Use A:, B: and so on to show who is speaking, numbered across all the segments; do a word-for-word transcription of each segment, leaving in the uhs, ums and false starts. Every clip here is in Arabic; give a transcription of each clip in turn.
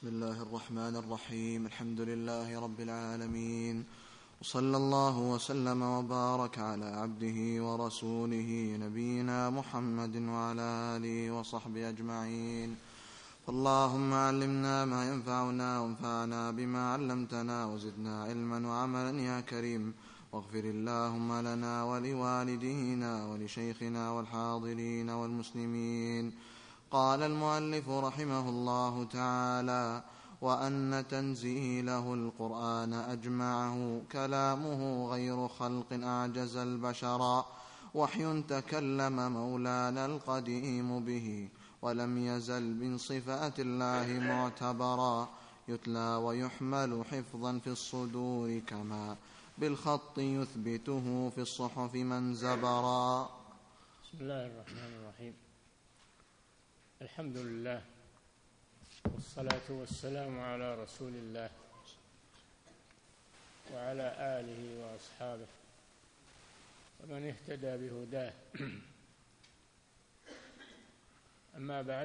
A: بسم الله الرحمن الرحيم. الحمد لله رب العالمين، وصلى الله وسلم وبارك على عبده ورسوله نبينا محمد وعلى آله وصحبه أجمعين. اللهم علمنا ما ينفعنا وانفعنا بما علمتنا وزدنا علما وعملا يا كريم، واغفر اللهم لنا ولوالدينا ولشيخنا والحاضرين والمسلمين. قال المؤلف رحمه الله تعالى: وأن تنزيله القرآن أجمعه كلامه غير خلق أعجز البشر، وحي تكلم مولانا القديم به، ولم يزل من صفات الله معتبرا، يتلى ويحمل حفظا في الصدور كما بالخط يثبته في الصحف من زبرا.
B: بسم الله الرحمن الرحيم. الحمد لله، والصلاة والسلام على رسول الله وعلى آله وأصحابه ومن اهتدى بهداه. أما بعد،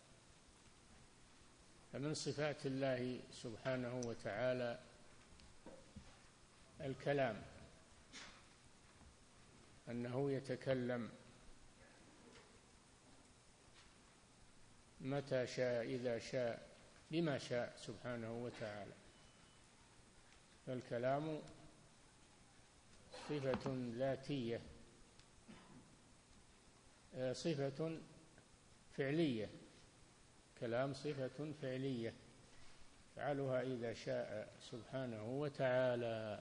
B: فمن صفات الله سبحانه وتعالى الكلام، أنه يتكلم متى شاء إذا شاء بما شاء سبحانه وتعالى. فالكلام صفة ذاتية، صفة فعلية. كلام صفة فعلية يفعلها إذا شاء سبحانه وتعالى،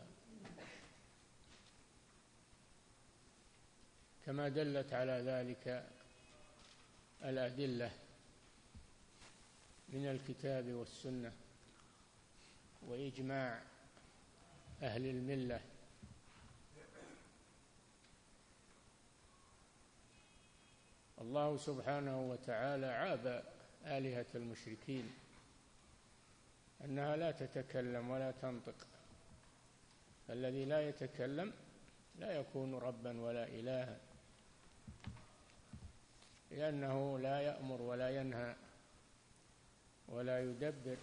B: كما دلت على ذلك الأدلة من الكتاب والسنة وإجماع أهل الملة. الله سبحانه وتعالى عاب آلهة المشركين أنها لا تتكلم ولا تنطق، فالذي لا يتكلم لا يكون ربا ولا إلها، لأنه لا يأمر ولا ينهى ولا يدبر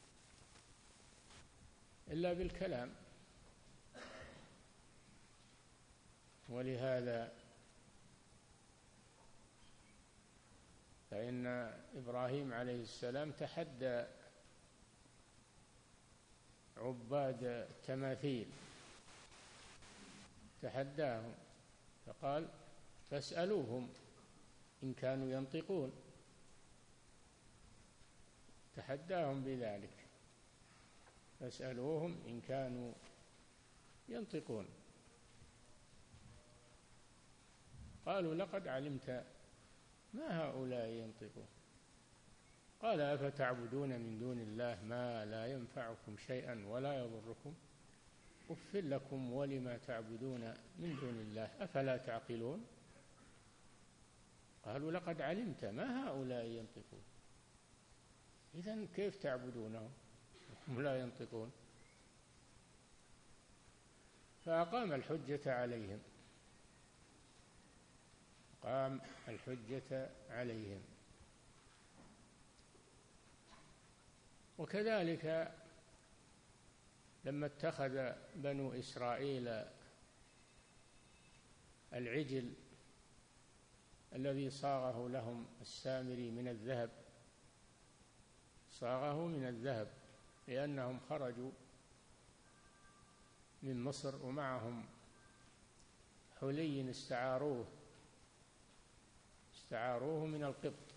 B: إلا بالكلام. ولهذا فإن إبراهيم عليه السلام تحدى عباد التماثيل، تحداهم فقال: فاسألوهم إن كانوا ينطقون. تحداهم بذلك، فاسألوهم إن كانوا ينطقون. قالوا: لقد علمت ما هؤلاء ينطقون. قال: أفتعبدون من دون الله ما لا ينفعكم شيئا ولا يضركم، أف لكم ولما تعبدون من دون الله أفلا تعقلون. قالوا: لقد علمت ما هؤلاء ينطقون. إذن كيف تعبدونهم وهم لا ينطقون؟ فأقام الحجة عليهم، قام الحجة عليهم. وكذلك لما اتخذ بنو إسرائيل العجل الذي صاغه لهم السامري من الذهب، صاغه من الذهب لأنهم خرجوا من مصر ومعهم حلي استعاروه استعاروه من القبط.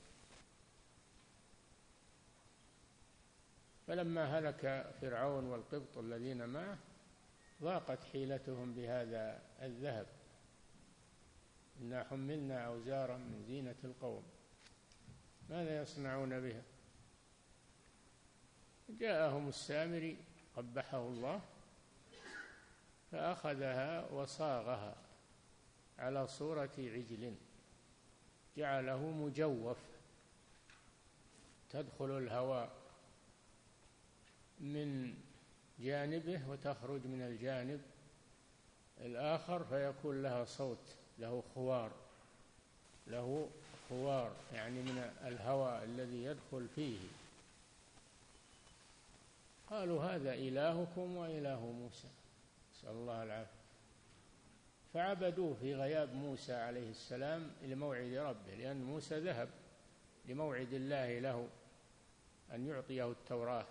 B: فلما هلك فرعون والقبط الذين معه ضاقت حيلتهم بهذا الذهب. إنا حملنا أوزارا من زينة القوم ماذا يصنعون بها؟ جاءهم السامري قبحه الله فأخذها وصاغها على صورة عجل، جعله مجوف، تدخل الهواء من جانبه وتخرج من الجانب الآخر، فيكون لها صوت، له خوار، له خوار يعني من الهواء الذي يدخل فيه. قالوا هذا إلهكم وإله موسى، نسأل الله العافية. فعبدوه في غياب موسى عليه السلام لموعد ربه، لأن موسى ذهب لموعد الله له أن يعطيه التوراة،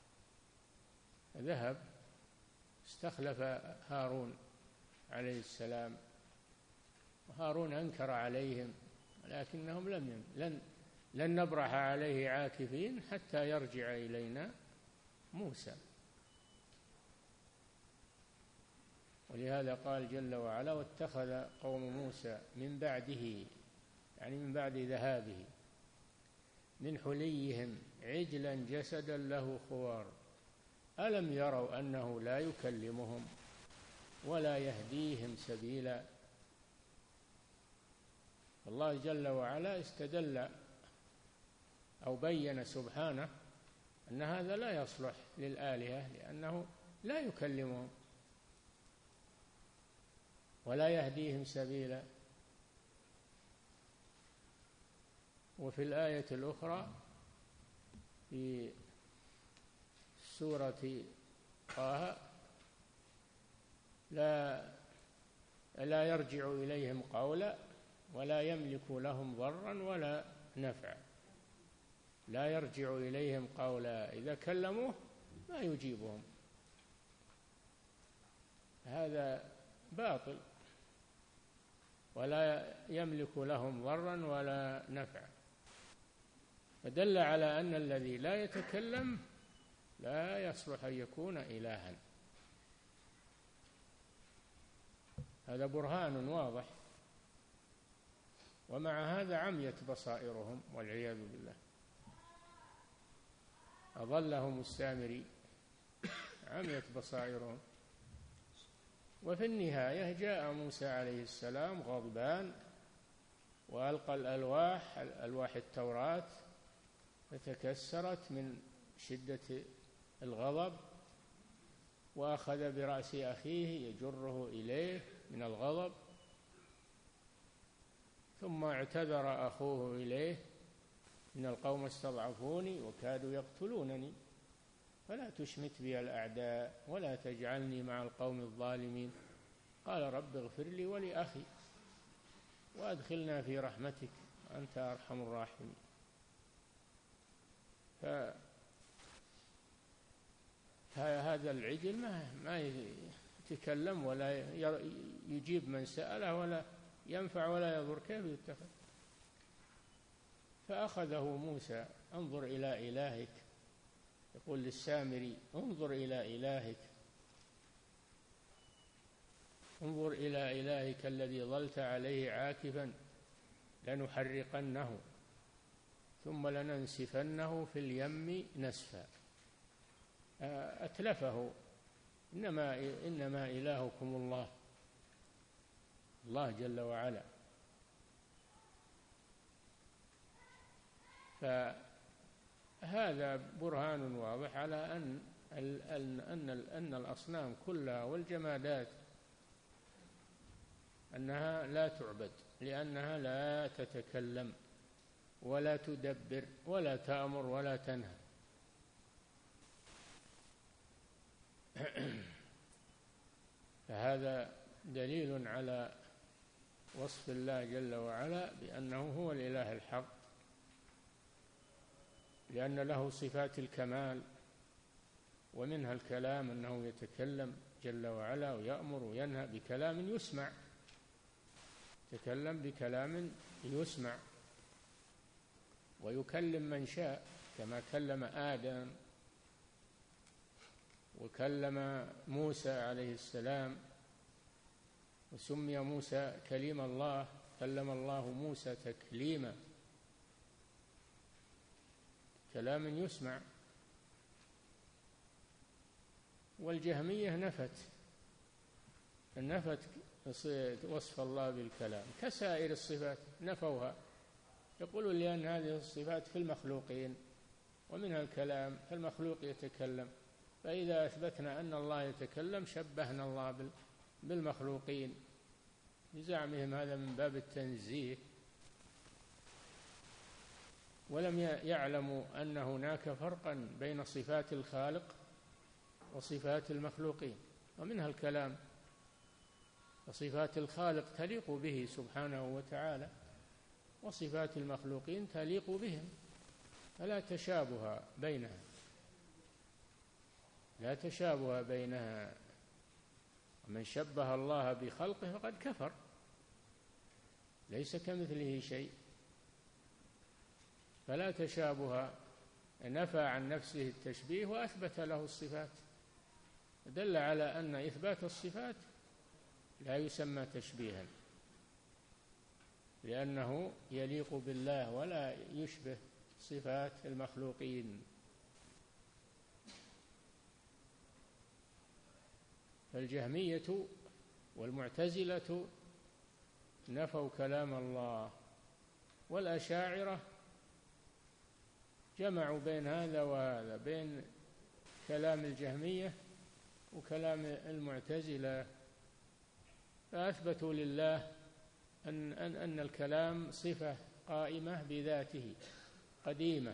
B: ذهب استخلف هارون عليه السلام، وهارون أنكر عليهم، لكنهم لم لن لن نبرح عليه عاكفين حتى يرجع إلينا موسى. ولهذا قال جل وعلا: واتخذ قوم موسى من بعده، يعني من بعد ذهابه، من حليهم عجلا جسدا له خوار ألم يروا أنه لا يكلمهم ولا يهديهم سبيلا. الله جل وعلا استدل أو بين سبحانه أن هذا لا يصلح للآلهة، لأنه لا يكلمهم ولا يهديهم سبيلا. وفي الآية الأخرى في سورة طه: لا لا يرجع إليهم قولا ولا يملك لهم ضرا ولا نفعا. لا يرجع إليهم قولا، إذا كلموه ما يجيبهم، هذا باطل. ولا يملك لهم ضرا ولا نفعا، فدل على أن الذي لا يتكلم لا يصلح أن يكون إلها. هذا برهان واضح، ومع هذا عميت بصائرهم والعياذ بالله، أضلهم السامري، عميت بصائرهم. وفي النهاية جاء موسى عليه السلام غضبان وألقى الألواح ألواح التوراة فتكسرت من شدة الغضب، وأخذ برأس أخيه يجره إليه من الغضب، ثم اعتذر أخوه إليه: إن القوم استضعفوني وكادوا يقتلونني فلا تشمت بي الأعداء ولا تجعلني مع القوم الظالمين. قال: رب اغفر لي ولأخي وأدخلنا في رحمتك أنت أرحم الراحمين. فهذا العجل ما ما يتكلم ولا يجيب من سأله ولا ينفع ولا يضر، كيف يتخذ؟ فأخذه موسى. انظر إلى إلهك، يقول للسامري: انظر إلى إلهك، انظر إلى إلهك الذي ظلت عليه عاكفا، لنحرقنه ثم لننسفنه في اليم نسفا. أتلفه. إنما إنما إلهكم الله، الله جل وعلا. فهذا برهان واضح على أن أن أن الأصنام كلها والجمادات أنها لا تعبد، لأنها لا تتكلم ولا تدبر ولا تأمر ولا تنهى. فهذا دليل على وصف الله جل وعلا بأنه هو الإله الحق، لأن له صفات الكمال، ومنها الكلام، أنه يتكلم جل وعلا ويأمر وينهى بكلام يسمع، يتكلم بكلام يسمع، ويكلم من شاء كما كلم آدم وكلم موسى عليه السلام، وسمي موسى كليم الله، كلم الله موسى تكليما، كلام يسمع. والجهمية نفت نفت وصف الله بالكلام كسائر الصفات، نفوها، يقولون لأن هذه الصفات في المخلوقين، ومنها الكلام، فالمخلوق يتكلم، فإذا أثبتنا أن الله يتكلم شبهنا الله بالمخلوقين بزعمهم هذا من باب التنزيه، ولم يعلموا أن هناك فرقا بين صفات الخالق وصفات المخلوقين، ومنها الكلام، وصفات الخالق تليق به سبحانه وتعالى، وصفات المخلوقين تليق بهم، فلا تشابه بينها، لا تشابه بينها. من شبه الله بخلقه فقد كفر، ليس كمثله شيء، فلا تشابه. نفى عن نفسه التشبيه وأثبت له الصفات، دل على أن إثبات الصفات لا يسمى تشبيها، لأنه يليق بالله ولا يشبه صفات المخلوقين. فالجهمية والمعتزلة نفوا كلام الله، والأشاعرة جمعوا بين هذا وهذا، بين كلام الجهمية وكلام المعتزلة، فأثبتوا لله أن, أن, أن الكلام صفة قائمة بذاته قديمة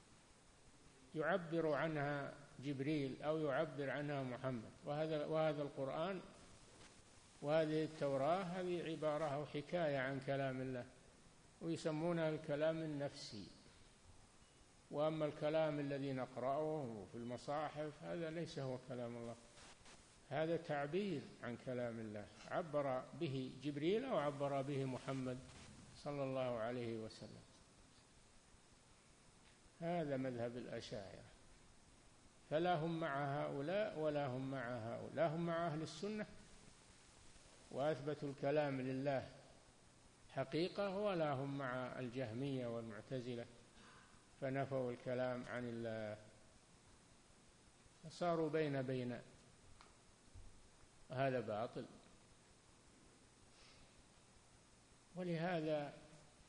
B: يعبر عنها جبريل أو يعبر عنها محمد، وهذا, وهذا القرآن وهذه التوراة هذه عبارة أو حكاية عن كلام الله، ويسمونها الكلام النفسي. وأما الكلام الذي نقرأه في المصاحف هذا ليس هو كلام الله، هذا تعبير عن كلام الله عبر به جبريل أو عبر به محمد صلى الله عليه وسلم. هذا مذهب الأشاعرة، فلا هم مع هؤلاء ولا هم مع هؤلاء، لا هم مع أهل السنة وأثبتوا الكلام لله حقيقة، ولا هم مع الجهمية والمعتزلة فنفوا الكلام عن الله، فصاروا بين بين، هذا باطل. ولهذا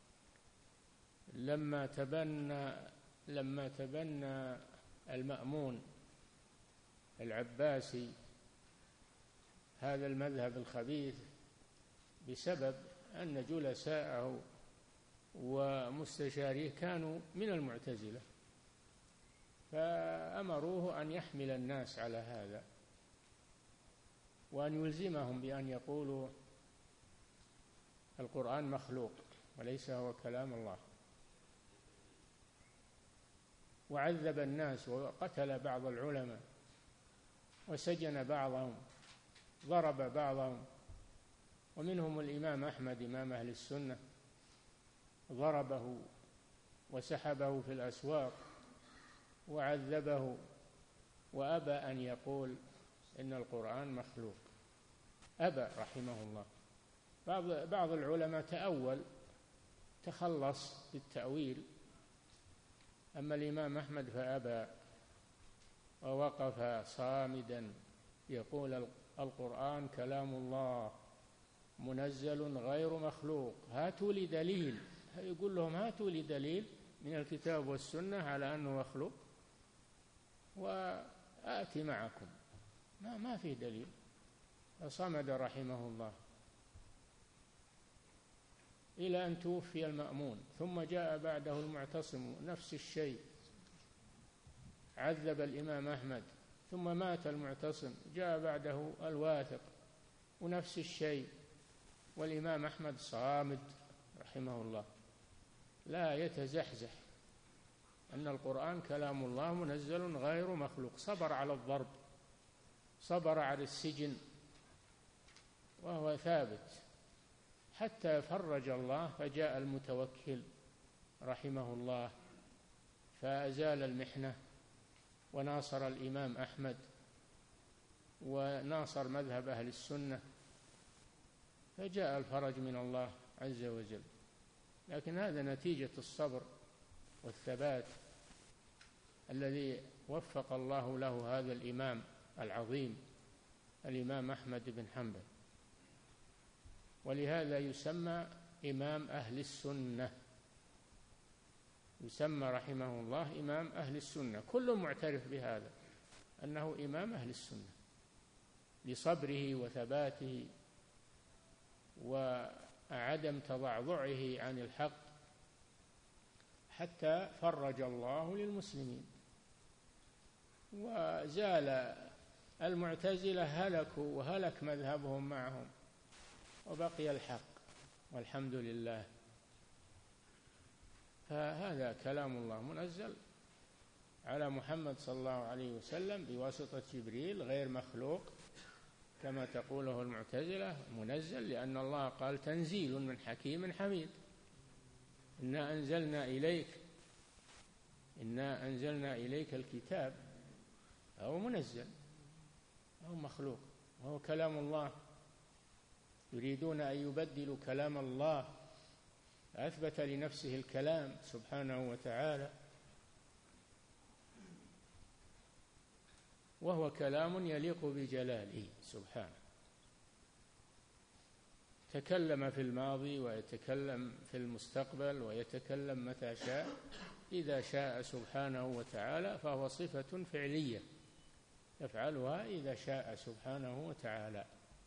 B: لما تبنى لما تبنى المأمون العباسي هذا المذهب الخبيث بسبب أن جلساءه ومستشاريه كانوا من المعتزلة، فأمروه أن يحمل الناس على هذا، وأن يلزمهم بأن يقولوا القرآن مخلوق وليس هو كلام الله. وعذب الناس وقتل بعض العلماء وسجن بعضهم، ضرب بعضهم، ومنهم الإمام أحمد إمام أهل السنة ضربه وسحبه في الأسواق وعذبه، وأبى أن يقول إن القرآن مخلوق، أبى رحمه الله. بعض بعض العلماء تأول تخلص بالتأويل، أما الإمام أحمد فأبى ووقف صامدا يقول القرآن كلام الله منزل غير مخلوق، هاتوا لي دليل. يقول لهم هاتوا لي دليل من الكتاب والسنة على أنه مخلوق وآتي معكم. ما ما في دليل، فصمد رحمه الله إلى أن توفي المأمون. ثم جاء بعده المعتصم نفس الشيء، عذب الإمام أحمد. ثم مات المعتصم، جاء بعده الواثق ونفس الشيء، والإمام أحمد صامد رحمه الله، لا يتزحزح أن القرآن كلام الله منزل غير مخلوق. صبر على الضرب، صبر على السجن، وهو ثابت حتى فرج الله، فجاء المتوكل رحمه الله فأزال المحنة وناصر الإمام أحمد وناصر مذهب أهل السنة، فجاء الفرج من الله عز وجل. لكن هذا نتيجة الصبر والثبات الذي وفق الله له هذا الإمام العظيم الإمام أحمد بن حنبل، ولهذا يسمى إمام أهل السنة، يسمى رحمه الله إمام أهل السنة. كل معترف بهذا أنه إمام أهل السنة لصبره وثباته وعدم تضعضعه عن الحق حتى فرج الله للمسلمين وزال المعتزلة هلكوا وهلك مذهبهم معهم، وبقي الحق والحمد لله. فهذا كلام الله منزل على محمد صلى الله عليه وسلم بواسطة جبريل، غير مخلوق كما تقوله المعتزلة، منزل، لأن الله قال تنزيل من حكيم حميد. إنا أنزلنا إليك إنا أنزلنا إليك الكتاب، أو منزل أو مخلوق، وهو كلام الله. يريدون أن يبدلوا كلام الله، أثبت لنفسه الكلام سبحانه وتعالى، وهو كلام يليق بجلاله سبحانه. تكلم في الماضي ويتكلم في المستقبل ويتكلم متى شاء، إذا شاء سبحانه وتعالى، فهو صفة فعلية يفعلها إذا شاء سبحانه وتعالى.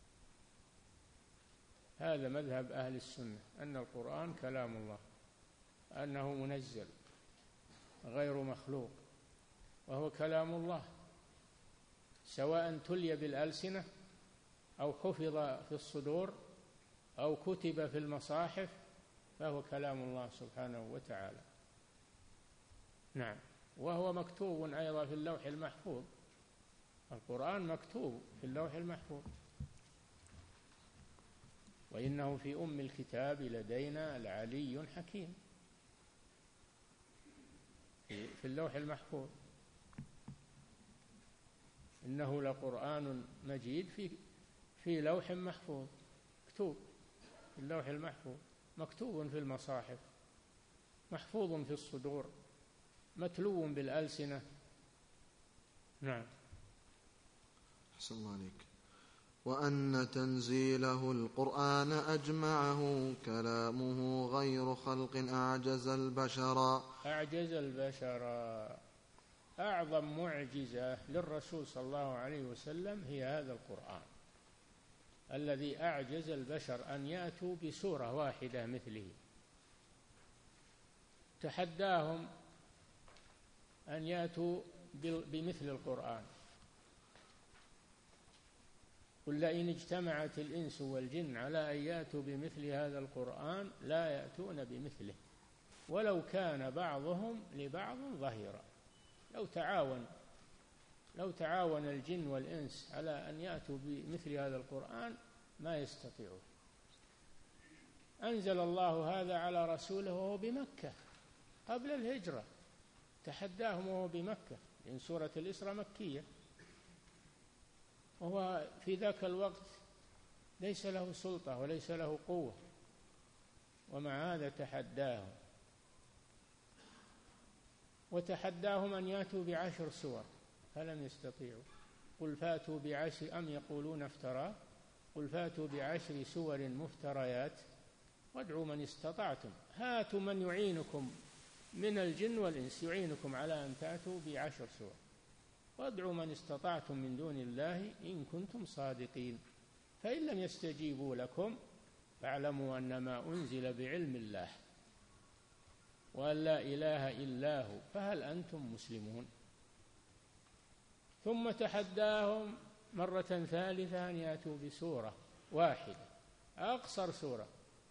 B: هذا مذهب أهل السنة، أن القرآن كلام الله، أنه منزل غير مخلوق، وهو كلام الله، سواء تلي بالألسنة أو حفظ في الصدور أو كتب في المصاحف، فهو كلام الله سبحانه وتعالى. نعم، وهو مكتوب أيضا في اللوح المحفوظ، القرآن مكتوب في اللوح المحفوظ. وإنه في أم الكتاب لدينا لعلي حكيم، في اللوح المحفوظ. إنه لقرآن مجيد في في لوح محفوظ، مكتوب في اللوح المحفوظ، مكتوب في المصاحف، محفوظ في الصدور، متلو بالألسنة. نعم.
A: أحسن الله عليك. وأن تنزيله القرآن أجمعه كلامه غير خلق أعجز البشر
B: أعجز البشر. أعظم معجزة للرسول صلى الله عليه وسلم هي هذا القرآن الذي أعجز البشر أن يأتوا بسورة واحدة مثله. تحداهم أن يأتوا بمثل القرآن، قل لئن اجتمعت الإنس والجن على أن يأتوا بمثل هذا القرآن لا يأتون بمثله ولو كان بعضهم لبعض ظهيرا. لو تعاون لو تعاون الجن والإنس على أن يأتوا بمثل هذا القرآن ما يستطيعون. أنزل الله هذا على رسوله وهو بمكة قبل الهجرة، تحداهم وهو بمكة، لأن سورة الإسراء مكية، وهو في ذاك الوقت ليس له سلطة وليس له قوة، ومع هذا تحداهم، وتحداهم أن يأتوا بعشر سور فلم يستطيعوا. قل فاتوا بعشر أم يقولون افتراه قل فاتوا بعشر سور مفتريات وادعوا من استطعتم، هاتوا من يعينكم من الجن والإنس يعينكم على أن تأتوا بعشر سور، وادعوا من استطعتم من دون الله إن كنتم صادقين، فإن لم يستجيبوا لكم فاعلموا أنما أنزل بعلم الله وأن لا إله إلا هو فهل أنتم مسلمون. ثم تحداهم مرة ثالثة أن يأتوا بسورة واحدة، أقصر سورة،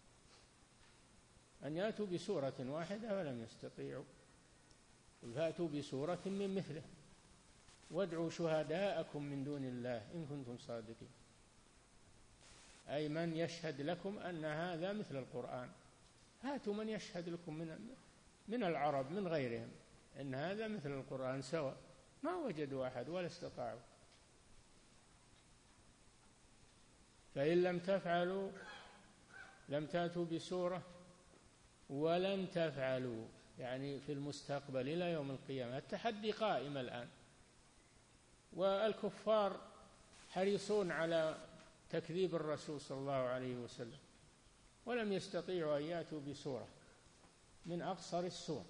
B: أن يأتوا بسورة واحدة فلم يستطيعوا. فأتوا بسورة من مثله وادعوا شهداءكم من دون الله إن كنتم صادقين، أي من يشهد لكم أن هذا مثل القرآن. هاتوا من يشهد لكم من من العرب من غيرهم أن هذا مثل القرآن سواء، ما وجدوا أحد ولا استطاعوا. فإن لم تفعلوا لم تأتوا بسورة ولن تفعلوا، يعني في المستقبل إلى يوم القيامة. التحدي قائم الآن، والكفار حريصون على تكذيب الرسول صلى الله عليه وسلم، ولم يستطيعوا أن يأتوا بسورة من أقصر السور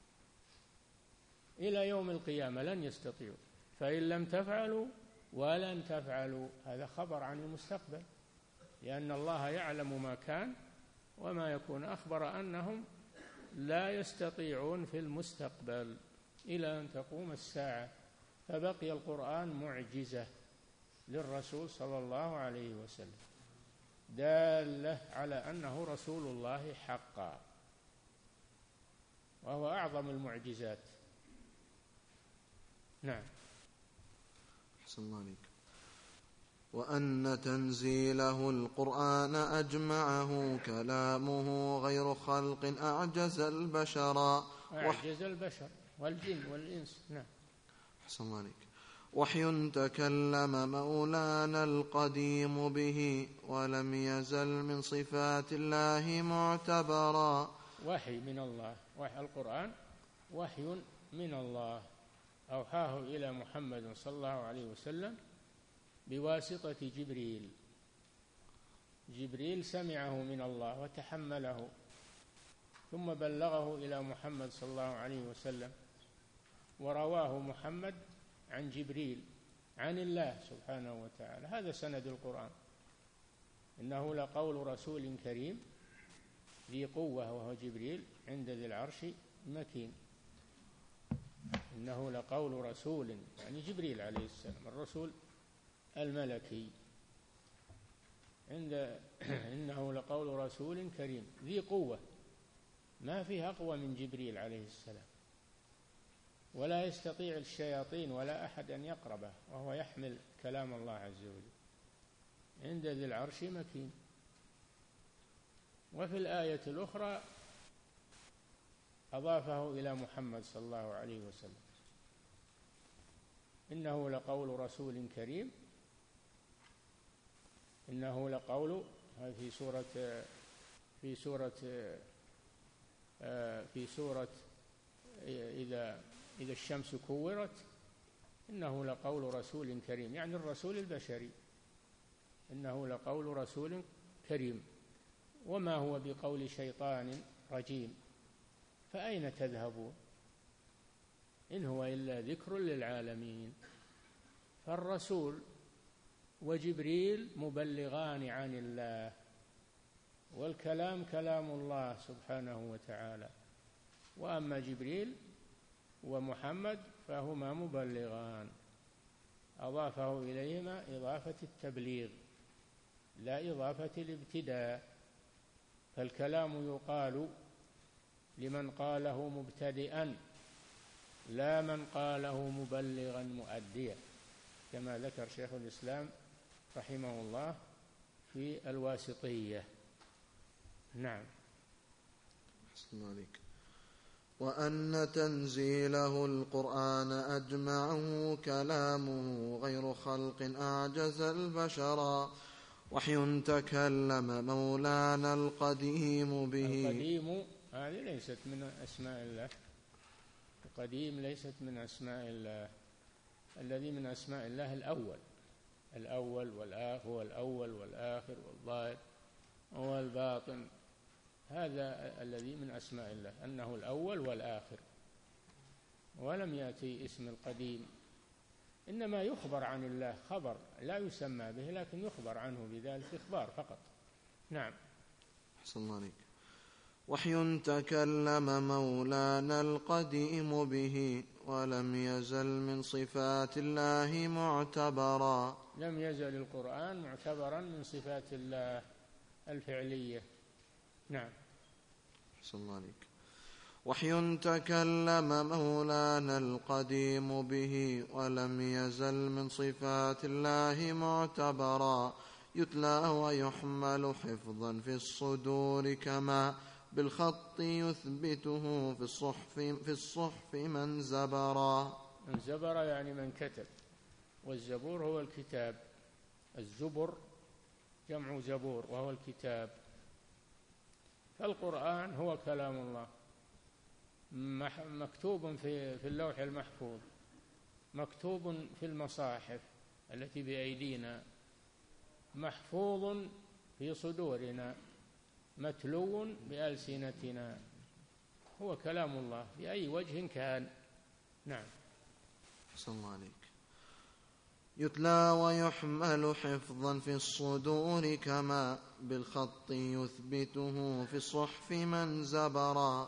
B: إلى يوم القيامة، لن يستطيعوا. فإن لم تفعلوا ولن تفعلوا، هذا خبر عن المستقبل، لأن الله يعلم ما كان وما يكون. أخبر أنهم لا يستطيعون في المستقبل إلى أن تقوم الساعة، فبقي القرآن معجزة للرسول صلى الله عليه وسلم دالة على أنه رسول الله حقا، وهو أعظم المعجزات. نعم.
A: أحسن الله عليك. وأن تنزيله القرآن أجمعه كلامه غير خلق أعجز البشر
B: أعجز البشر والجن والإنس. نعم.
A: أحسن الله عليك. وحي تكلم مولانا القديم به ولم يزل من صفات الله معتبرا.
B: وحي من الله، وحي القرآن وحي من الله أوحاه إلى محمد صلى الله عليه وسلم بواسطة جبريل. جبريل سمعه من الله وتحمله ثم بلغه إلى محمد صلى الله عليه وسلم، ورواه محمد عن جبريل عن الله سبحانه وتعالى. هذا سند القرآن. إنه لقول رسول كريم ذي قوة وهو جبريل عند ذي العرش مكين. إنه لقول رسول يعني جبريل عليه السلام الرسول الملكي عند إنه لقول رسول كريم ذي قوة، ما فيه أقوى من جبريل عليه السلام، ولا يستطيع الشياطين ولا أحد أن يقربه، وهو يحمل كلام الله عز وجل عند ذي العرش مكين. وفي الآية الأخرى أضافه إلى محمد صلى الله عليه وسلم. إنه لقول رسول كريم، إنه لقول في سورة في سورة في سورة إذا إذا الشمس كورت، إنه لقول رسول كريم يعني الرسول البشري. إنه لقول رسول كريم وما هو بقول شيطان رجيم فأين تذهبون إن هو إلا ذكر للعالمين. فالرسول وجبريل مبلغان عن الله، والكلام كلام الله سبحانه وتعالى، وأما جبريل ومحمد فهما مبلغان، أضافه إليهما إضافة التبليغ لا إضافة الابتداء. فالكلام يقال لمن قاله مبتدئا لا من قاله مبلغا مؤديا، كما ذكر شيخ الإسلام رحمه الله في الواسطية. نعم.
A: أحسن عليك. وأن تنزيله القرآن أجمعه كلامه غير خلق أعجز البشر. وحي تكلم مولانا القديم به.
B: القديم هذه ليست من أسماء الله، القديم ليست من أسماء الله. الذي من أسماء الله الأول، الأول والآخر، هو الأول والآخر والظاهر هو الباطن. هذا الذي من أسماء الله أنه الأول والآخر، ولم يأتي اسم القديم. إنما يخبر عن الله خبر لا يسمى به، لكن يخبر عنه بذلك إخبار فقط. نعم.
A: أحسن الله عليك. وحي تكلم مولانا القديم به ولم يزل من صفات الله معتبرا.
B: لم يزل القرآن معتبرا من صفات الله الفعلية. نعم.
A: أحسن الله عليك. وحي تكلم مولانا القديم به ولم يزل من صفات الله معتبرا. يتلى ويحمل حفظا في الصدور كما بالخط يثبته في الصحف في الصحف من زبرا.
B: من زبر يعني من كتب، والزبور هو الكتاب. الزبر جمع زبور وهو الكتاب. فالقرآن هو كلام الله مكتوب في في اللوح المحفوظ، مكتوب في المصاحف التي بأيدينا، محفوظ في صدورنا، متلو بألسنتنا. هو كلام الله بأي وجه كان. نعم.
A: صلى الله عليك. يتلى ويحمل حفظا في الصدور كما بالخط يثبته في الصحف من زبرا.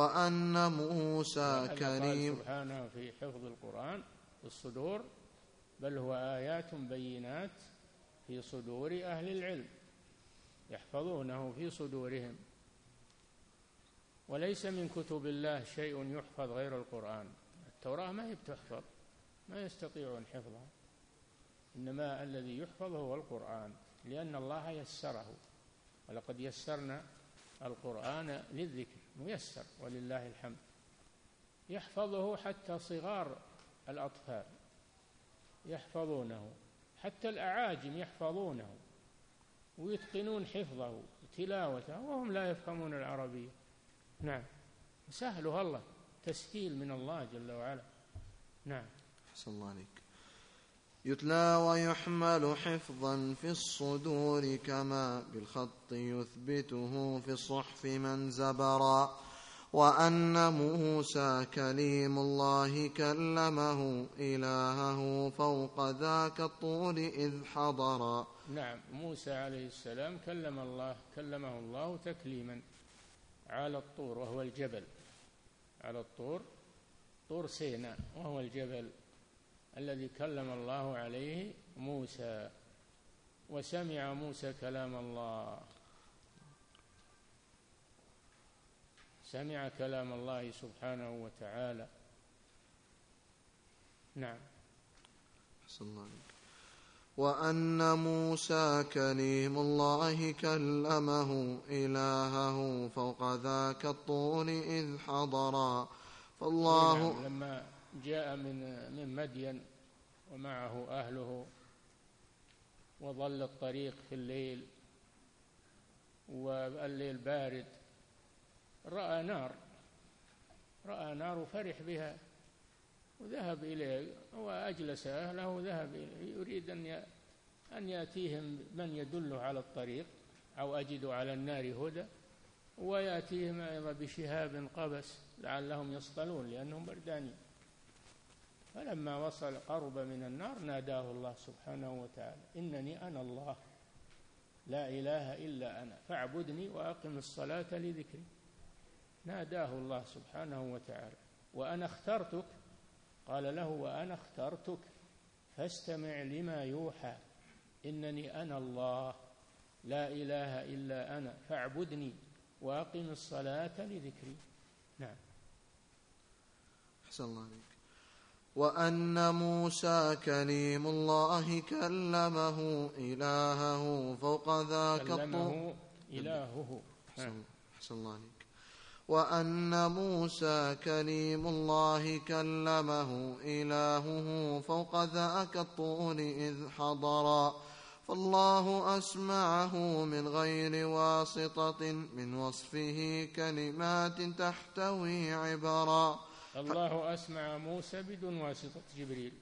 A: وأن موسى كريم
B: سبحانه في حفظ القرآن في الصدور بل هو آيات بينات في صدور أهل العلم يحفظونه في صدورهم. وليس من كتب الله شيء يحفظ غير القرآن. التوراة ما هي بتحفظ، ما يستطيعون حفظها، إنما الذي يحفظ هو القرآن، لأن الله يسره، ولقد يسرنا القرآن للذكر، ميسر ولله الحمد. يحفظه حتى صغار الأطفال يحفظونه، حتى الأعاجم يحفظونه ويتقنون حفظه وتلاوته وهم لا يفهمون العربية. نعم، سهله الله، تسهيل من الله جل وعلا. نعم.
A: أحسن الله عليك. يتلى ويحمل حفظا في الصدور كما بالخط يثبته في الصحف من زبرا، وأن موسى كليم الله كلمه إلهه فوق ذاك الطور إذ حضرا.
B: نعم، موسى عليه السلام كلم الله كلمه الله تكليما على الطور، وهو الجبل، على الطور، طور سيناء، وهو الجبل الذي كلم الله عليه موسى. وسمع موسى كلام الله، سمع كلام الله سبحانه وتعالى. نعم.
A: أحسن الله عليك. وأن موسى كليم الله كلمه إلهه فوق ذاك الطور إذ حضرا، فالله
B: نعم، لما جاء من من مدين ومعه أهله وظل الطريق في الليل والليل بارد، رأى نار رأى نار وفرح بها وذهب إليه وأجلس أهله وذهب إليه يريد أن أن يأتيهم من يدله على الطريق أو أجد على النار هدى، ويأتيهم أيضا بشهاب قبس لعلهم يصطلون لأنهم بردانين. فلما وصل قرب من النار ناداه الله سبحانه وتعالى: إنني أنا الله لا إله إلا أنا فاعبدني وأقم الصلاة لذكري. ناداه الله سبحانه وتعالى: وأنا اخترتك، قال له: وأنا اخترتك فاستمع لما يوحى، إنني أنا الله لا إله إلا أنا فاعبدني وأقم الصلاة لذكري. نعم.
A: أحسن الله عليك. وأن موسى كليم الله كلمه إلهه فوق ذاك الطور،
B: كلمه إلهه.
A: أحسن الله عليك. وأن موسى كليم الله كلمه إلهه فوق ذاك الطور إذ حضرا، فالله أسمعه من غير واسطة من وصفه كلمات تحتوي عبرا.
B: الله أسمع موسى بدون واسطة جبريل،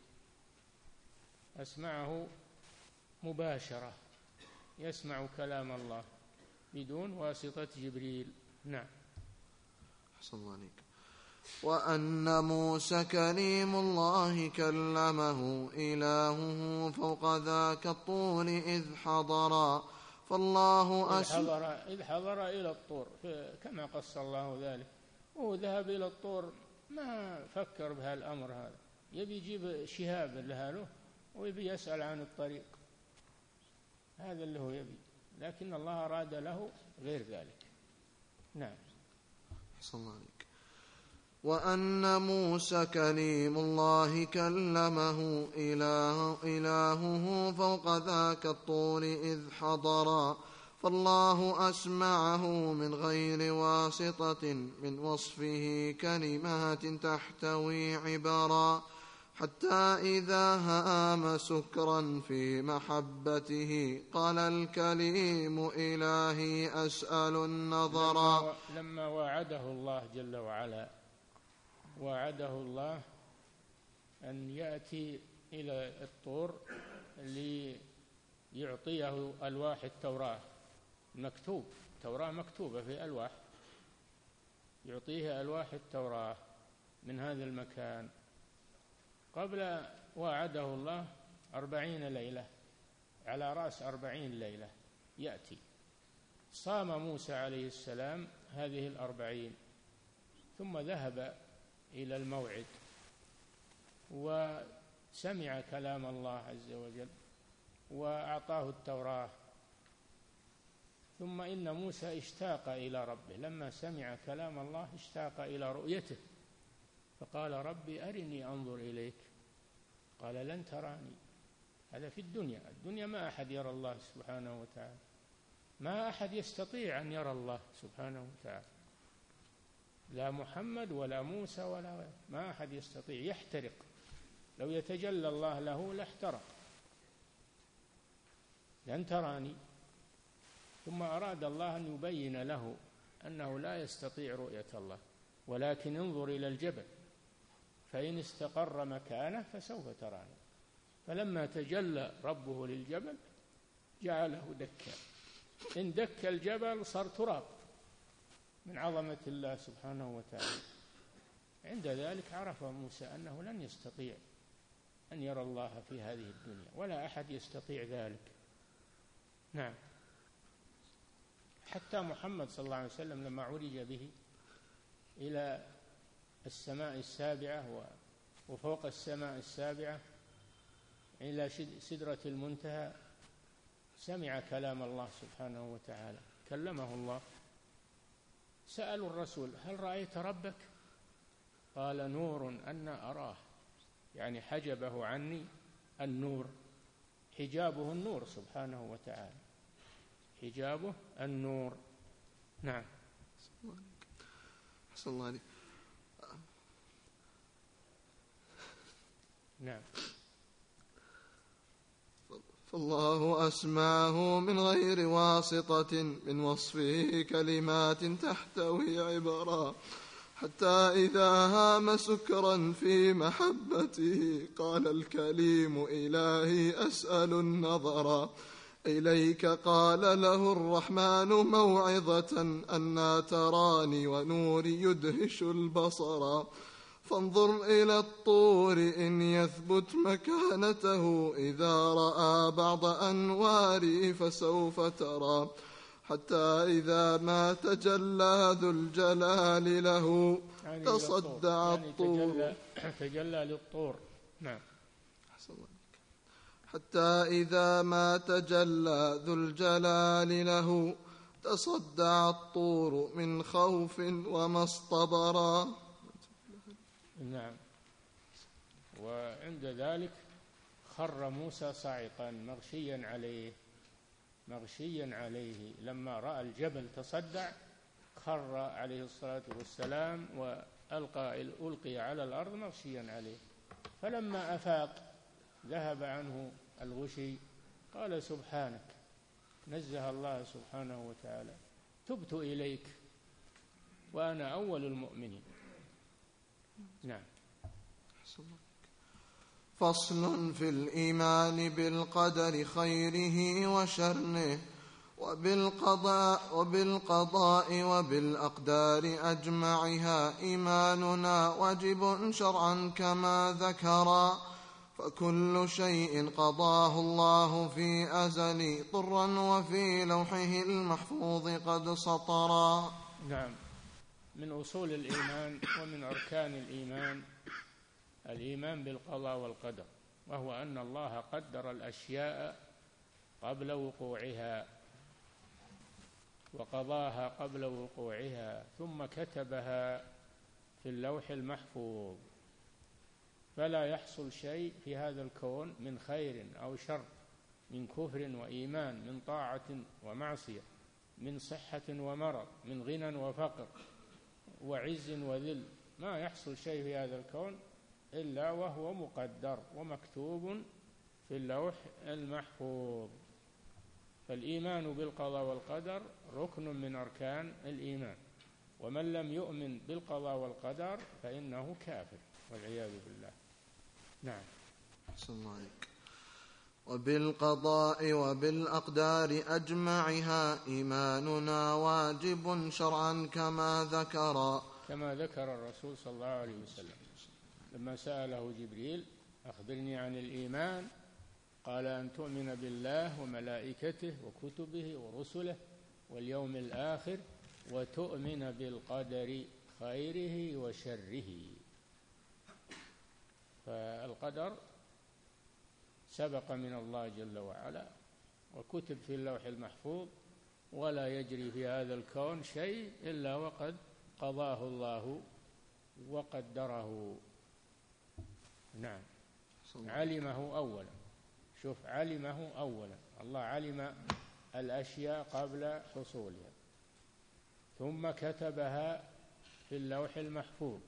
B: أسمعه مباشرة، يسمع كلام الله بدون واسطة جبريل. نعم.
A: أحسن الله عليك. وأن موسى كليم الله كلمه إلهه فوق ذاك الطور إذ حضرا، فالله
B: أسمع إذ حضر, إذ حضر إلى الطور كما قص الله ذلك، وهو ذهب إلى الطور ما فكر بهالأمر هذا، يبي يجيب شهاب له ويبي يسأل عن الطريق، هذا اللي هو يبي، لكن الله أراد له غير ذلك. نعم.
A: أحسن الله عليك. وأن موسى كليم الله كلمه إله إلهه فوق ذاك الطور إذ حضرا، فالله أسمعه من غير واسطة من وصفه كلمات تحتوي عبرا، حتى إذا هام سكرا في محبته قال الكليم إلهي أسأل النظرا.
B: لما وعده الله جل وعلا، وعده الله أن يأتي إلى الطور ليعطيه ألواح التوراة، مكتوب التوراة مكتوبة في ألواح، يعطيه ألواح التوراة من هذا المكان. قبل وعده الله أربعين ليلة، على رأس أربعين ليلة يأتي. صام موسى عليه السلام هذه الأربعين ثم ذهب إلى الموعد، سمع كلام الله عز وجل وأعطاه التوراة. ثم إن موسى اشتاق إلى ربه، لما سمع كلام الله اشتاق إلى رؤيته، فقال ربي أرني أنظر إليك، قال لن تراني. هذا في الدنيا، الدنيا ما أحد يرى الله سبحانه وتعالى، ما أحد يستطيع أن يرى الله سبحانه وتعالى، لا محمد ولا موسى ولا غيره، ما أحد يستطيع، يحترق، لو يتجلى الله له لاحترق. لن تراني. ثم أراد الله أن يبين له أنه لا يستطيع رؤية الله، ولكن انظر إلى الجبل فإن استقر مكانه فسوف تراني. فلما تجلى ربه للجبل جعله دكا، إن دك الجبل صار تراب من عظمة الله سبحانه وتعالى. عند ذلك عرف موسى أنه لن يستطيع أن يرى الله في هذه الدنيا، ولا أحد يستطيع ذلك. نعم. حتى محمد صلى الله عليه وسلم لما عرج به إلى السماء السابعة وفوق السماء السابعة إلى سدرة المنتهى سمع كلام الله سبحانه وتعالى، كلمه الله. سألوا الرسول هل رأيت ربك؟ قال نور أنا أراه، يعني حجبه عني النور، حجابه النور سبحانه وتعالى، حجابه النور. نعم.
A: أحسن الله عليك.
B: نعم.
A: فالله أسمعه من غير واسطة من وصفه كلمات تحتوي عبرا، حتى إذا هام سكرا في محبته قال الكليم إلهي أسأل النظرا، إليك قال له الرحمن موعظة أنا تراني ونوري يدهش البصرا، فانظر إلى الطور إن يثبت مكانته إذا رأى بعض أنواري فسوف ترى، حتى إذا ما تجلى ذو الجلال له
B: يعني
A: تصدع
B: يعني
A: الطور.
B: تجلى, تجلى للطور. نعم.
A: حتى إذا ما تجلى ذو الجلال له تصدع الطور من خوف وما اصطبرا.
B: نعم. وعند ذلك خر موسى صاعقا مغشيا عليه، مغشيا عليه لما رأى الجبل تصدع خر عليه الصلاة والسلام وألقى ألقي على الأرض مغشيا عليه. فلما أفاق ذهب عنه الغشي، قال سبحانك، نزه الله سبحانه وتعالى، تبت إليك وأنا أول المؤمنين. نعم.
A: فصل في الإيمان بالقدر خيره وشره وبالقضاء, وبالقضاء وبالأقدار أجمعها إيماننا واجب شرعا كما ذكرا، فكل شيء قضاه الله في أزل طرا وفي لوحه المحفوظ قد سطرا.
B: نعم. من أصول الإيمان ومن أركان الإيمان الإيمان بالقضاء والقدر، وهو أن الله قدر الأشياء قبل وقوعها وقضاها قبل وقوعها ثم كتبها في اللوح المحفوظ، فلا يحصل شيء في هذا الكون من خير أو شر، من كفر وإيمان، من طاعة ومعصية، من صحة ومرض، من غنى وفقر وعز وذل، ما يحصل شيء في هذا الكون إلا وهو مقدر ومكتوب في اللوح المحفوظ. فالإيمان بالقضاء والقدر ركن من أركان الإيمان، ومن لم يؤمن بالقضاء والقدر فإنه كافر والعياذ بالله. نعم.
A: صلى الله عليك. وبالقضاء وبالأقدار أجمعها إيماننا واجب شرعا كما ذكر
B: كما ذكر الرسول صلى الله عليه وسلم لما سأله جبريل أخبرني عن الإيمان، قال أن تؤمن بالله وملائكته وكتبه ورسله واليوم الآخر وتؤمن بالقدر خيره وشره. فالقدر سبق من الله جل وعلا وكتب في اللوح المحفوظ، ولا يجري في هذا الكون شيء إلا وقد قضاه الله وقدره. نعم، علمه أولا. شوف، علمه أولا، الله علم الأشياء قبل حصولها، ثم كتبها في اللوح المحفوظ،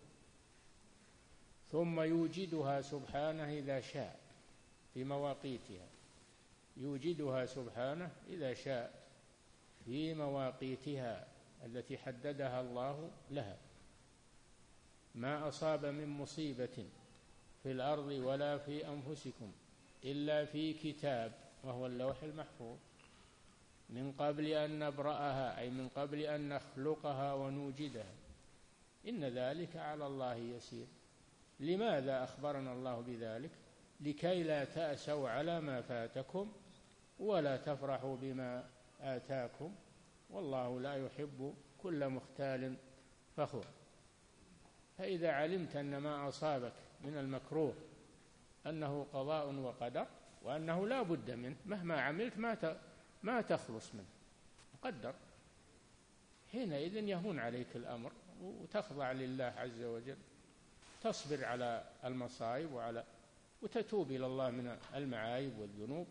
B: ثم يوجدها سبحانه إذا شاء في مواقيتها، يوجدها سبحانه إذا شاء في مواقيتها التي حددها الله لها. ما أصاب من مصيبة في الأرض ولا في أنفسكم إلا في كتاب، وهو اللوح المحفوظ، من قبل أن نبرأها، أي من قبل أن نخلقها ونوجدها. إن ذلك على الله يسير. لماذا أخبرنا الله بذلك؟ لكي لا تأسوا على ما فاتكم ولا تفرحوا بما آتاكم، والله لا يحب كل مختال فخور. فإذا علمت أن ما أصابك من المكروه أنه قضاء وقدر، وأنه لا بد منه، مهما عملت ما ما تخلص منه، مقدر، حينئذ يهون عليك الأمر وتخضع لله عز وجل، تصبر على المصائب وعلى وتتوب إلى الله من المعايب والذنوب.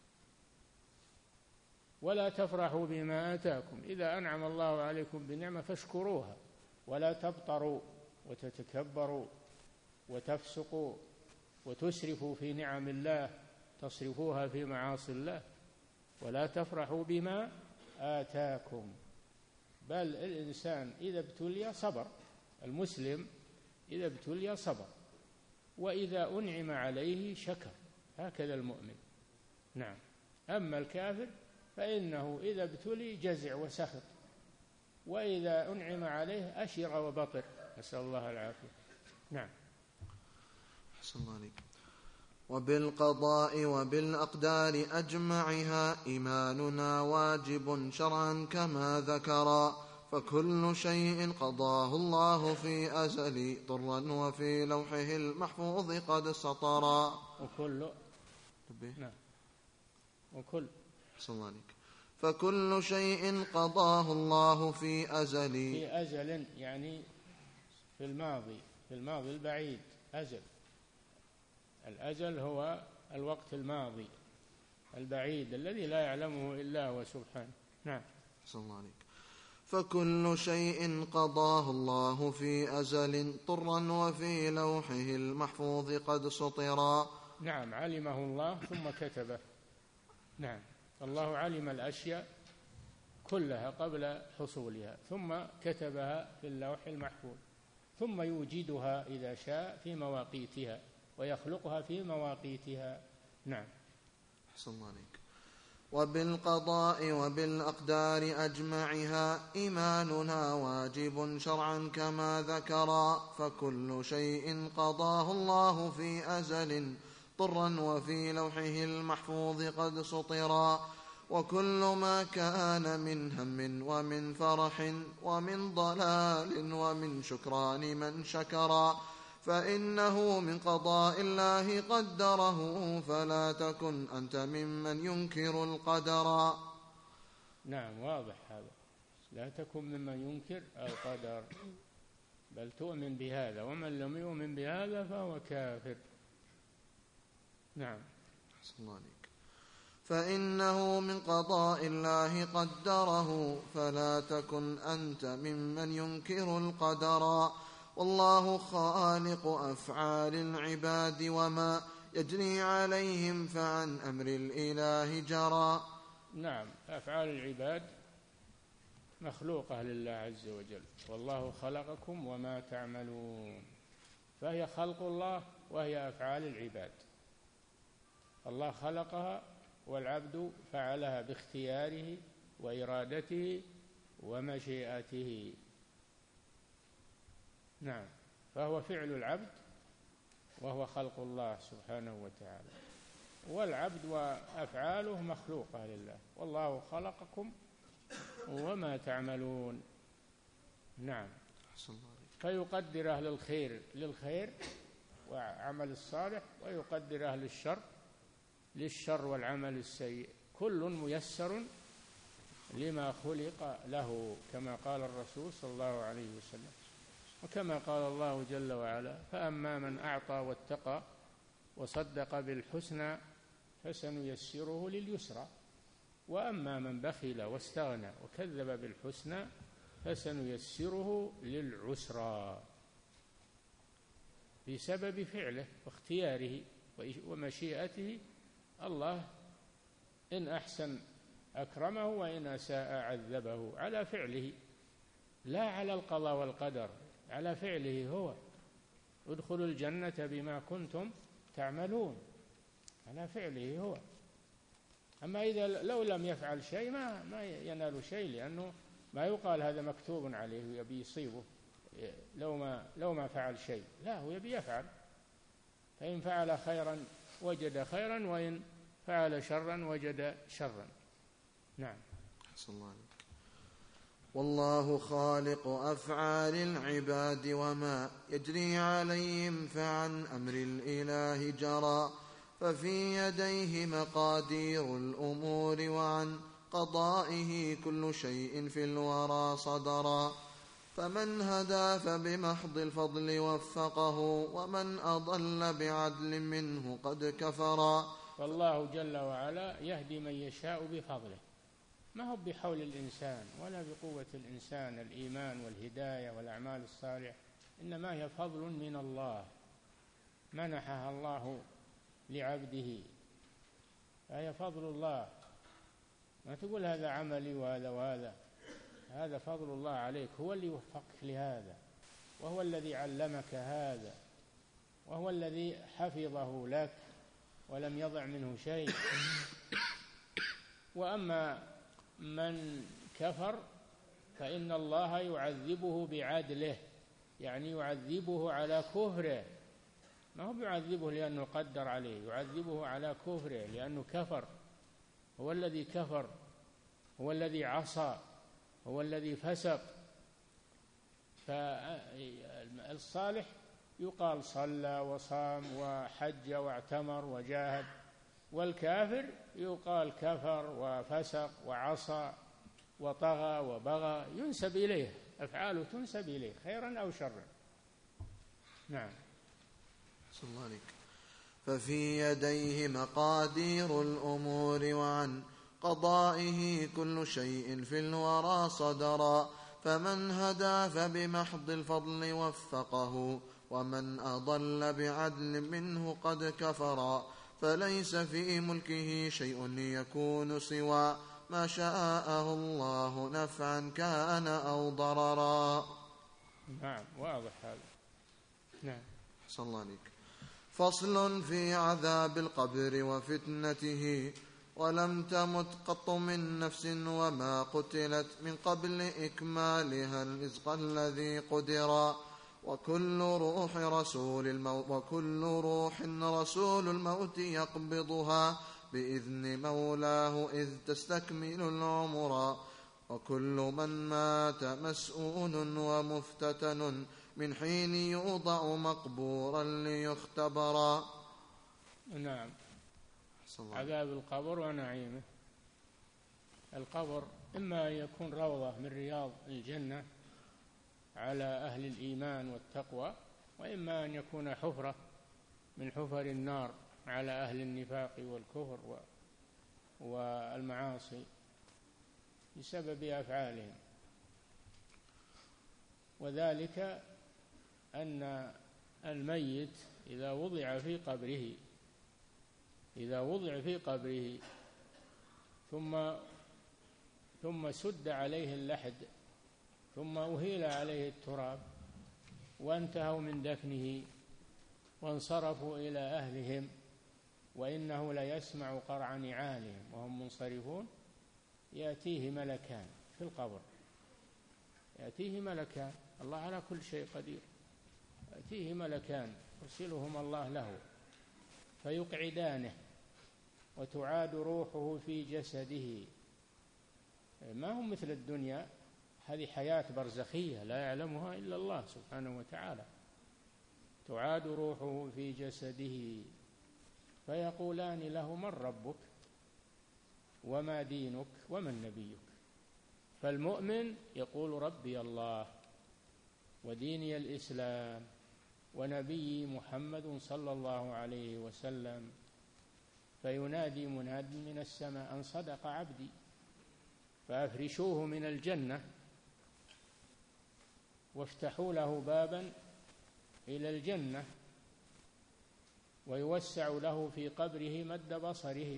B: ولا تفرحوا بما آتاكم، إذا أنعم الله عليكم بنعمة فاشكروها، ولا تبطروا وتتكبروا وتفسقوا وتسرفوا في نعم الله، تصرفوها في معاصي الله. ولا تفرحوا بما آتاكم، بل الإنسان إذا ابتلي صبر، المسلم إذا ابتلي صبر، وإذا أنعم عليه شكر، هكذا المؤمن. نعم. أما الكافر فإنه إذا ابتلي جزع وسخط، وإذا أنعم عليه أشر وبطر، نسأل الله العافية. نعم.
A: أحسن الله عليك. وبالقضاء وبالأقدار أجمعها إيماننا واجب شرعا كما ذكرا، فكل شيء قضاه الله في أزل طرا وفي لوحه المحفوظ قد سطرا.
B: وكل نعم وكل
A: أحسن الله عليك. فكل شيء قضاه الله في أزل،
B: في أزل يعني في الماضي، في الماضي البعيد. أزل، الأزل هو الوقت الماضي البعيد الذي لا يعلمه إلا هو سبحانه. نعم.
A: أحسن الله عليك. فكل شيء قضاه الله في أزل طرا وفي لوحه المحفوظ قد سطرا.
B: نعم، علمه الله ثم كتبه. نعم، الله علم الأشياء كلها قبل حصولها، ثم كتبها في اللوح المحفوظ، ثم يوجدها إذا شاء في مواقيتها، ويخلقها في مواقيتها. نعم.
A: أحسن الله عليك. وبالقضاء وبالأقدار أجمعها إيماننا واجب شرعا كما ذكرا، فكل شيء قضاه الله في أزل طرا وفي لوحه المحفوظ قد سطرا. وكل ما كان من هم ومن فرح ومن ضلال ومن شكران من شكرا، فإنه من قضاء الله قدره، فلا تكن أنت ممن ينكر القدر.
B: نعم، واضح هذا، لا تكن ممن ينكر القدر، بل تؤمن بهذا، ومن لم يؤمن بهذا فهو كافر. نعم.
A: أحسن الله عليك. فإنه من قضاء الله قدره، فلا تكن أنت ممن ينكر القدر. والله خالق أفعال العباد وما يجري عليهم، فعن أمر الإله جرى.
B: نعم، أفعال العباد مخلوقة لله عز وجل، والله خلقكم وما تعملون، فهي خلق الله وهي أفعال العباد. الله خلقها والعبد فعلها باختياره وإرادته ومشيئته. نعم، فهو فعل العبد وهو خلق الله سبحانه وتعالى، والعبد وأفعاله مخلوقة لله، والله خلقكم وما تعملون. نعم. فيقدر أهل الخير للخير وعمل الصالح، ويقدر أهل الشر للشر والعمل السيء، كل ميسر لما خلق له، كما قال الرسول صلى الله عليه وسلم، وكما قال الله جل وعلا: فأما من أعطى واتقى وصدق بالحسنى فسنيسره لليسرى، وأما من بخل واستغنى وكذب بالحسنى فسنيسره للعسرى، بسبب فعله واختياره ومشيئته. الله إن أحسن أكرمه وإن أساء عذبه على فعله، لا على القضاء والقدر، على فعله هو. ادخلوا الجنة بما كنتم تعملون، على فعله هو. أما إذا لو لم يفعل شيء ما ما ينال شيء، لأنه ما يقال هذا مكتوب عليه ويبي يصيبه لو ما لو ما فعل شيء، لا، هو يبي يفعل، فإن فعل خيرا وجد خيرا، وإن فعل شرا وجد شرا. نعم.
A: أحسن الله عليك. والله خالق أفعال العباد وما يجري عليهم، فعن أمر الإله جرى، ففي يديه مقادير الأمور، وعن قضائه كل شيء في الورى صدرا، فمن هدى فبمحض الفضل وفقه، ومن أضل بعدل منه قد كفرا.
B: والله جل وعلا يهدي من يشاء بفضله، ما هو بحول الإنسان ولا بقوة الإنسان، الإيمان والهداية والأعمال الصالحة إنما هي فضل من الله منحها الله لعبده، فهي فضل الله. ما تقول هذا عملي وهذا وهذا، هذا فضل الله عليك، هو اللي وفقك لهذا، وهو الذي علمك هذا، وهو الذي حفظه لك ولم يضع منه شيء. وأما من كفر فإن الله يعذبه بعدله، يعني يعذبه على كفره، ما هو يعذبه لأنه قدر عليه، يعذبه على كفره لأنه كفر، هو الذي كفر، هو الذي عصى، هو الذي فسق. فالصالح يقال صلى وصام وحج واعتمر وجاهد، والكافر يقال كفر وفسق وعصى وطغى وبغى، ينسب إليه، أفعاله تنسب إليه خيرا أو شرا. نعم.
A: صلى الله عليك. ففي يديه مقادير الأمور، وعن قضائه كل شيء في الورى صدرا، فمن هدى فبمحض الفضل وفقه، ومن أضل بعدل منه قد كفرا، فليس في ملكه شيء يكون سوى ما شاءه الله، نفعا كان أو ضررا.
B: نعم، واضح هذا. نعم.
A: صلى الله عليك. فصل في عذاب القبر وفتنته، ولم تمت قط من نفس وما قتلت من قبل إكمالها الرزق الذي قدرا، وكل روح رسول الموت وكل روح رسول الموت يقبضها بإذن مولاه إذ تستكمل العمر، وكل من مات مسؤول ومفتتن من حين يوضع مقبورا ليختبرا.
B: نعم. عذاب القبر ونعيمه. القبر إما أن يكون روضة من رياض الجنة على أهل الإيمان والتقوى، وإما أن يكون حفرة من حفر النار على أهل النفاق والكفر والمعاصي بسبب أفعالهم. وذلك أن الميت إذا وضع في قبره إذا وضع في قبره ثم ثم سد عليه اللحد، ثم أهيل عليه التراب، وانتهوا من دفنه وانصرفوا إلى أهلهم، وإنه ليسمع قرع نعالهم وهم منصرفون، يأتيه ملكان في القبر، يأتيه ملكان، الله على كل شيء قدير، يأتيه ملكان يرسلهم الله له فيقعدانه، وتعاد روحه في جسده. ما هم مثل الدنيا، هذه حياة برزخية لا يعلمها إلا الله سبحانه وتعالى. تعاد روحه في جسده فيقولان له: من ربك وما دينك ومن نبيك؟ فالمؤمن يقول: ربي الله وديني الإسلام ونبي محمد صلى الله عليه وسلم. فينادي مناد من السماء: أن صدق عبدي فأفرشوه من الجنة وافتحوا له بابا إلى الجنة ويوسع له في قبره مد بصره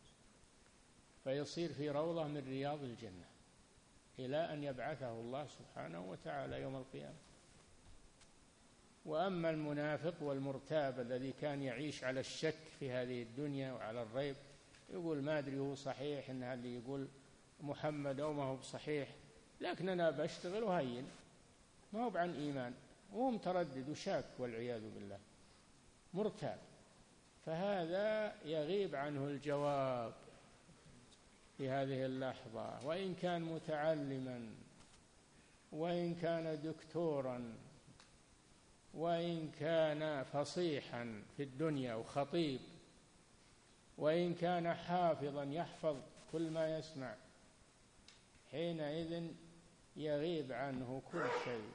B: فيصير في روضة من رياض الجنة إلى أن يبعثه الله سبحانه وتعالى يوم القيامة. وأما المنافق والمرتاب الذي كان يعيش على الشك في هذه الدنيا وعلى الريب، يقول: ما أدري هو صحيح إن اللي يقول محمد أو ما هو بصحيح، لكن أنا بشتغل وهين، ما هو عن إيمان، وهو متردد وشاك والعياذ بالله، مرتاب. فهذا يغيب عنه الجواب في هذه اللحظة، وإن كان متعلما وإن كان دكتورا وإن كان فصيحا في الدنيا وخطيب وإن كان حافظا يحفظ كل ما يسمع، حينئذ يغيب عنه كل شيء،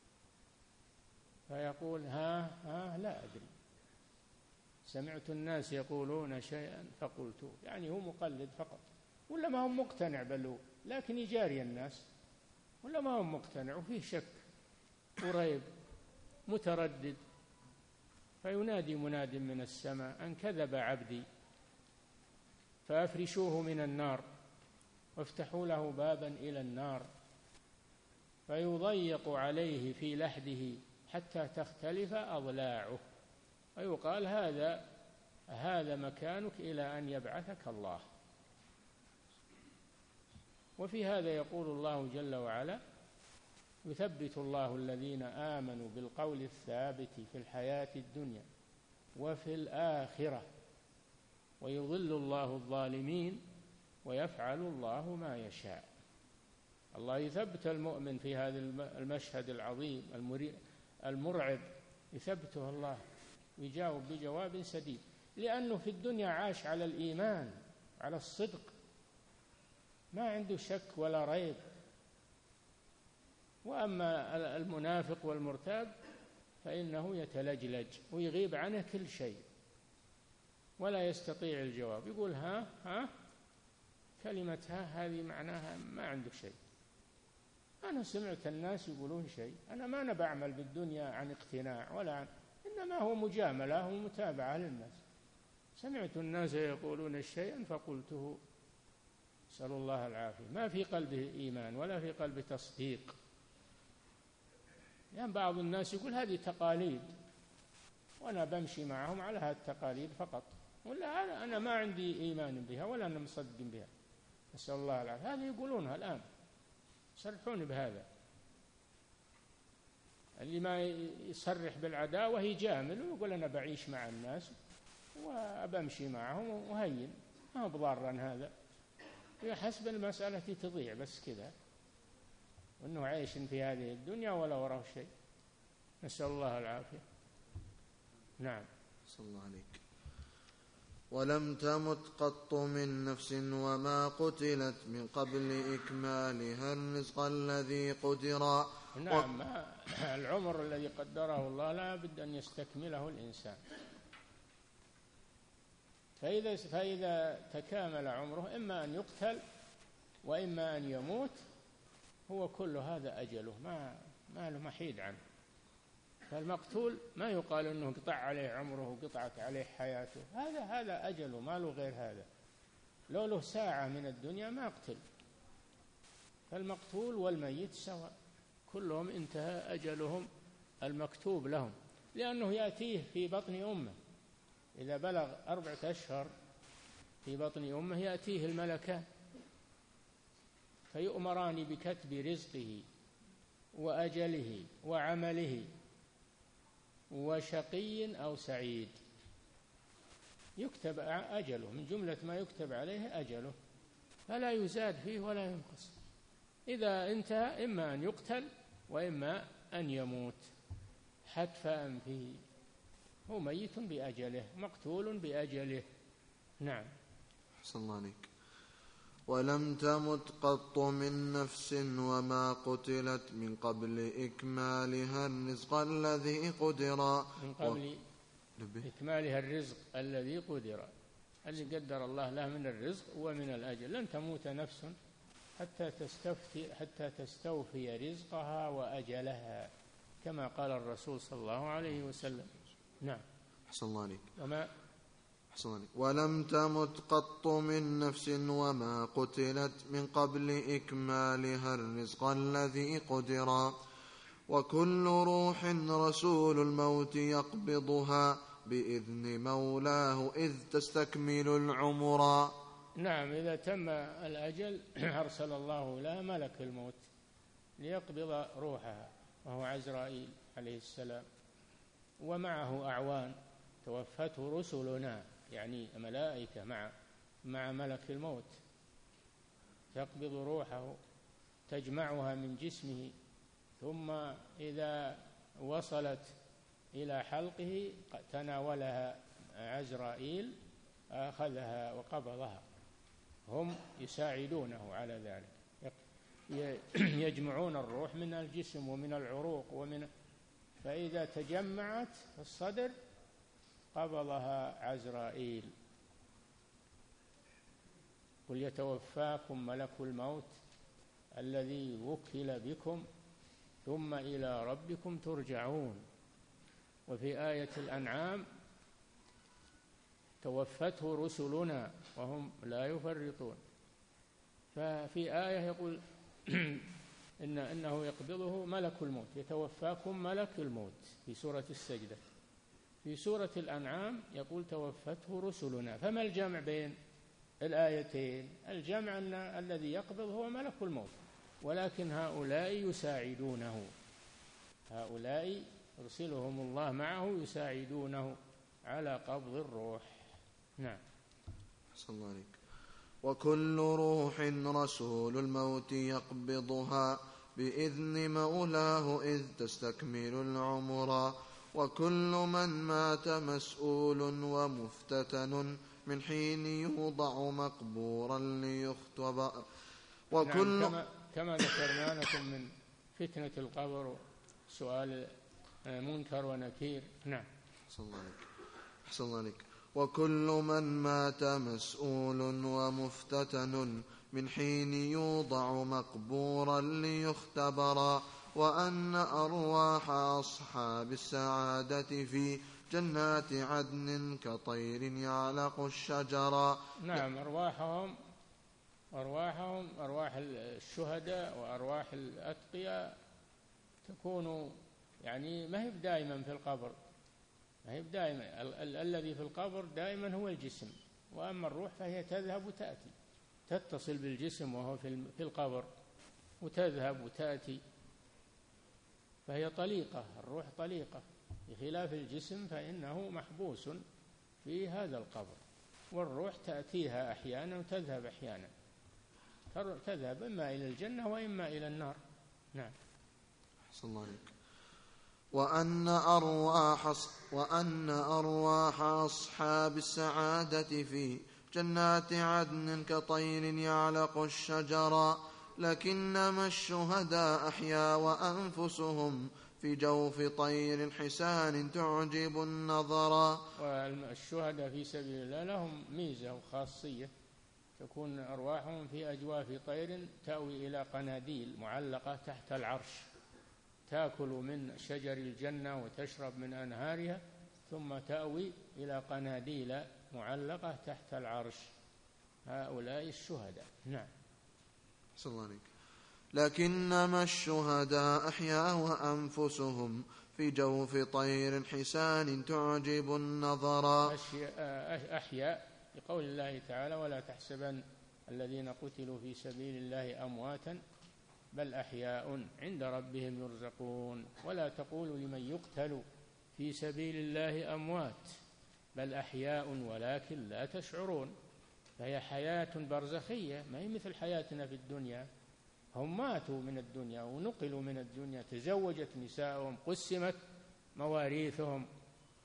B: فيقول: ها ها لا أدري، سمعت الناس يقولون شيئا فقلت. يعني هو مقلد فقط، ولا ما هو مقتنع بل لكن يجاري الناس، ولا ما هو مقتنع وفيه شك وريب متردد. فينادي مناد من السماء: أن كذب عبدي فأفرشوه من النار وافتحوا له بابا إلى النار فيضيق عليه في لحده حتى تختلف أضلاعه، ويقال: هذا هذا مكانك إلى أن يبعثك الله. وفي هذا يقول الله جل وعلا: يثبت الله الذين آمنوا بالقول الثابت في الحياة الدنيا وفي الآخرة ويضل الله الظالمين ويفعل الله ما يشاء. الله يثبت المؤمن في هذا المشهد العظيم المرعب، يثبته الله ويجاوب بجواب سديد، لأنه في الدنيا عاش على الإيمان على الصدق، ما عنده شك ولا ريب. وأما المنافق والمرتاب فإنه يتلجلج ويغيب عنه كل شيء ولا يستطيع الجواب، يقول: ها ها كلمة ها هذه معناها ما عنده شيء. أنا سمعت الناس يقولون شيء، أنا ما أنا بعمل بالدنيا عن اقتناع ولا عن، إنما هو مجاملة ومتابعة للناس. سمعت الناس يقولون الشيء فقلته، نسأل الله العافية. ما في قلبه إيمان ولا في قلبه تصديق. يعني بعض الناس يقول: هذه تقاليد وأنا بمشي معهم على هذه التقاليد فقط، ولا أنا ما عندي إيمان بها ولا أنا مصدق بها، نسأل الله العافية. هذه يقولونها الآن، يصرحون بهذا. اللي ما يصرح بالعداوة يجامل ويقول: أنا بعيش مع الناس وأبمشي معهم وهين، ما هو بضارا هذا، حسب المسألة تضيع بس كذا، وأنه عايش في هذه الدنيا ولا وراه شيء، نسأل الله العافية. نعم.
A: صلى الله عليك. ولم تمت قط من نفس وما قتلت من قبل إكمالها الرزق الذي قدر.
B: نعم. العمر الذي قدره الله لا بد أن يستكمله الإنسان، فإذا, فإذا تكامل عمره إما أن يقتل وإما أن يموت، هو كل هذا أجله، ما, ما له محيد عنه. فالمقتول ما يقال أنه قطع عليه عمره وقطعت عليه حياته، هذا هذا أجله، ما له غير هذا. لو له ساعة من الدنيا ما قتل. فالمقتول والميت سواء، كلهم انتهى أجلهم المكتوب لهم، لأنه يأتيه في بطن أمه إذا بلغ أربعة أشهر في بطن أمه، يأتيه الملكان فيؤمران بكتب رزقه وأجله وعمله وشقي أو سعيد. يكتب أجله، من جملة ما يكتب عليه أجله، فلا يزاد فيه ولا ينقص. إذا انتهى إما أن يقتل وإما أن يموت حتف أنفه. هو ميت بأجله، مقتول بأجله. نعم.
A: أحسن الله عليك. ولم تمت قط من نفس وما قتلت من قبل إكمالها الرزق الذي قدر.
B: من قبل إكمالها الرزق الذي قدر، الذي قدر الله له من الرزق ومن الأجل. لن تموت نفس حتى تستوفي حتى تستوفي رزقها وأجلها، كما قال الرسول صلى الله عليه وسلم. نعم.
A: أحسن الله عليك.
B: وما
A: أحسن الله عليك. ولم تمت قط من نفس وما قتلت من قبل إكمالها الرزق الذي قدر. وكل روح رسول الموت يقبضها بإذن مولاه إذ تستكمل العمر.
B: نعم، إذا تم الأجل أرسل الله لها ملك الموت ليقبض روحها، وهو عزرائيل عليه السلام، ومعه أعوان توفته رسلنا، يعني ملائكة مع مع ملك الموت تقبض روحه، تجمعها من جسمه، ثم إذا وصلت إلى حلقه تناولها عزرائيل، أخذها وقبضها. هم يساعدونه على ذلك، يجمعون الروح من الجسم ومن العروق ومن، فإذا تجمعت في الصدر قبضها عزرائيل. قل يتوفاكم ملك الموت الذي وكل بكم ثم إلى ربكم ترجعون. وفي آية الأنعام توفته رسلنا وهم لا يفرطون. ففي آية يقول إن إنه يقبضه ملك الموت، يتوفاكم ملك الموت في سورة السجدة. في سورة الأنعام يقول توفته رسلنا. فما الجمع بين الآيتين؟ الجمع أن الذي يقبض هو ملك الموت، ولكن هؤلاء يساعدونه، هؤلاء يرسلهم الله معه يساعدونه على قبض الروح. نعم.
A: أحسن الله عليك. وكل روح رسول الموت يقبضها بإذن مولاه إذ تستكمل العمر. وكل من مات مسؤول ومفتتن من حين يوضع مقبورا ليختبر. وكل
B: نعم، كما, كما ذكرنا لكم من فتنة القبر سؤال منكر ونكير. نعم.
A: أحسن الله عليك. أحسن الله عليك. وكل من مات مسؤول ومفتتن من حين يوضع مقبورا ليختبر. وأن أرواح أصحاب السعادة في جنات عدن كطير يعلق الشجر.
B: نعم، أرواحهم أرواحهم أرواح الشهداء وأرواح الأتقياء تكون يعني ما هي دائما في القبر، ما هي دائما. ال- ال- الذي في القبر دائما هو الجسم، وأما الروح فهي تذهب وتأتي، تتصل بالجسم وهو في في القبر، وتذهب وتأتي، فهي طليقة. الروح طليقة، بخلاف الجسم فإنه محبوس في هذا القبر. والروح تأتيها أحيانا وتذهب أحيانا، تذهب إما إلى الجنة وإما إلى النار. نعم.
A: أحسن الله عليك. وأن أرواح وأن أرواح أصحاب السعادة في جنات عدن كطير يعلق الشجر. لكنما الشهداء أحيا وأنفسهم في جوف طير حسان تعجب النظر.
B: والشهداء في سبيل الله لهم ميزة وخاصية، تكون أرواحهم في أجواف طير تأوي إلى قناديل معلقة تحت العرش، تأكل من شجر الجنة وتشرب من أنهارها، ثم تأوي إلى قناديل معلقة تحت العرش. هؤلاء الشهداء. نعم.
A: صلى الله عليك. لكنما الشهداء أحيا وأنفسهم في جوف طير حسان تعجب النظر.
B: أحياء لقول الله تعالى ولا تحسبن الذين قتلوا في سبيل الله أمواتا بل أحياء عند ربهم يرزقون. ولا تقولوا لمن يقتل في سبيل الله أموات بل أحياء ولكن لا تشعرون. فهي حياة برزخية، ما هي مثل حياتنا في الدنيا. هم ماتوا من الدنيا ونقلوا من الدنيا، تزوجت نساءهم، قسمت مواريثهم،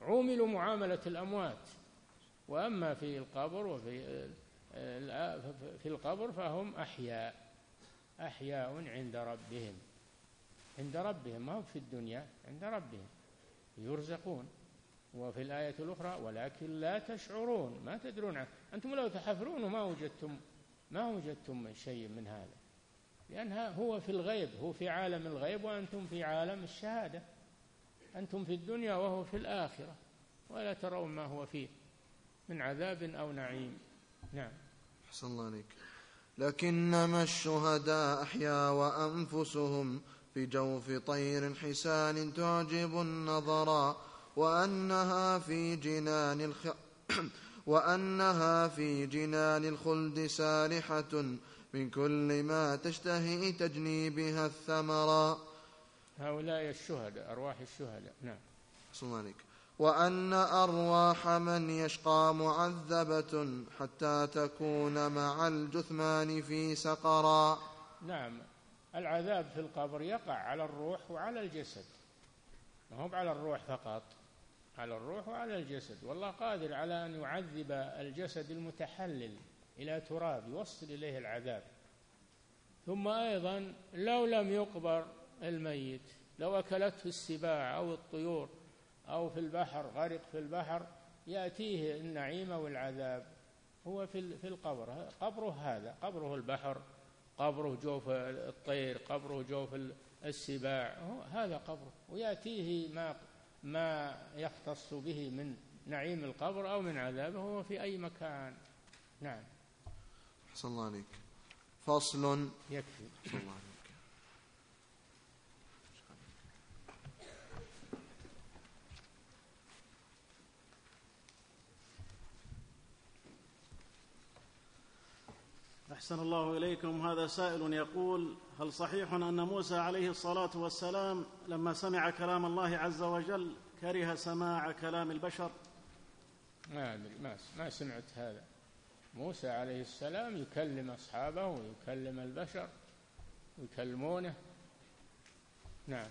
B: عوملوا معاملة الأموات. وأما في القبر وفي في القبر فهم أحياء أحياء عند ربهم عند ربهم ما هو في الدنيا، عند ربهم يرزقون. وفي الآية الأخرى ولكن لا تشعرون، ما تدرون عنه. أنتم لو تحفرون ما وجدتم ما وجدتم شيء من هذا، لأنها هو في الغيب، هو في عالم الغيب وأنتم في عالم الشهادة. أنتم في الدنيا وهو في الآخرة، ولا ترون ما هو فيه من عذاب أو نعيم. نعم.
A: أحسن الله عليك. لكنما الشهداء أحياء وأنفسهم في جوف طير حسان تعجب النظرا، وأنها في جنان الخ... وأنها في جنان الخلد سارحة من كل ما تشتهي تجني بها الثمرا.
B: هؤلاء الشهداء، أرواح الشهداء. نعم.
A: أحسن الله عليك. وأن أرواح من يشقى معذبة حتى تكون مع الجثمان في سقرا.
B: نعم، العذاب في القبر يقع على الروح وعلى الجسد، ما هو على الروح فقط، على الروح وعلى الجسد. والله قادر على أن يعذب الجسد المتحلل إلى تراب يوصل إليه العذاب. ثم أيضا لو لم يقبر الميت، لو أكلته السباع أو الطيور أو في البحر، غرق في البحر، يأتيه النعيم والعذاب. هو في في القبر، قبره هذا، قبره البحر، قبره جوف الطير، قبره جوف السباع، هذا قبره، ويأتيه ما ما يختص به من نعيم القبر أو من عذابه، هو في أي مكان. نعم.
A: أحسن الله عليك. فصل.
B: يكفي.
A: أحسن الله عليك.
C: أحسن الله إليكم. هذا سائل يقول: هل صحيح أن موسى عليه الصلاة والسلام لما سمع كلام الله عز وجل كره سماع كلام البشر؟
B: ما أدري، ما ما سمعت هذا. موسى عليه السلام يكلم أصحابه ويكلم البشر ويكلمونه. نعم.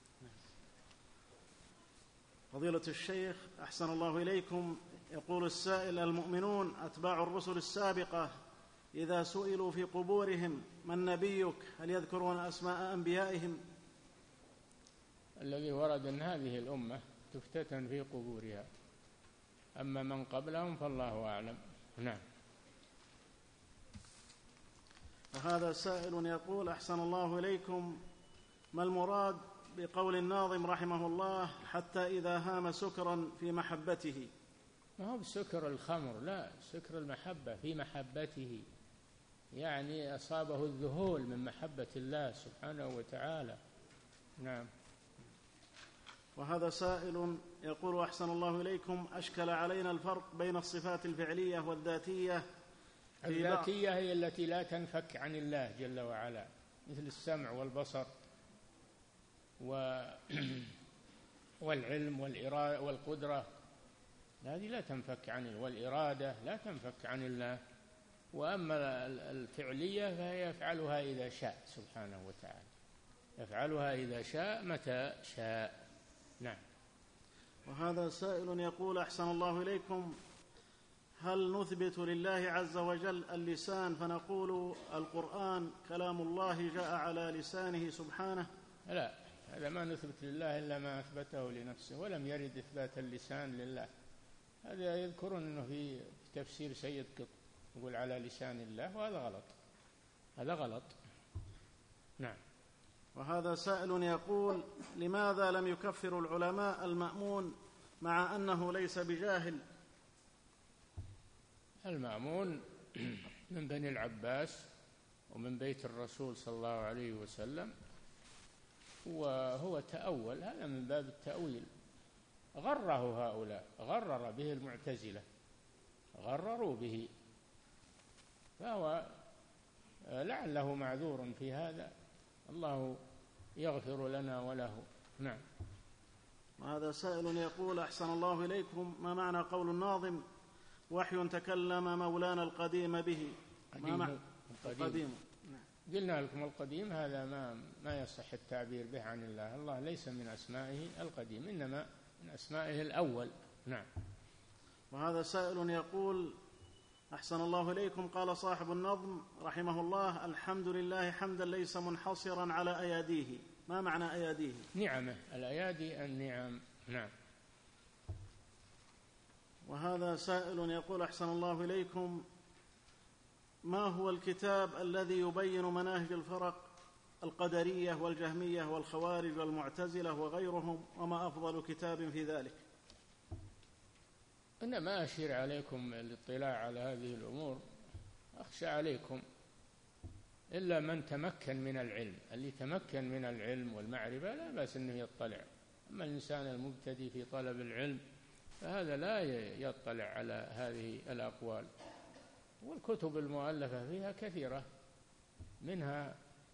C: فضيلة الشيخ أحسن الله إليكم، يقول السائل: المؤمنون أتباع الرسل السابقة إذا سئلوا في قبورهم من نبيك هل يذكرون أسماء أنبيائهم؟
B: الذي ورد أن هذه الأمة تفتتن في قبورها، أما من قبلهم فالله أعلم. نعم.
C: وهذا سائل يقول: أحسن الله إليكم، ما المراد بقول الناظم رحمه الله: حتى إذا هام سكرا في محبته؟
B: ما هو بسكر الخمر، لا، سكر المحبة في محبته، يعني أصابه الذهول من محبة الله سبحانه وتعالى. نعم.
C: وهذا سائل يقول: أحسن الله إليكم، أشكل علينا الفرق بين الصفات الفعلية والذاتية.
B: الذاتية هي التي لا تنفك عن الله جل وعلا، مثل السمع والبصر و... والعلم والإرادة والقدرة، هذه لا تنفك عن الله، والإرادة لا تنفك عن الله. وأما الفعلية فهي يفعلها إذا شاء سبحانه وتعالى، يفعلها إذا شاء متى شاء. نعم.
C: وهذا سائل يقول: أحسن الله إليكم، هل نثبت لله عز وجل اللسان فنقول القرآن كلام الله جاء على لسانه سبحانه؟
B: لا، هذا ما نثبت لله إلا ما أثبته لنفسه، ولم يرد إثبات اللسان لله. هذا يذكرون أنه في تفسير سيد قطب يقول على لسان الله، وهذا غلط، هذا غلط. نعم.
C: وهذا سائل يقول: لماذا لم يكفر العلماء المأمون مع أنه ليس بجاهل؟
B: المأمون من بني العباس ومن بيت الرسول صلى الله عليه وسلم، وهو تأول، هذا من باب التأويل. غره هؤلاء، غرر به المعتزلة، غرروا به، فهو لعله معذور في هذا، الله يغفر لنا وله. نعم.
C: وهذا سائل يقول: أحسن الله إليكم، ما معنى قول الناظم: وحي تكلم مولانا القديم به؟
B: ما معنى القديم؟
C: القديم.
B: نعم. قلنا لكم القديم هذا ما ما يصح التعبير به عن الله، الله ليس من أسمائه القديم، إنما من أسمائه الأول. نعم.
C: وهذا سائل يقول: أحسن الله إليكم، قال صاحب النظم رحمه الله: الحمد لله حمدا ليس منحصرا على أياديه. ما معنى أياديه؟
B: نعمه، الأيادي النعم. نعم.
C: وهذا سائل يقول: أحسن الله إليكم، ما هو الكتاب الذي يبين مناهج الفرق القدرية والجهمية والخوارج والمعتزلة وغيرهم، وما أفضل كتاب في ذلك؟
B: إنما أشير عليكم الاطلاع على هذه الأمور، أخشى عليكم إلا من تمكن من العلم. اللي تمكن من العلم والمعرفة لا بأس أنه يطلع، أما الإنسان المبتدئ في طلب العلم فهذا لا يطلع على هذه الأقوال. والكتب المؤلفة فيها كثيرة، منها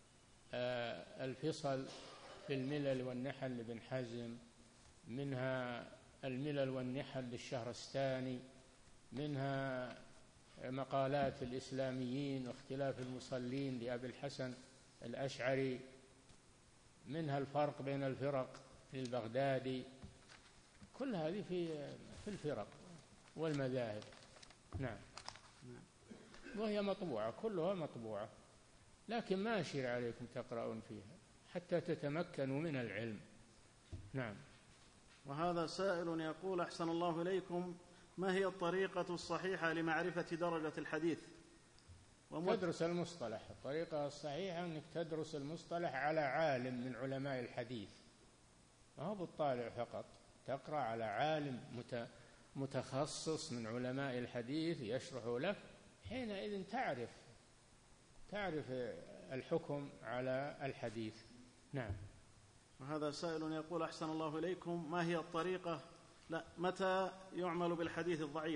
B: الفصل في الملل والنحل لابن حزم، منها الملل والنحل للشهرستاني، منها مقالات الإسلاميين واختلاف المصلين لأبي الحسن الأشعري، منها الفرق بين الفرق للبغدادي. كل هذه في في الفرق والمذاهب. نعم. وهي مطبوعة، كلها مطبوعة، لكن ما أشير عليكم تقرؤون فيها حتى تتمكنوا من العلم. نعم.
C: وهذا سائل يقول: أحسن الله إليكم، ما هي الطريقة الصحيحة لمعرفة درجة الحديث؟
B: ومت... تدرس المصطلح. الطريقة الصحيحة أنك تدرس المصطلح على عالم من علماء الحديث، ما هو بالطالع فقط، تقرأ على عالم مت... متخصص من علماء الحديث يشرح لك، حينئذ تعرف تعرف الحكم على الحديث. نعم.
C: وهذا سائل يقول: أحسن الله إليكم، ما هي الطريقة لا متى يعمل بالحديث الضعيف؟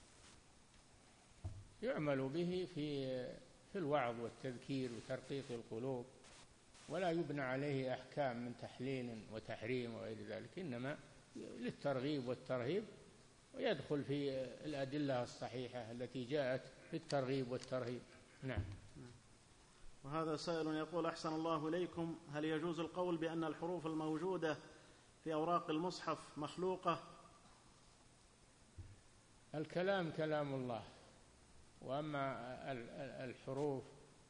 B: يعمل به في في الوعظ والتذكير وترقيق القلوب، ولا يبنى عليه أحكام من تحليل وتحريم وغير ذلك، إنما للترغيب والترهيب، ويدخل في الأدلة الصحيحة التي جاءت في الترغيب والترهيب. نعم.
C: وهذا سائل يقول: أحسن الله إليكم، هل يجوز القول بأن الحروف الموجودة في أوراق المصحف مخلوقة؟
B: الكلام كلام الله، وأما الحروف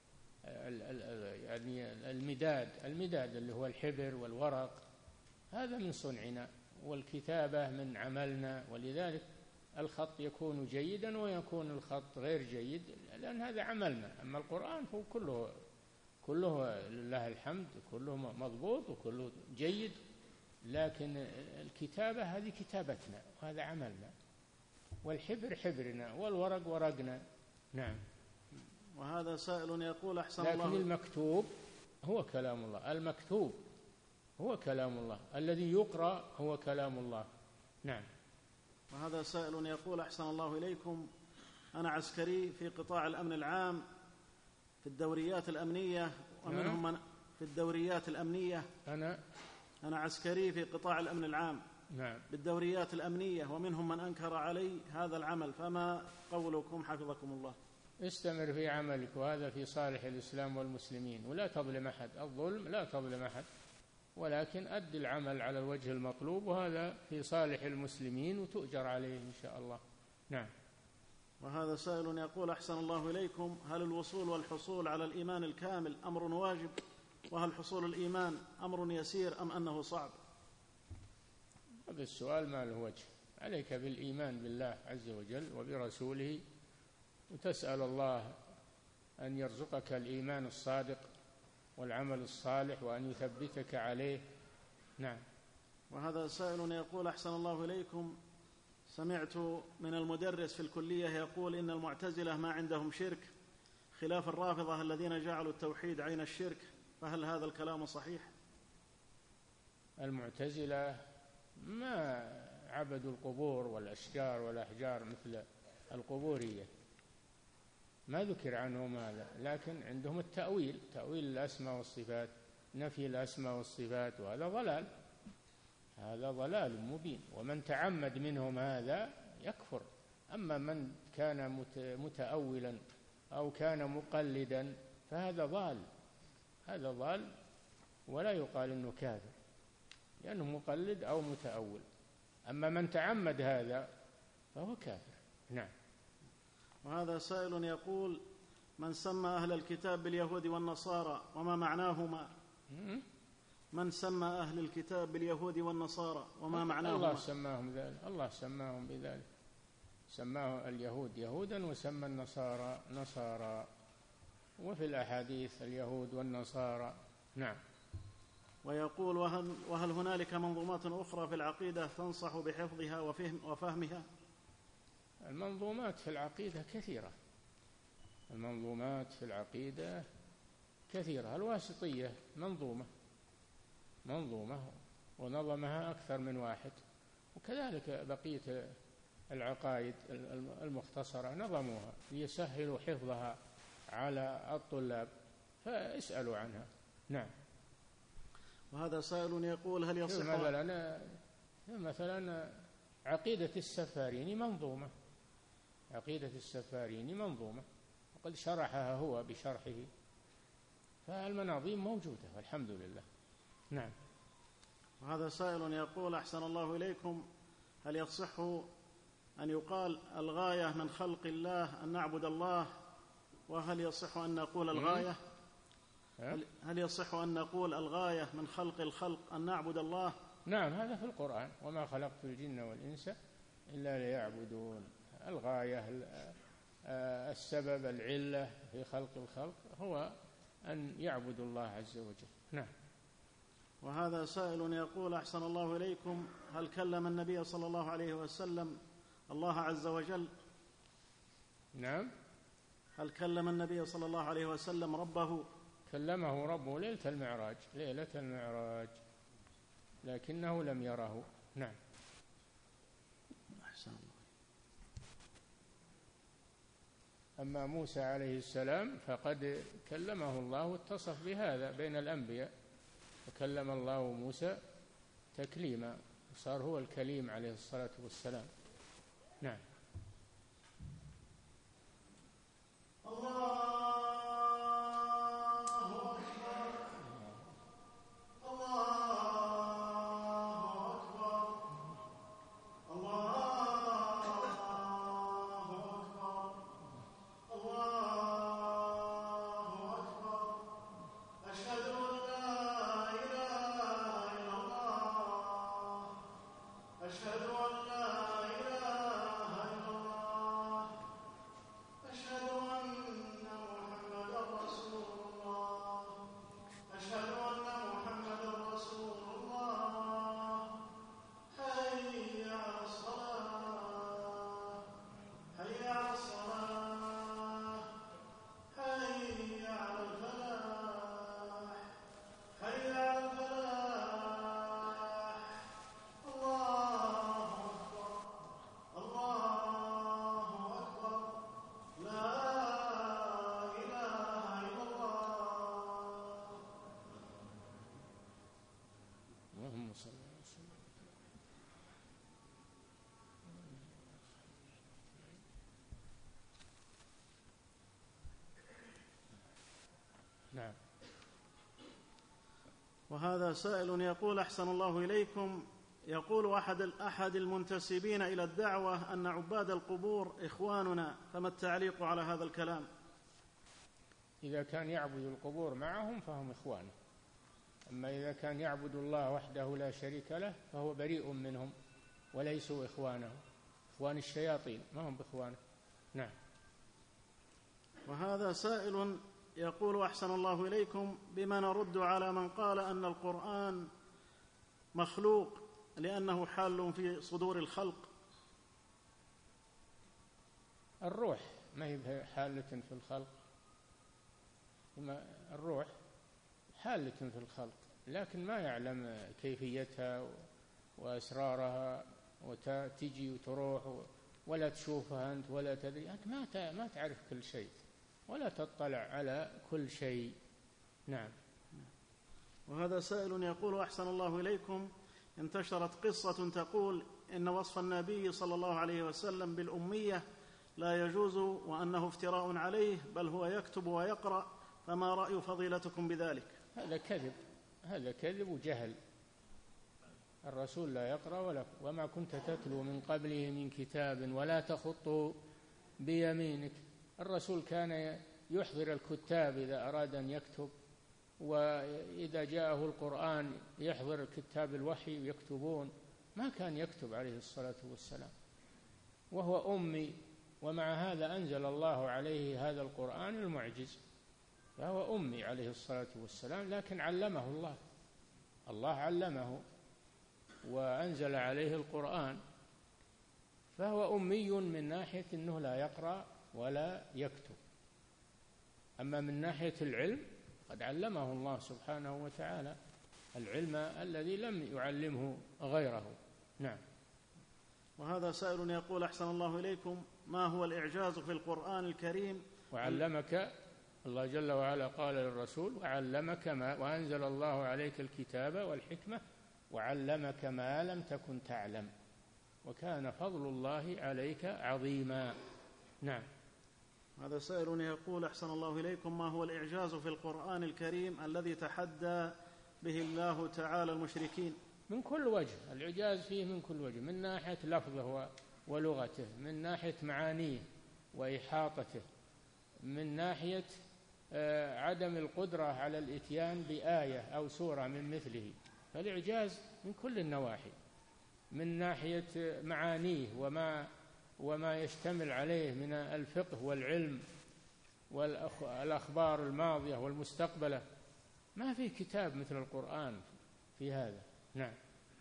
B: يعني المداد المداد اللي هو الحبر والورق هذا من صنعنا، والكتابة من عملنا، ولذلك الخط يكون جيدا ويكون الخط غير جيد، لأن هذا عملنا. أما القرآن فهو كله كله لله الحمد، كله مضبوط وكله جيد، لكن الكتابة هذه كتابتنا وهذا عملنا، والحبر حبرنا والورق ورقنا. نعم.
C: وهذا سائل يقول: أحسن
B: لكن
C: الله،
B: لكن المكتوب هو كلام الله، المكتوب هو كلام الله، الذي يقرأ هو كلام الله. نعم.
C: وهذا سائل يقول: أحسن الله إليكم، أنا عسكري في قطاع الأمن العام في الدوريات الأمنية، ومنهم من في الدوريات الأمنية
B: أنا
C: أنا عسكري في قطاع الأمن العام.
B: نعم.
C: بالدوريات الأمنية، ومنهم من أنكر علي هذا العمل، فما قولكم حفظكم الله؟
B: استمر في عملك، وهذا في صالح الإسلام والمسلمين، ولا تظلم أحد. الظلم لا تظلم أحد، ولكن أد العمل على الوجه المطلوب، وهذا في صالح المسلمين وتؤجر عليه إن شاء الله. نعم.
C: وهذا سائل يقول: أحسن الله إليكم، هل الوصول والحصول على الإيمان الكامل أمر واجب؟ وهل حصول الإيمان أمر يسير أم أنه صعب؟
B: هذا السؤال ما له وجه. عليك بالإيمان بالله عز وجل وبرسوله، وتسأل الله أن يرزقك الإيمان الصادق والعمل الصالح، وأن يثبتك عليه. نعم.
C: وهذا سائل يقول: أحسن الله إليكم، سمعت من المدرس في الكلية يقول إن المعتزلة ما عندهم شرك، خلاف الرافضة الذين جعلوا التوحيد عين الشرك، فهل هذا الكلام صحيح؟
B: المعتزلة ما عبدوا القبور والأشجار والأحجار مثل القبورية، ما ذكر عنهم هذا، لكن عندهم التأويل، تأويل الأسماء والصفات، نفي الأسماء والصفات، وهذا ضلال، هذا ضلال مبين، ومن تعمد منهم هذا يكفر. أما من كان متأولا أو كان مقلدا فهذا ضال، هذا ضال، ولا يقال إنه كافر، لأنه مقلد أو متأول. أما من تعمد هذا فهو كافر. نعم.
C: وهذا سائل يقول: من سمى أهل الكتاب باليهود والنصارى وما معناهما؟ من سمى أهل الكتاب باليهود والنصارى وما معناهما؟
B: الله سماهم ذلك، الله سماهم بذلك، سماه اليهود يهودا وسمى النصارى نصارى، وفي الأحاديث اليهود والنصارى. نعم.
C: ويقول: وهل, وهل هنالك منظومات أخرى في العقيدة تنصح بحفظها وفهم وفهمها؟
B: المنظومات في العقيدة كثيرة، المنظومات في العقيدة كثيرة. الواسطية منظومة منظومة ونظمها أكثر من واحد، وكذلك بقية العقائد المختصرة نظموها ليسهلوا حفظها على الطلاب، فاسألوا عنها. نعم.
C: وهذا سائل يقول: هل يصح
B: مثلا مثلا عقيدة السفاريني منظومة، عقيدة السفاريني منظومة وقد شرحها هو بشرحه، فالمناظيم موجودة والحمد لله. نعم.
C: وهذا سائل يقول: أحسن الله إليكم، هل يصح أن يقال الغاية من خلق الله أن نعبد الله؟ وهل يصح أن نقول الغاية هل يصح أن نقول الغاية من خلق الخلق أن نعبد الله؟
B: نعم، هذا في القرآن: وما خلقت الجن والإنس إلا ليعبدون. الغاية السبب العلة في خلق الخلق هو أن يعبدوا الله عز وجل. نعم.
C: وهذا سائل يقول: أحسن الله إليكم، هل كلم النبي صلى الله عليه وسلم الله عز وجل؟
B: نعم.
C: هل كلم النبي صلى الله عليه وسلم ربه؟
B: كلمه ربه ليلة المعراج، ليلة المعراج، لكنه لم يره. نعم.
C: أحسن الله.
B: أما موسى عليه السلام فقد كلمه الله واتصف بهذا بين الأنبياء، وكلم الله موسى تكليما، صار هو الكليم عليه الصلاة والسلام. نعم.
C: الله
B: نعم.
C: وهذا سائل يقول: أحسن الله إليكم، يقول أحد أحد المنتسبين إلى الدعوة أن عباد القبور إخواننا، فما التعليق على هذا الكلام؟
B: إذا كان يعبد القبور معهم فهم إخوانه، أما إذا كان يعبد الله وحده لا شريك له فهو بريء منهم وليسوا إخوانه، إخوان الشياطين ما هم بإخوانه. نعم.
C: وهذا سائل يقول: أحسن الله إليكم، بما نرد على من قال أن القرآن مخلوق لأنه حال في صدور الخلق؟
B: الروح ما هي حالة في الخلق، الروح حالة في الخلق لكن ما يعلم كيفيتها وأسرارها، وتجي وتروح ولا تشوفها أنت ولا تدري، أنت ما ما تعرف كل شيء ولا تطلع على كل شيء. نعم.
C: وهذا سائل يقول: أحسن الله إليكم، انتشرت قصة تقول إن وصف النبي صلى الله عليه وسلم بالأمية لا يجوز وأنه افتراء عليه، بل هو يكتب ويقرأ، فما رأي فضيلتكم بذلك؟
B: هذا كذب، هذا كذب وجهل. الرسول لا يقرأ ولا وما كنت تتلو من قبله من كتاب ولا تخطه بيمينك. الرسول كان يحضر الكتاب إذا أراد أن يكتب، وإذا جاءه القرآن يحضر كتاب الوحي ويكتبون، ما كان يكتب عليه الصلاة والسلام، وهو أمي، ومع هذا أنزل الله عليه هذا القرآن المعجز، فهو أمي عليه الصلاة والسلام، لكن علمه الله الله علمه وأنزل عليه القرآن، فهو أمي من ناحية أنه لا يقرأ ولا يكتب. أما من ناحية العلم قد علمه الله سبحانه وتعالى العلم الذي لم يعلمه غيره. نعم.
C: وهذا سائل يقول: أحسن الله إليكم، ما هو الإعجاز في القرآن الكريم؟
B: وعلمك، الله جل وعلا قال للرسول: وعلمك ما وأنزل الله عليك الكتاب والحكمة وعلمك ما لم تكن تعلم وكان فضل الله عليك عظيما. نعم.
C: هذا سائل يقول: أحسن الله إليكم، ما هو الإعجاز في القرآن الكريم الذي تحدى به الله تعالى المشركين؟
B: من كل وجه، الإعجاز فيه من كل وجه، من ناحية لفظه ولغته، من ناحية معانيه وإحاطته، من ناحية عدم القدرة على الإتيان بآية أو سورة من مثله، فالإعجاز من كل النواحي، من ناحية معانيه وما وما يشتمل عليه من الفقه والعلم والأخبار الماضية والمستقبلة، ما في كتاب مثل القرآن في هذا. نعم.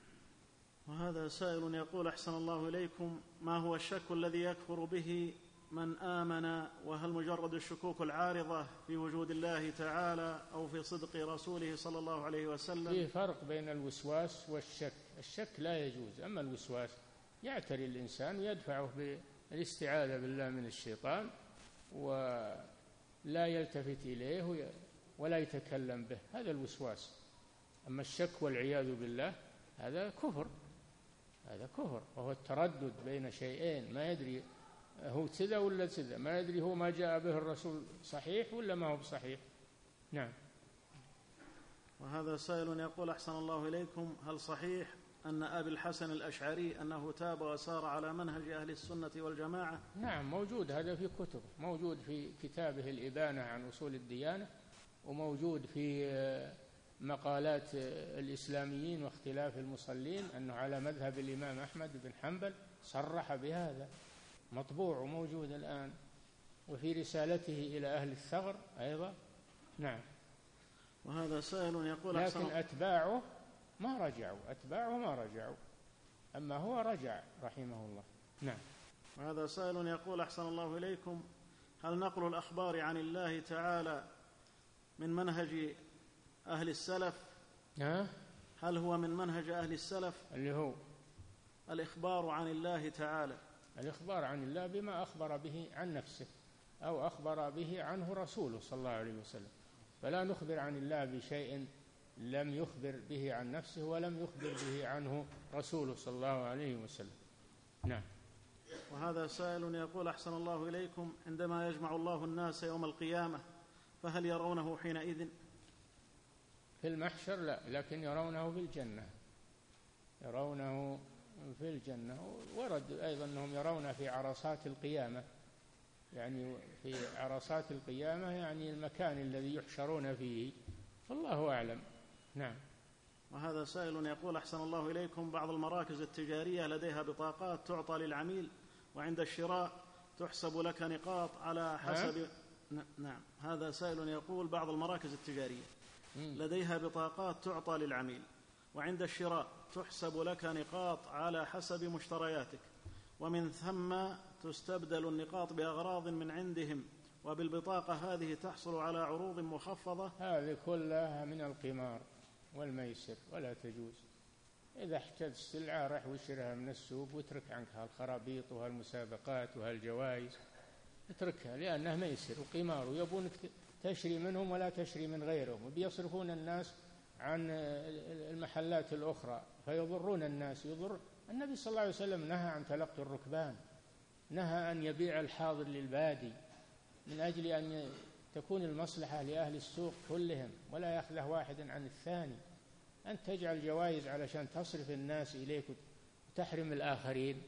C: وهذا سائل يقول: أحسن الله إليكم، ما هو الشك الذي يكفر به من آمن، وهل مجرد الشكوك العارضة في وجود الله تعالى أو في صدق رسوله صلى الله عليه وسلم؟
B: فيه فرق بين الوسواس والشك. الشك لا يجوز، أما الوسواس يعتري الإنسان ويدفعه بالاستعاذة بالله من الشيطان ولا يلتفت إليه ولا يتكلم به، هذا الوسواس. أما الشك والعياذ بالله هذا كفر، هذا كفر، وهو التردد بين شيئين، ما يدري هو كذا ولا كذا، ما يدري هو ما جاء به الرسول صحيح ولا ما هو بصحيح. نعم.
C: وهذا سائل يقول: أحسن الله إليكم، هل صحيح أن أبي الحسن الأشعري أنه تاب وسار على منهج أهل السنة والجماعة؟
B: نعم، موجود هذا في كتب، موجود في كتابه الإبانة عن أصول الديانة، وموجود في مقالات الإسلاميين واختلاف المصلين أنه على مذهب الإمام أحمد بن حنبل، صرح بهذا، مطبوع وموجود الآن، وفي رسالته إلى أهل الثغر أيضا. نعم.
C: وهذا سائل يقول:
B: لكن أتباعه ما رجعوا، أتباعه ما رجعوا، أما هو رجع رحمه الله. نعم.
C: وهذا سائل يقول: أحسن الله إليكم، هل نقل الأخبار عن الله تعالى من منهج أهل السلف؟
B: ها؟
C: هل هو من منهج أهل السلف
B: اللي هو
C: الإخبار عن الله تعالى؟
B: الإخبار عن الله بما أخبر به عن نفسه أو أخبر به عنه رسوله صلى الله عليه وسلم، فلا نخبر عن الله بشيء لم يخبر به عن نفسه ولم يخبر به عنه رسوله صلى الله عليه وسلم. نعم.
C: وهذا سائل يقول: أحسن الله إليكم، عندما يجمع الله الناس يوم القيامة فهل يرونه حينئذ؟
B: في المحشر لا، لكن يرونه في الجنة، يرونه في الجنة. ورد أيضا أنهم يرون في عرصات القيامة، يعني في عرصات القيامة يعني المكان الذي يحشرون فيه، فالله أعلم. نعم.
C: وهذا سائل يقول: أحسن الله إليكم، بعض المراكز التجارية لديها بطاقات تعطى للعميل، وعند الشراء تحسب لك نقاط على حسب. نعم. هذا سائل يقول: بعض المراكز التجارية لديها بطاقات تعطى للعميل، وعند الشراء تحسب لك نقاط على حسب مشترياتك، ومن ثم تستبدل النقاط بأغراض من عندهم، وبالبطاقة هذه تحصل على عروض مخفضة.
B: هذه كلها من القمار والميسر ولا تجوز. إذا احتجت سلعة راح وشرها من السوق واترك عنك هالخرابيط وهالمسابقات وهالجوائز، اتركها، لأنها ميسر وقمار، ويبونك تشري منهم ولا تشري من غيرهم، وبيصرفون الناس عن المحلات الأخرى فيضرون الناس. يضر النبي صلى الله عليه وسلم نهى عن تلقي الركبان، نهى أن يبيع الحاضر للبادي، من أجل أن تكون المصلحة لأهل السوق كلهم ولا يخله واحد عن الثاني. أنت تجعل جوائز علشان تصرف الناس إليك وتحرم الآخرين.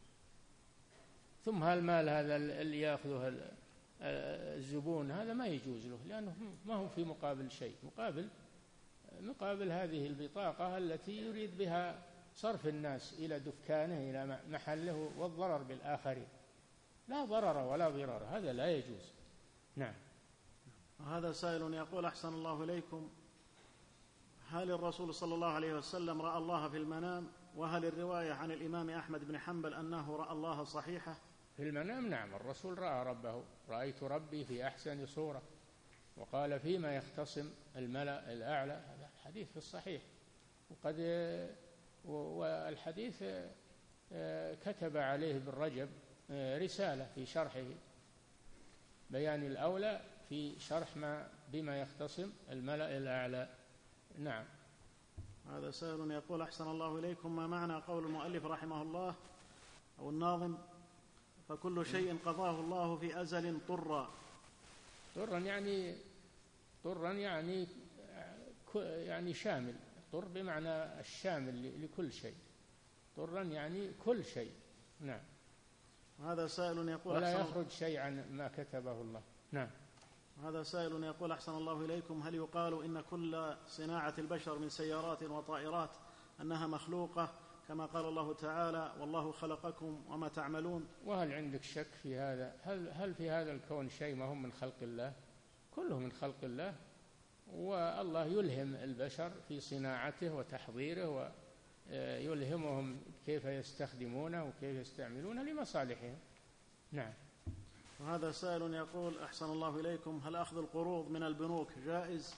B: ثم هالمال هذا اللي يأخذه الزبون هذا ما يجوز له، لأنه ما هو في مقابل شيء، مقابل مقابل هذه البطاقة التي يريد بها صرف الناس إلى دكانه إلى محله والضرر بالآخرين. لا ضرر ولا ضرار، هذا لا يجوز. نعم.
C: هذا سائل يقول: أحسن الله إليكم، هل الرسول صلى الله عليه وسلم رأى الله في المنام؟ وهل الرواية عن الإمام أحمد بن حنبل أنه رأى الله صحيحة؟
B: في المنام نعم، الرسول رأى ربه: رأيت ربي في أحسن صورة. وقال: فيما يختصم الملأ الأعلى، هذا حديث في الصحيح. وقد والحديث كتب عليه ابن رجب رسالة في شرحه، بيان الأولى في شرح ما بما يختصم الملأ الأعلى. نعم.
C: هذا سائل يقول: أحسن الله إليكم، ما معنى قول المؤلف رحمه الله أو الناظم: فكل شيء قضاه الله في أزل طرا؟
B: طرا يعني طرا يعني يعني شامل. طر بمعنى الشامل لكل شيء. طرا يعني كل شيء. نعم.
C: هذا سائل يقول:
B: ولا يخرج شيء عن ما كتبه الله. نعم.
C: هذا سائل يقول: أحسن الله إليكم، هل يقال إن كل صناعة البشر من سيارات وطائرات أنها مخلوقة كما قال الله تعالى: والله خلقكم وما تعملون؟
B: وهل عندك شك في هذا؟ هل هل في هذا الكون شيء ما هو من خلق الله؟ كله من خلق الله، والله يلهم البشر في صناعته وتحضيره، ويلهمهم كيف يستخدمونه وكيف يستعملونه لمصالحهم. نعم.
C: وهذا سائل يقول: أحسن الله إليكم، هل أخذ القروض من البنوك جائز؟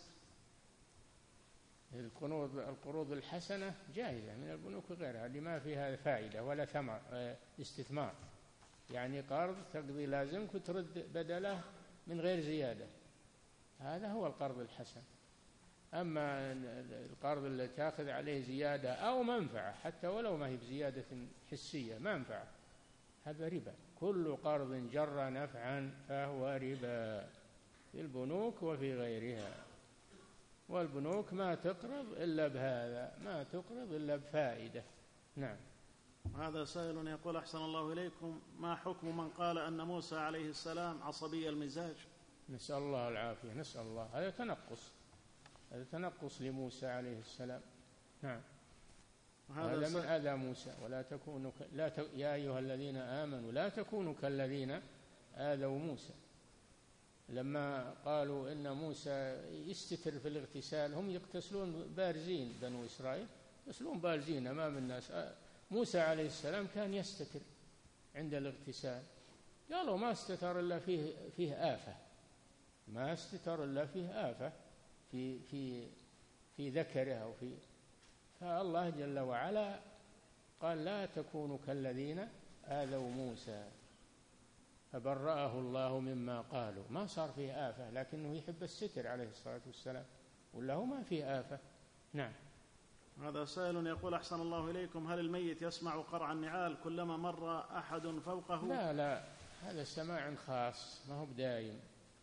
B: القروض القروض الحسنة جائزة من البنوك وغيرها، اللي ما فيها فائدة ولا ثمر استثمار، يعني قرض تقضي لازمك وترد بدله من غير زيادة، هذا هو القرض الحسن. أما القرض اللي تأخذ عليه زيادة أو منفعة حتى ولو ما هي بزيادة حسية، منفعة، هذا ربا. كل قرض جر نفعا فهو ربا في البنوك وفي غيرها. والبنوك ما تقرض إلا بهذا، ما تقرض إلا بفائدة. نعم.
C: هذا سائل يقول: أحسن الله إليكم، ما حكم من قال أن موسى عليه السلام عصبي المزاج؟
B: نسأل الله العافية، نسأل الله. هذا تنقص، هذا تنقص لموسى عليه السلام. نعم. هذا من أذى موسى. ولا تكونوا ك... لا ت... يا أيها الذين آمنوا لا تكونوا كالذين آذوا موسى. لما قالوا إن موسى يستتر في الاغتسال، هم يغتسلون بارزين، بنو إسرائيل يغتسلون بارزين أمام الناس، موسى عليه السلام كان يستتر عند الاغتسال. قالوا ما استتر إلا فيه فيه آفة، ما استتر إلا فيه آفة في في في ذكره أو في. فالله جل وعلا قال: لا تكونوا كالذين آذوا موسى فبرأه الله مما قالوا. ما صار فيه آفة، لكنه يحب الستر عليه الصلاة والسلام، ولا هو ما فيه آفة. نعم.
C: هذا سائل يقول: أحسن الله إليكم، هل الميت يسمع قرع النعال كلما مر أحد فوقه؟
B: لا لا، هذا سماع خاص ما هو بدايم.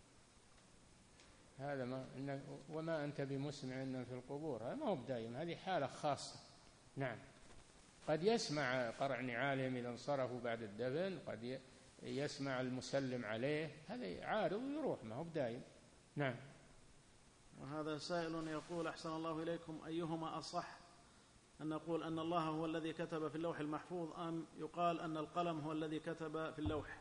B: هذا ما إن وما أنت بمسمع إن في القبور، هذا ما هو بدايم، هذه حالة خاصة. نعم. قد يسمع قرع نعالهم إذا انصرفوا بعد الدفن، قد يسمع المسلم عليه، هذا عارض ويروح، ما هو بدايم. نعم.
C: وهذا سائل يقول: أحسن الله إليكم، أيهما أصح، أن نقول أن الله هو الذي كتب في اللوح المحفوظ، أم يقال أن القلم هو الذي كتب في اللوح؟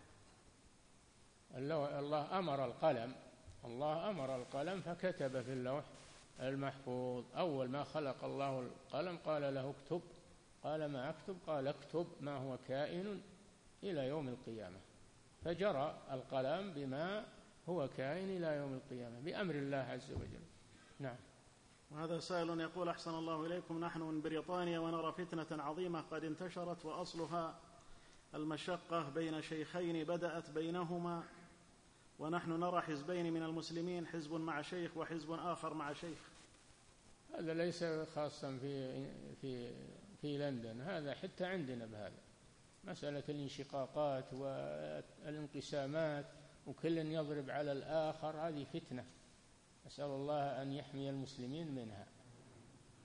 B: الله أمر القلم الله أمر القلم فكتب في اللوح المحفوظ. أول ما خلق الله القلم قال له اكتب، قال ما أكتب؟ قال اكتب ما هو كائن إلى يوم القيامة، فجرى القلم بما هو كائن إلى يوم القيامة بأمر الله عز وجل. نعم.
C: وهذا سائل يقول: أحسن الله إليكم، نحن من بريطانيا ونرى فتنة عظيمة قد انتشرت، وأصلها المشقة بين شيخين بدأت بينهما، ونحن نرى حزبين من المسلمين، حزب مع شيخ وحزب آخر مع شيخ.
B: هذا ليس خاصا في في في لندن، هذا حتى عندنا بهذا، مسألة الانشقاقات والانقسامات وكل يضرب على الآخر، هذه فتنة، أسأل الله أن يحمي المسلمين منها.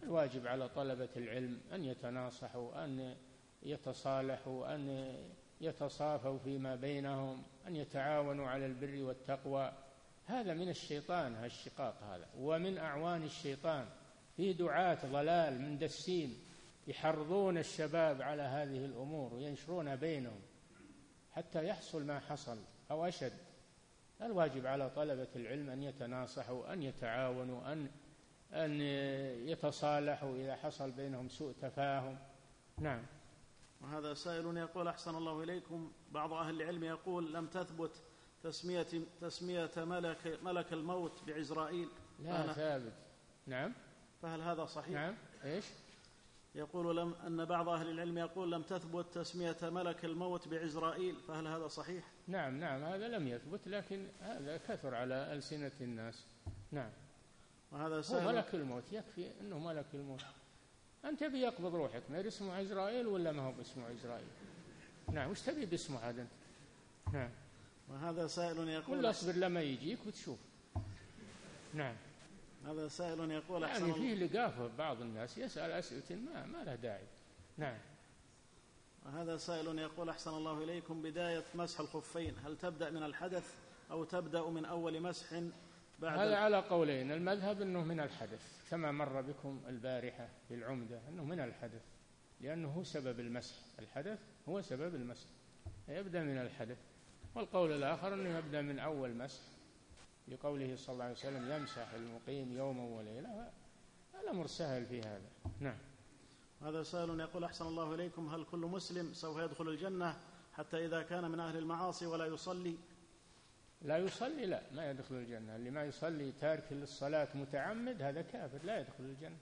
B: الواجب على طلبة العلم أن يتناصحوا، أن يتصالحوا، أن يتصافوا فيما بينهم، أن يتعاونوا على البر والتقوى. هذا من الشيطان، هالشقاق هذا، ومن أعوان الشيطان. في دعاة ضلال مندسين يحرضون الشباب على هذه الأمور وينشرون بينهم حتى يحصل ما حصل أو أشد. الواجب على طلبة العلم أن يتناصحوا، أن يتعاونوا، أن أن يتصالحوا إذا حصل بينهم سوء تفاهم. نعم.
C: وهذا سائل يقول: أحسن الله إليكم، بعض أهل العلم يقول لم تثبت تسمية تسمية ملك ملك الموت بعزرائيل.
B: لا ثابت. نعم.
C: فهل هذا صحيح؟
B: نعم. إيش؟
C: يقول لم أن بعض أهل العلم يقول لم تثبت تسمية ملك الموت بعزرائيل، فهل هذا صحيح؟
B: نعم نعم هذا لم يثبت، لكن هذا كثر على ألسنة الناس. نعم.
C: وهذا
B: هو ملك الموت، يكفي أنه ملك الموت. أنت تبي يقبض روحك، ما اسمه عزرائيل ولا ما هو باسمه عزرائيل؟ نعم. وش تبي باسمه هذا أنت؟ نعم.
C: وهذا سائل يقول:
B: ولا اصبر لما يجيك وتشوف. نعم.
C: هذا سائل يقول:
B: يعني فيه لقافة بعض الناس يسأل أسئلة ما ما له داعي. نعم.
C: وهذا سائل يقول: أحسن الله إليكم، بداية مسح الخفين هل تبدأ من الحدث أو تبدأ من أول مسح بعد؟
B: هذا على قولين. المذهب أنه من الحدث كما مر بكم البارحة في العمدة، أنه من الحدث لأنه هو سبب المسح. الحدث هو سبب المسح، يبدأ من الحدث. والقول الآخر أنه يبدأ من أول مسح لقوله صلى الله عليه وسلم: يمسح المقيم يوما وليلة. الأمر سهل في هذا. نعم.
C: هذا سائل يقول: أحسن الله إليكم، هل كل مسلم سوف يدخل الجنة حتى إذا كان من أهل المعاصي ولا يصلي؟
B: لا يصلي لا ما يدخل الجنة. اللي ما يصلي تارك للصلاة متعمد هذا كافر لا يدخل الجنة،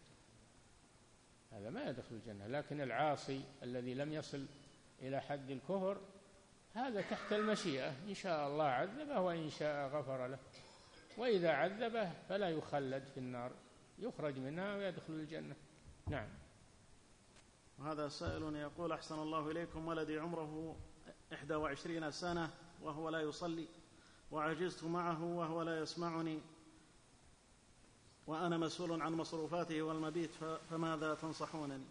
B: هذا ما يدخل الجنة. لكن العاصي الذي لم يصل إلى حد الكفر هذا تحت المشيئة، إن شاء الله عذبه وإن شاء غفر له. وإذا عذبه فلا يخلد في النار، يخرج منها ويدخل الجنة. نعم.
C: وهذا سائل يقول: أحسن الله إليكم، ولدي عمره إحدى وعشرين سنة وهو لا يصلي، وعجزت معه وهو لا يسمعني، وأنا مسؤول عن مصروفاته والمبيت، فماذا تنصحونني؟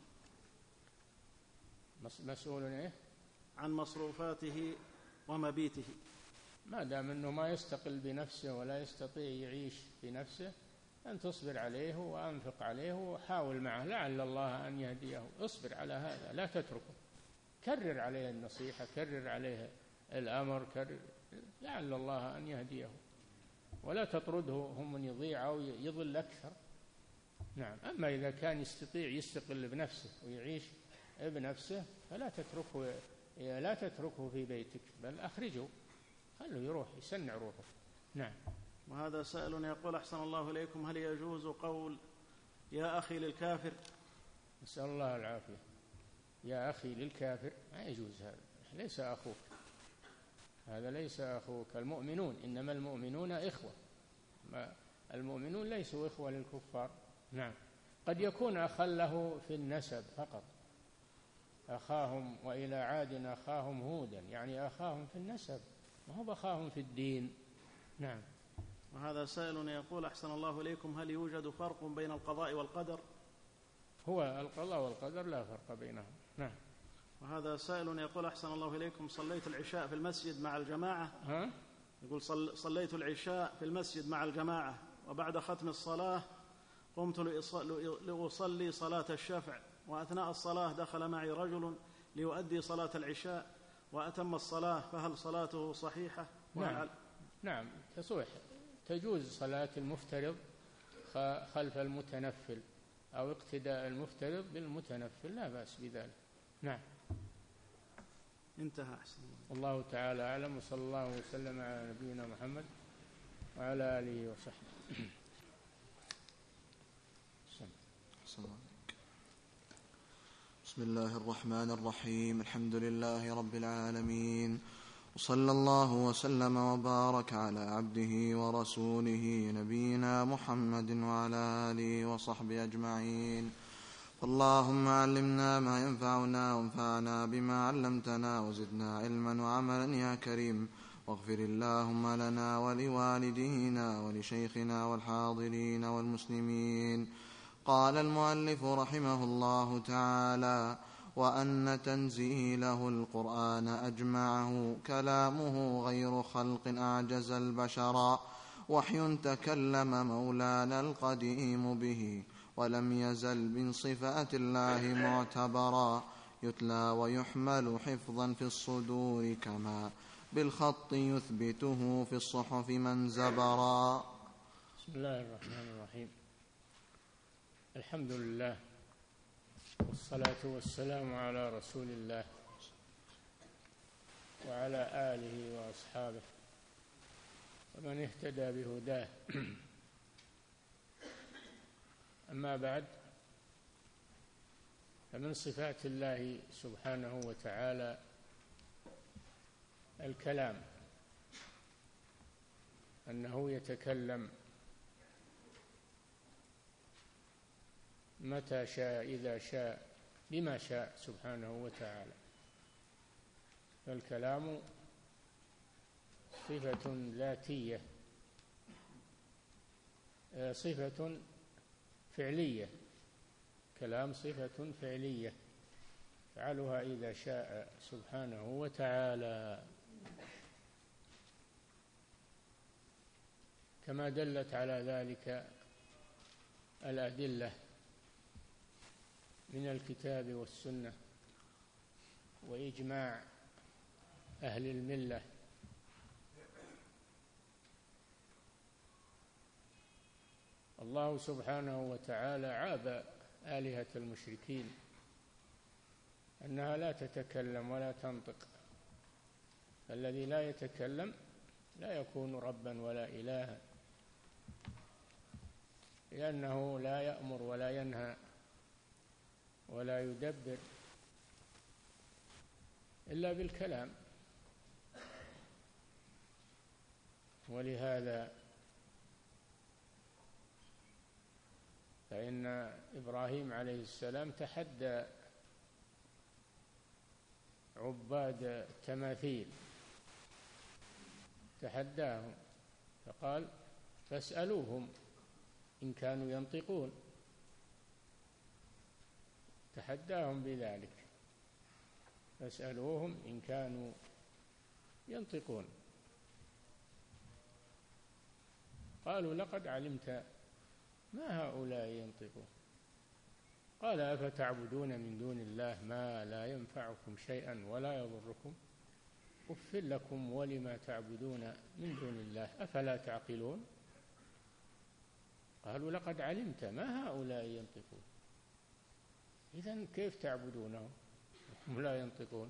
B: مسؤول إيه؟
C: عن مصروفاته ومبيته.
B: ما دام أنه ما يستقل بنفسه ولا يستطيع يعيش بنفسه، أن تصبر عليه وأنفق عليه وحاول معه لعل الله أن يهديه. اصبر على هذا، لا تتركه، كرر عليه النصيحة، كرر عليه الأمر، كرر لعل الله أن يهديه، ولا تطرده هم من يضيع أو يضل أكثر. نعم. أما إذا كان يستطيع يستقل بنفسه ويعيش بنفسه فلا تتركه لا تتركه في بيتك، بل أخرجه، خلوا يروح يسنع روحه. نعم.
C: وهذا سائل يقول: أحسن الله إليكم، هل يجوز قول يا أخي للكافر؟
B: نسأل الله العافية. يا أخي للكافر ما يجوز، هذا ليس أخوك، هذا ليس أخوك. المؤمنون إنما المؤمنون إخوة، ما المؤمنون ليسوا إخوة للكفار. نعم. قد يكون أخا له في النسب فقط، أخاهم وإلى عاد أخاهم هودا، يعني أخاهم في النسب ما هو أخاهم في الدين. نعم.
C: وهذا سائل يقول: أحسن الله إليكم، هل يوجد فرق بين القضاء والقدر؟
B: هو القضاء والقدر لا فرق بينهم. نعم.
C: وهذا سائل يقول: أحسن الله إليكم، صليت العشاء في المسجد مع الجماعة.
B: ها؟
C: يقول: صليت العشاء في المسجد مع الجماعة، وبعد ختم الصلاة قمت لأصلي صلاة الشفع، وأثناء الصلاة دخل معي رجل ليؤدي صلاة العشاء وأتم الصلاة، فهل صلاته صحيحة؟
B: نعم. نعم تصح، تجوز صلاة المفترض خلف المتنفل أو اقتداء المفترض بالمتنفل، لا بأس بذلك. نعم.
C: انتهى. أحسن
B: الله تعالى أعلم، وصلى الله وسلم على نبينا محمد وعلى آله وصحبه.
A: بسم الله الرحمن الرحيم. الحمد لله رب العالمين، وصلى الله وسلم وبارك على عبده ورسوله نبينا محمد وعلى آله وصحبه أجمعين. اللهم علمنا ما ينفعنا وانفعنا بما علمتنا وزدنا علما وعملا يا كريم، واغفر اللهم لنا ولوالدينا ولشيخنا والحاضرين والمسلمين قال المؤلف رحمه الله تعالى: وأن تنزيله القرآن أجمعه كلامه غير خلق أعجز البشر، وحي تكلم مولانا القديم به، ولم يزل من صفات الله معتبرا، يتلى ويحمل حفظا في الصدور، كما بالخط يثبته في الصحف من زبرا.
B: بسم الله الرحمن الرحيم. الحمد لله، والصلاة والسلام على رسول الله وعلى آله وأصحابه ومن اهتدى بهداه. أما بعد، فمن صفات الله سبحانه وتعالى الكلام، أنه يتكلم متى شاء إذا شاء بما شاء سبحانه وتعالى. فالكلام صفة ذاتية، صفة فعلية. كلام صفة فعلية يفعلها إذا شاء سبحانه وتعالى، كما دلت على ذلك الأدلة من الكتاب والسنة وإجماع أهل الملة. الله سبحانه وتعالى عاب آلهة المشركين أنها لا تتكلم ولا تنطق. الذي لا يتكلم لا يكون ربا ولا إلها، لأنه لا يأمر ولا ينهى ولا يدبر إلا بالكلام. ولهذا فإن إبراهيم عليه السلام تحدى عباد التماثيل، تحداهم فقال: فاسألوهم إن كانوا ينطقون. تحداهم بذلك، فاسألوهم إن كانوا ينطقون. قالوا: لقد علمت ما هؤلاء ينطقون. قال: أفتعبدون من دون الله ما لا ينفعكم شيئا ولا يضركم، أف لكم ولما تعبدون من دون الله أفلا تعقلون. قالوا: لقد علمت ما هؤلاء ينطقون. إذن كيف تعبدونهم وهم لا ينطقون؟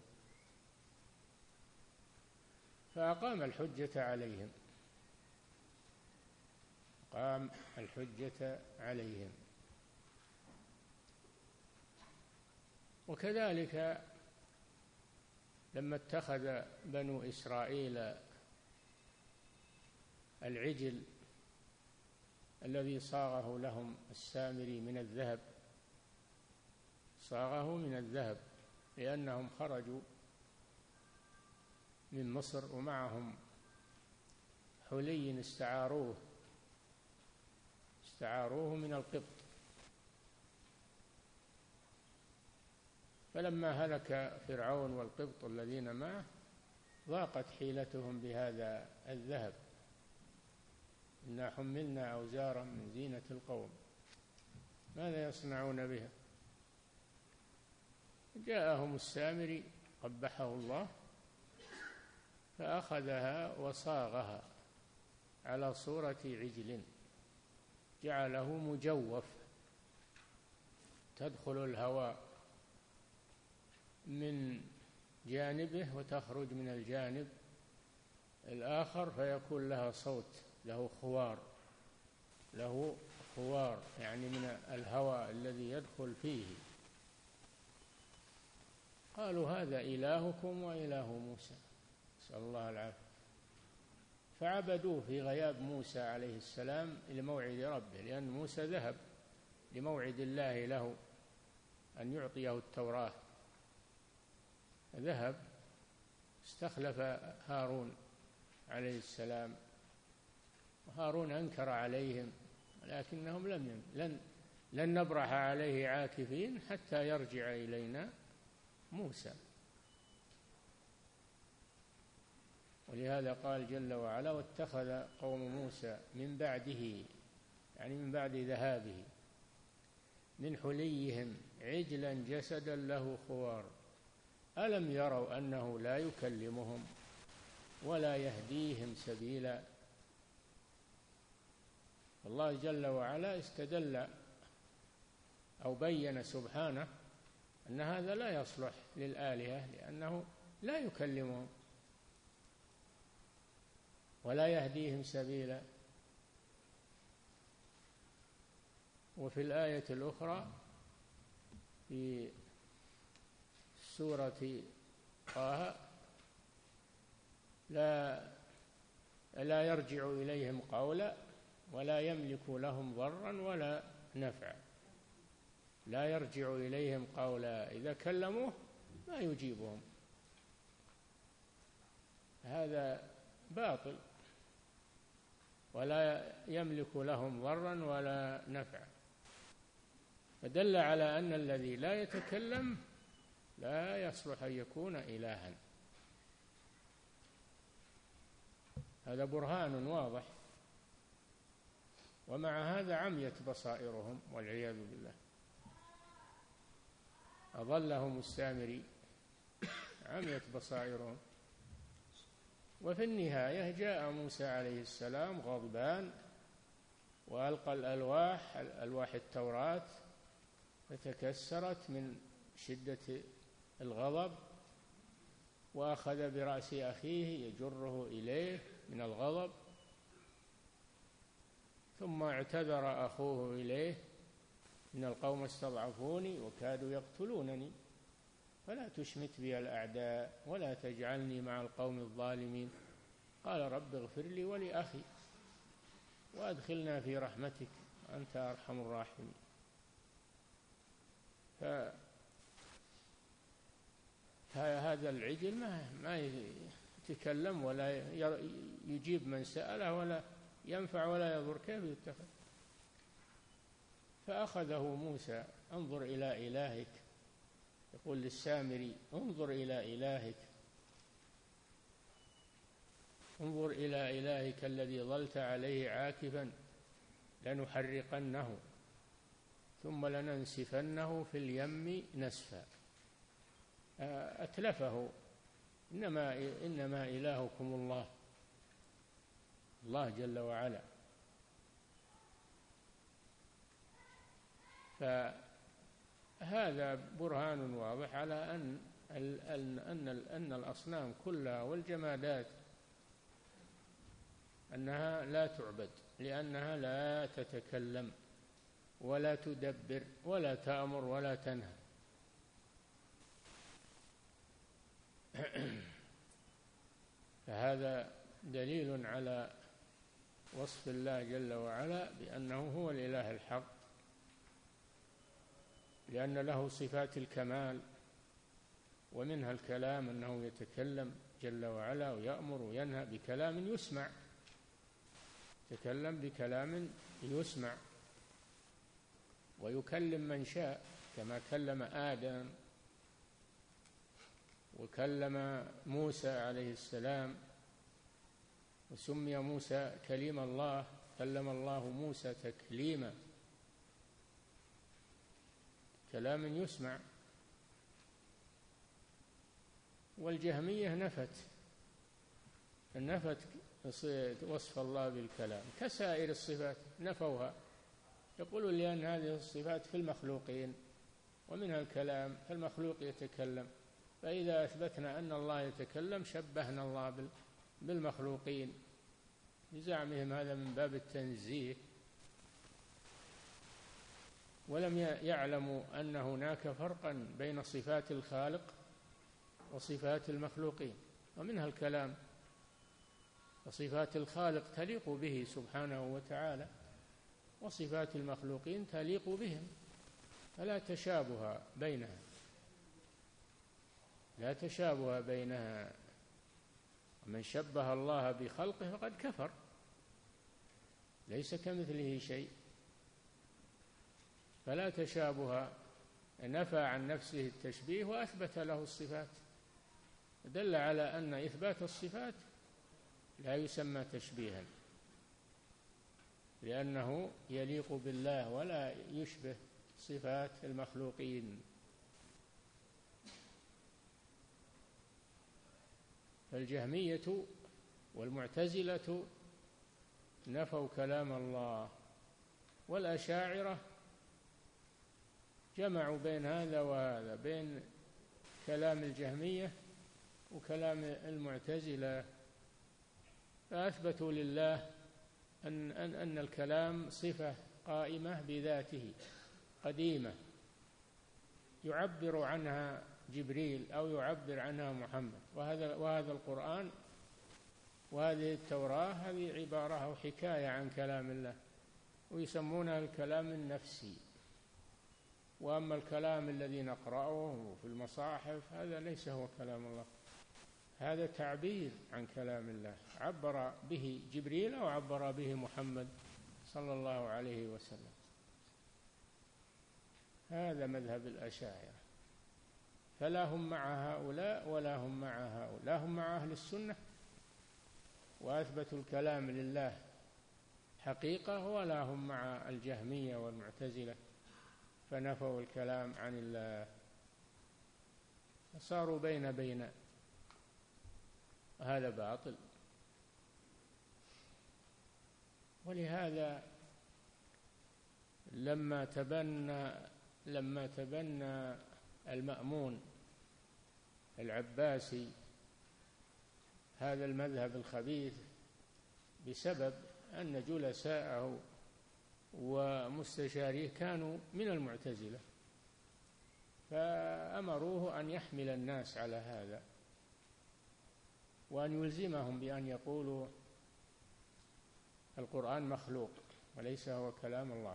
B: فأقام الحجة عليهم، قام الحجة عليهم. وكذلك لما اتخذ بنو إسرائيل العجل الذي صاغه لهم السامري من الذهب، صاغه من الذهب لأنهم خرجوا من مصر ومعهم حلي استعاروه استعاروه من القبط. فلما هلك فرعون والقبط الذين معه ضاقت حيلتهم بهذا الذهب. إنا حملنا أوزارا من زينة القوم ماذا يصنعون بها؟ جاءهم السامري قبحه الله فأخذها وصاغها على صورة عجل، جعله مجوف، تدخل الهواء من جانبه وتخرج من الجانب الآخر، فيكون لها صوت، له خوار، له خوار يعني من الهواء الذي يدخل فيه. قالوا: هذا إلهكم وإله موسى، نسأل الله العافية. فعبدوه في غياب موسى عليه السلام إلى موعد ربه، لأن موسى ذهب لموعد الله له أن يعطيه التوراة، ذهب استخلف هارون عليه السلام، وهارون أنكر عليهم، لكنهم لم لن لن نبرح عليه عاكفين حتى يرجع إلينا موسى. ولهذا قال جل وعلا: واتخذ قوم موسى من بعده، يعني من بعد ذهابه، من حليهم عجلا جسدا له خوار ألم يروا أنه لا يكلمهم ولا يهديهم سبيلا. الله جل وعلا استدل أو بين سبحانه أن هذا لا يصلح للآلهة، لأنه لا يكلمهم ولا يهديهم سبيلا. وفي الآية الأخرى في سورة طه: لا لا يرجع إليهم قولا ولا يملك لهم ضرا ولا نفعا. لا يرجع إليهم قولا، إذا كلموه ما يجيبهم، هذا باطل. ولا يملك لهم ضرا ولا نفعا، فدل على أن الذي لا يتكلم لا يصلح أن يكون إلها. هذا برهان واضح. ومع هذا عميت بصائرهم والعياذ بالله، أضلهم السامري، عميت بصائرهم. وفي النهاية جاء موسى عليه السلام غضبان وألقى الألواح ألواح التوراة فتكسرت من شدة الغضب، وأخذ برأس أخيه يجره إليه من الغضب، ثم اعتذر أخوه إليه: إن القوم استضعفوني وكادوا يقتلونني فلا تشمت بي الأعداء ولا تجعلني مع القوم الظالمين. قال: رب اغفر لي ولأخي وأدخلنا في رحمتك أنت أرحم الراحمين. فهذا العجل ما ما يتكلم ولا يجيب من سأله ولا ينفع ولا يضر، كيف يتخذ؟ فأخذه موسى. انظر إلى إلهك، يقول للسامري: انظر إلى إلهك، انظر إلى إلهك الذي ظلت عليه عاكفا لنحرقنه ثم لننسفنه في اليم نسفا. أتلفه. إنما, إنما إلهكم الله، الله جل وعلا. فهذا برهان واضح على أن أن أن, أن الأصنام كلها والجمادات أنها لا تعبد، لأنها لا تتكلم ولا تدبر ولا تأمر ولا تنهى. فهذا دليل على وصف الله جل وعلا بأنه هو الإله الحق، لأن له صفات الكمال، ومنها الكلام، أنه يتكلم جل وعلا ويأمر وينهى بكلام يسمع، يتكلم بكلام يسمع، ويكلم من شاء كما كلم آدم وكلم موسى عليه السلام، وسمي موسى كليم الله، كلم الله موسى تكليما، كلام يسمع. والجهمية نفت نفت وصف الله بالكلام كسائر الصفات، نفوها، يقولون لأن هذه الصفات في المخلوقين، ومنها الكلام، فالمخلوق يتكلم، فإذا أثبتنا أن الله يتكلم شبهنا الله بالمخلوقين، بزعمهم هذا من باب التنزيه. ولم يعلموا أن هناك فرقا بين صفات الخالق وصفات المخلوقين، ومنها الكلام. وصفات الخالق تليق به سبحانه وتعالى، وصفات المخلوقين تليق بهم، فلا تشابه بينها، لا تشابه بينها. ومن شبه الله بخلقه فقد كفر، ليس كمثله شيء. فلا تشابه، نفى عن نفسه التشبيه وأثبت له الصفات، دل على أن إثبات الصفات لا يسمى تشبيها، لأنه يليق بالله ولا يشبه صفات المخلوقين. فالجهمية والمعتزلة نفوا كلام الله، والأشاعرة جمعوا بين هذا وهذا، بين كلام الجهمية وكلام المعتزلة، فأثبتوا لله أن, أن, أن الكلام صفة قائمة بذاته قديمة يعبر عنها جبريل أو يعبر عنها محمد، وهذا, وهذا القرآن وهذه التوراة هذه عبارة أو حكاية عن كلام الله، ويسمونها الكلام النفسي. وأما الكلام الذي نقرأه في المصاحف هذا ليس هو كلام الله، هذا تعبير عن كلام الله عبر به جبريل أو عبر به محمد صلى الله عليه وسلم. هذا مذهب الأشاعرة، فلا هم مع هؤلاء ولا هم مع هؤلاء، لا هم مع أهل السنة وأثبتوا الكلام لله حقيقة، ولا هم مع الجهمية والمعتزلة فنفوا الكلام عن الله، صاروا بين بين، هذا باطل. ولهذا لما تبنى لما تبنى المأمون العباسي هذا المذهب الخبيث بسبب أن جلساءه ومستشاريه كانوا من المعتزلة، فأمروه أن يحمل الناس على هذا وأن يلزمهم بأن يقولوا القرآن مخلوق وليس هو كلام الله،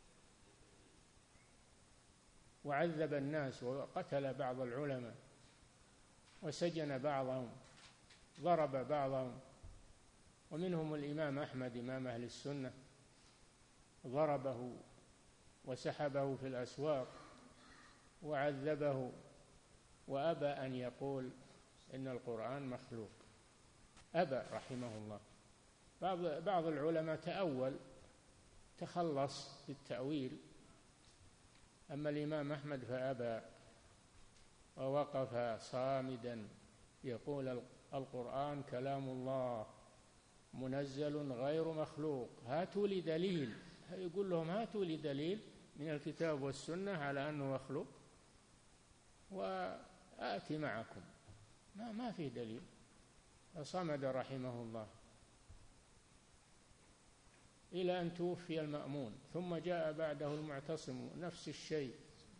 B: وعذب الناس وقتل بعض العلماء وسجن بعضهم، ضرب بعضهم، ومنهم الإمام أحمد إمام أهل السنة ضربه وسحبه في الأسواق وعذبه، وأبى أن يقول إن القرآن مخلوق، أبى رحمه الله. بعض بعض العلماء تأول تخلص بالتأويل، أما الإمام أحمد فأبى ووقف صامدا يقول القرآن كلام الله منزل غير مخلوق، هاتوا لي دليل، يقول لهم هاتوا لي دليل من الكتاب والسنة على أنه مخلوق وآتي معكم، ما ما في دليل، فصمد رحمه الله إلى أن توفي المأمون. ثم جاء بعده المعتصم نفس الشيء،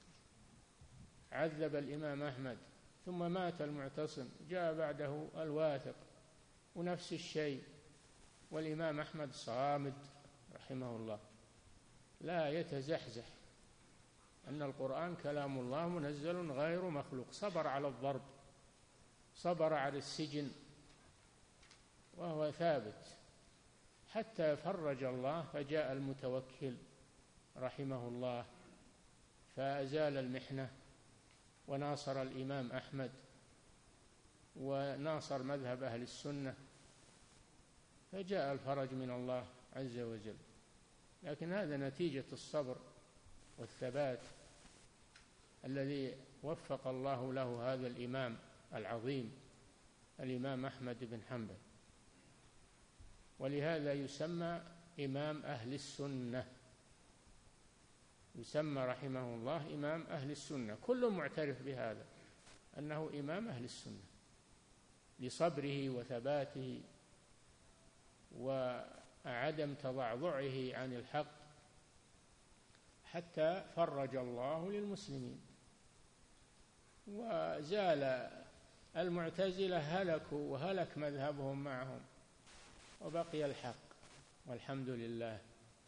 B: عذب الإمام أحمد، ثم مات المعتصم، جاء بعده الواثق ونفس الشيء، والإمام أحمد صامد رحمه الله، لا يتزحزح أن القرآن كلام الله منزل غير مخلوق، صبر على الضرب، صبر على السجن، وهو ثابت حتى فرج الله، فجاء المتوكل رحمه الله فأزال المحنة وناصر الإمام أحمد وناصر مذهب أهل السنة، فجاء الفرج من الله عز وجل. لكن هذا نتيجة الصبر والثبات الذي وفق الله له هذا الإمام العظيم الإمام أحمد بن حنبل، ولهذا يسمى إمام أهل السنة، يسمى رحمه الله إمام أهل السنة، كل معترف بهذا أنه إمام أهل السنة لصبره وثباته وعدم تضعضعه عن الحق حتى فرج الله للمسلمين وزال المعتزلة، هلكوا وهلك مذهبهم معهم وبقي الحق والحمد لله.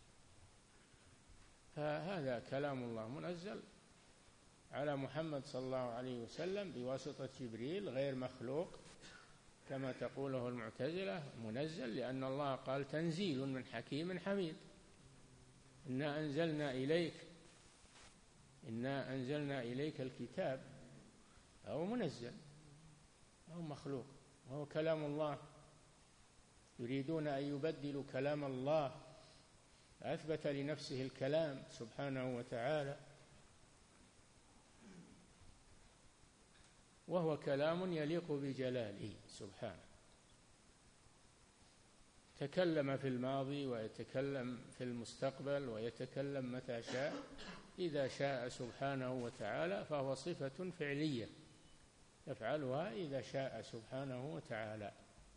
B: فهذا كلام الله منزل على محمد صلى الله عليه وسلم بواسطة جبريل غير مخلوق كما تقوله المعتزلة، منزل لأن الله قال تنزيل من حكيم حميد، إنا أنزلنا إليك إنا أنزلنا إليك الكتاب أو منزل أو مخلوق، وهو كلام الله. يريدون أن يبدلوا كلام الله، أثبت لنفسه الكلام سبحانه وتعالى، وهو كلام يليق بجلاله سبحانه. تكلم في الماضي ويتكلم في المستقبل ويتكلم متى شاء، إذا شاء سبحانه وتعالى، فهو صفة فعلية يفعلها إذا شاء سبحانه وتعالى.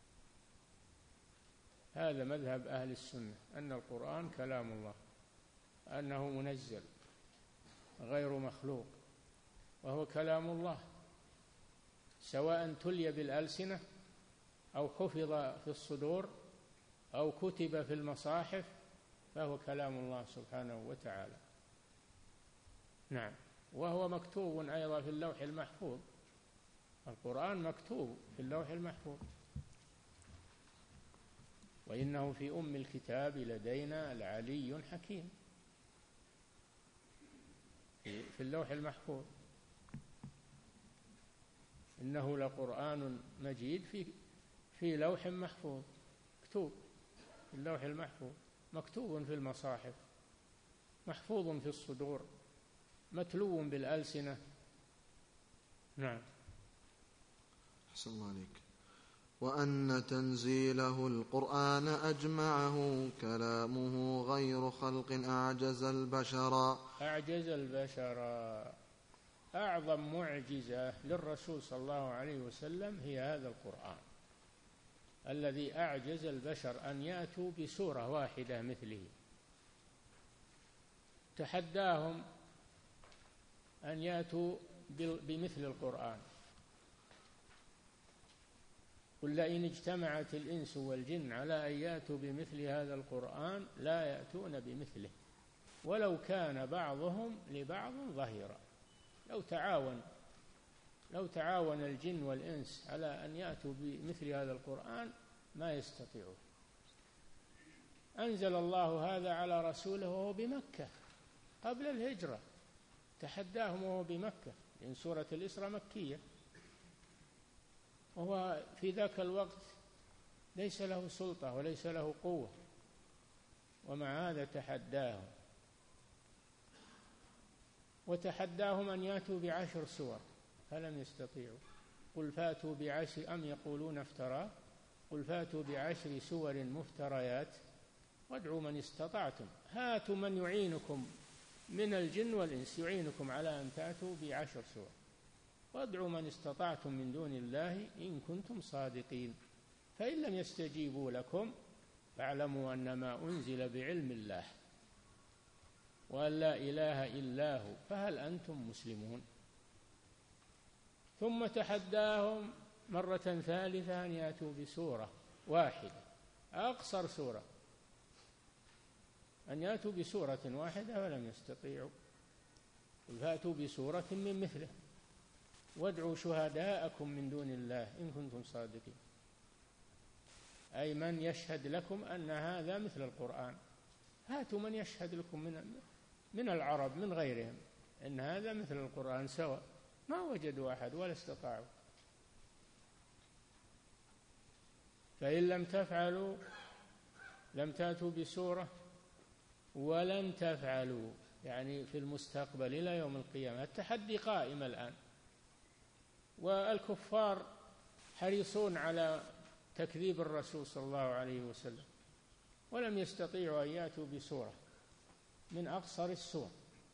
B: هذا مذهب أهل السنة، أن القرآن كلام الله، أنه منزل غير مخلوق، وهو كلام الله، سواء تلي بالألسنة أو حفظ في الصدور أو كتب في المصاحف، فهو كلام الله سبحانه وتعالى. نعم. وهو مكتوب أيضا في اللوح المحفوظ، القرآن مكتوب في اللوح المحفوظ، وإنه في أم الكتاب لدينا لعلي حكيم، في اللوح المحفوظ. إنه لقرآن مجيد في في لوح محفوظ، مكتوب في اللوح المحفوظ، مكتوب في المصاحف، محفوظ في الصدور، متلو بالألسنة. نعم.
A: أحسن الله عليك. وأن تنزيله القرآن أجمعه كلامه غير خلق أعجز البشر.
B: أعجز البشر. أعظم معجزة للرسول صلى الله عليه وسلم هي هذا القرآن الذي أعجز البشر أن يأتوا بسورة واحدة مثله. تحداهم أن يأتوا بمثل القرآن. قل لئن اجتمعت الإنس والجن على أن يأتوا بمثل هذا القرآن لا يأتون بمثله ولو كان بعضهم لبعض ظهيرا. لو تعاون لو تعاون الجن والإنس على أن يأتوا بمثل هذا القرآن ما يستطيعون. أنزل الله هذا على رسوله وهو بمكة قبل الهجرة، تحداهم وهو بمكة، لأن سورة الإسراء مكية، وهو في ذاك الوقت ليس له سلطة وليس له قوة، ومع هذا تحداهم، وتحداهم أن يأتوا بعشر سور فلم يستطيعوا. قل فاتوا بعشر أم يقولون افتراه قل فاتوا بعشر سور مفتريات وادعوا من استطعتم هاتوا من يعينكم من الجن والإنس يعينكم على أن تأتوا بعشر سور وادعوا من استطعتم من دون الله إن كنتم صادقين فإن لم يستجيبوا لكم فاعلموا أنما أنزل بعلم الله وأن لا إله إلا هو فهل أنتم مسلمون. ثم تحداهم مرة ثالثة أن يأتوا بسورة واحدة، أقصر سورة، أن يأتوا بسورة واحدة ولم يستطيعوا. فأتوا بسورة من مثله وادعوا شهداءكم من دون الله إن كنتم صادقين، أي من يشهد لكم أن هذا مثل القرآن. هاتوا من يشهد لكم من من العرب من غيرهم أن هذا مثل القرآن سواء. ما وجدوا أحد ولا استطاعوا. فإن لم تفعلوا لم تأتوا بسورة ولن تفعلوا، يعني في المستقبل إلى يوم القيامة. التحدي قائم الآن، والكفار حريصون على تكذيب الرسول صلى الله عليه وسلم ولم يستطيعوا أن يأتوا بسورة من أقصر السور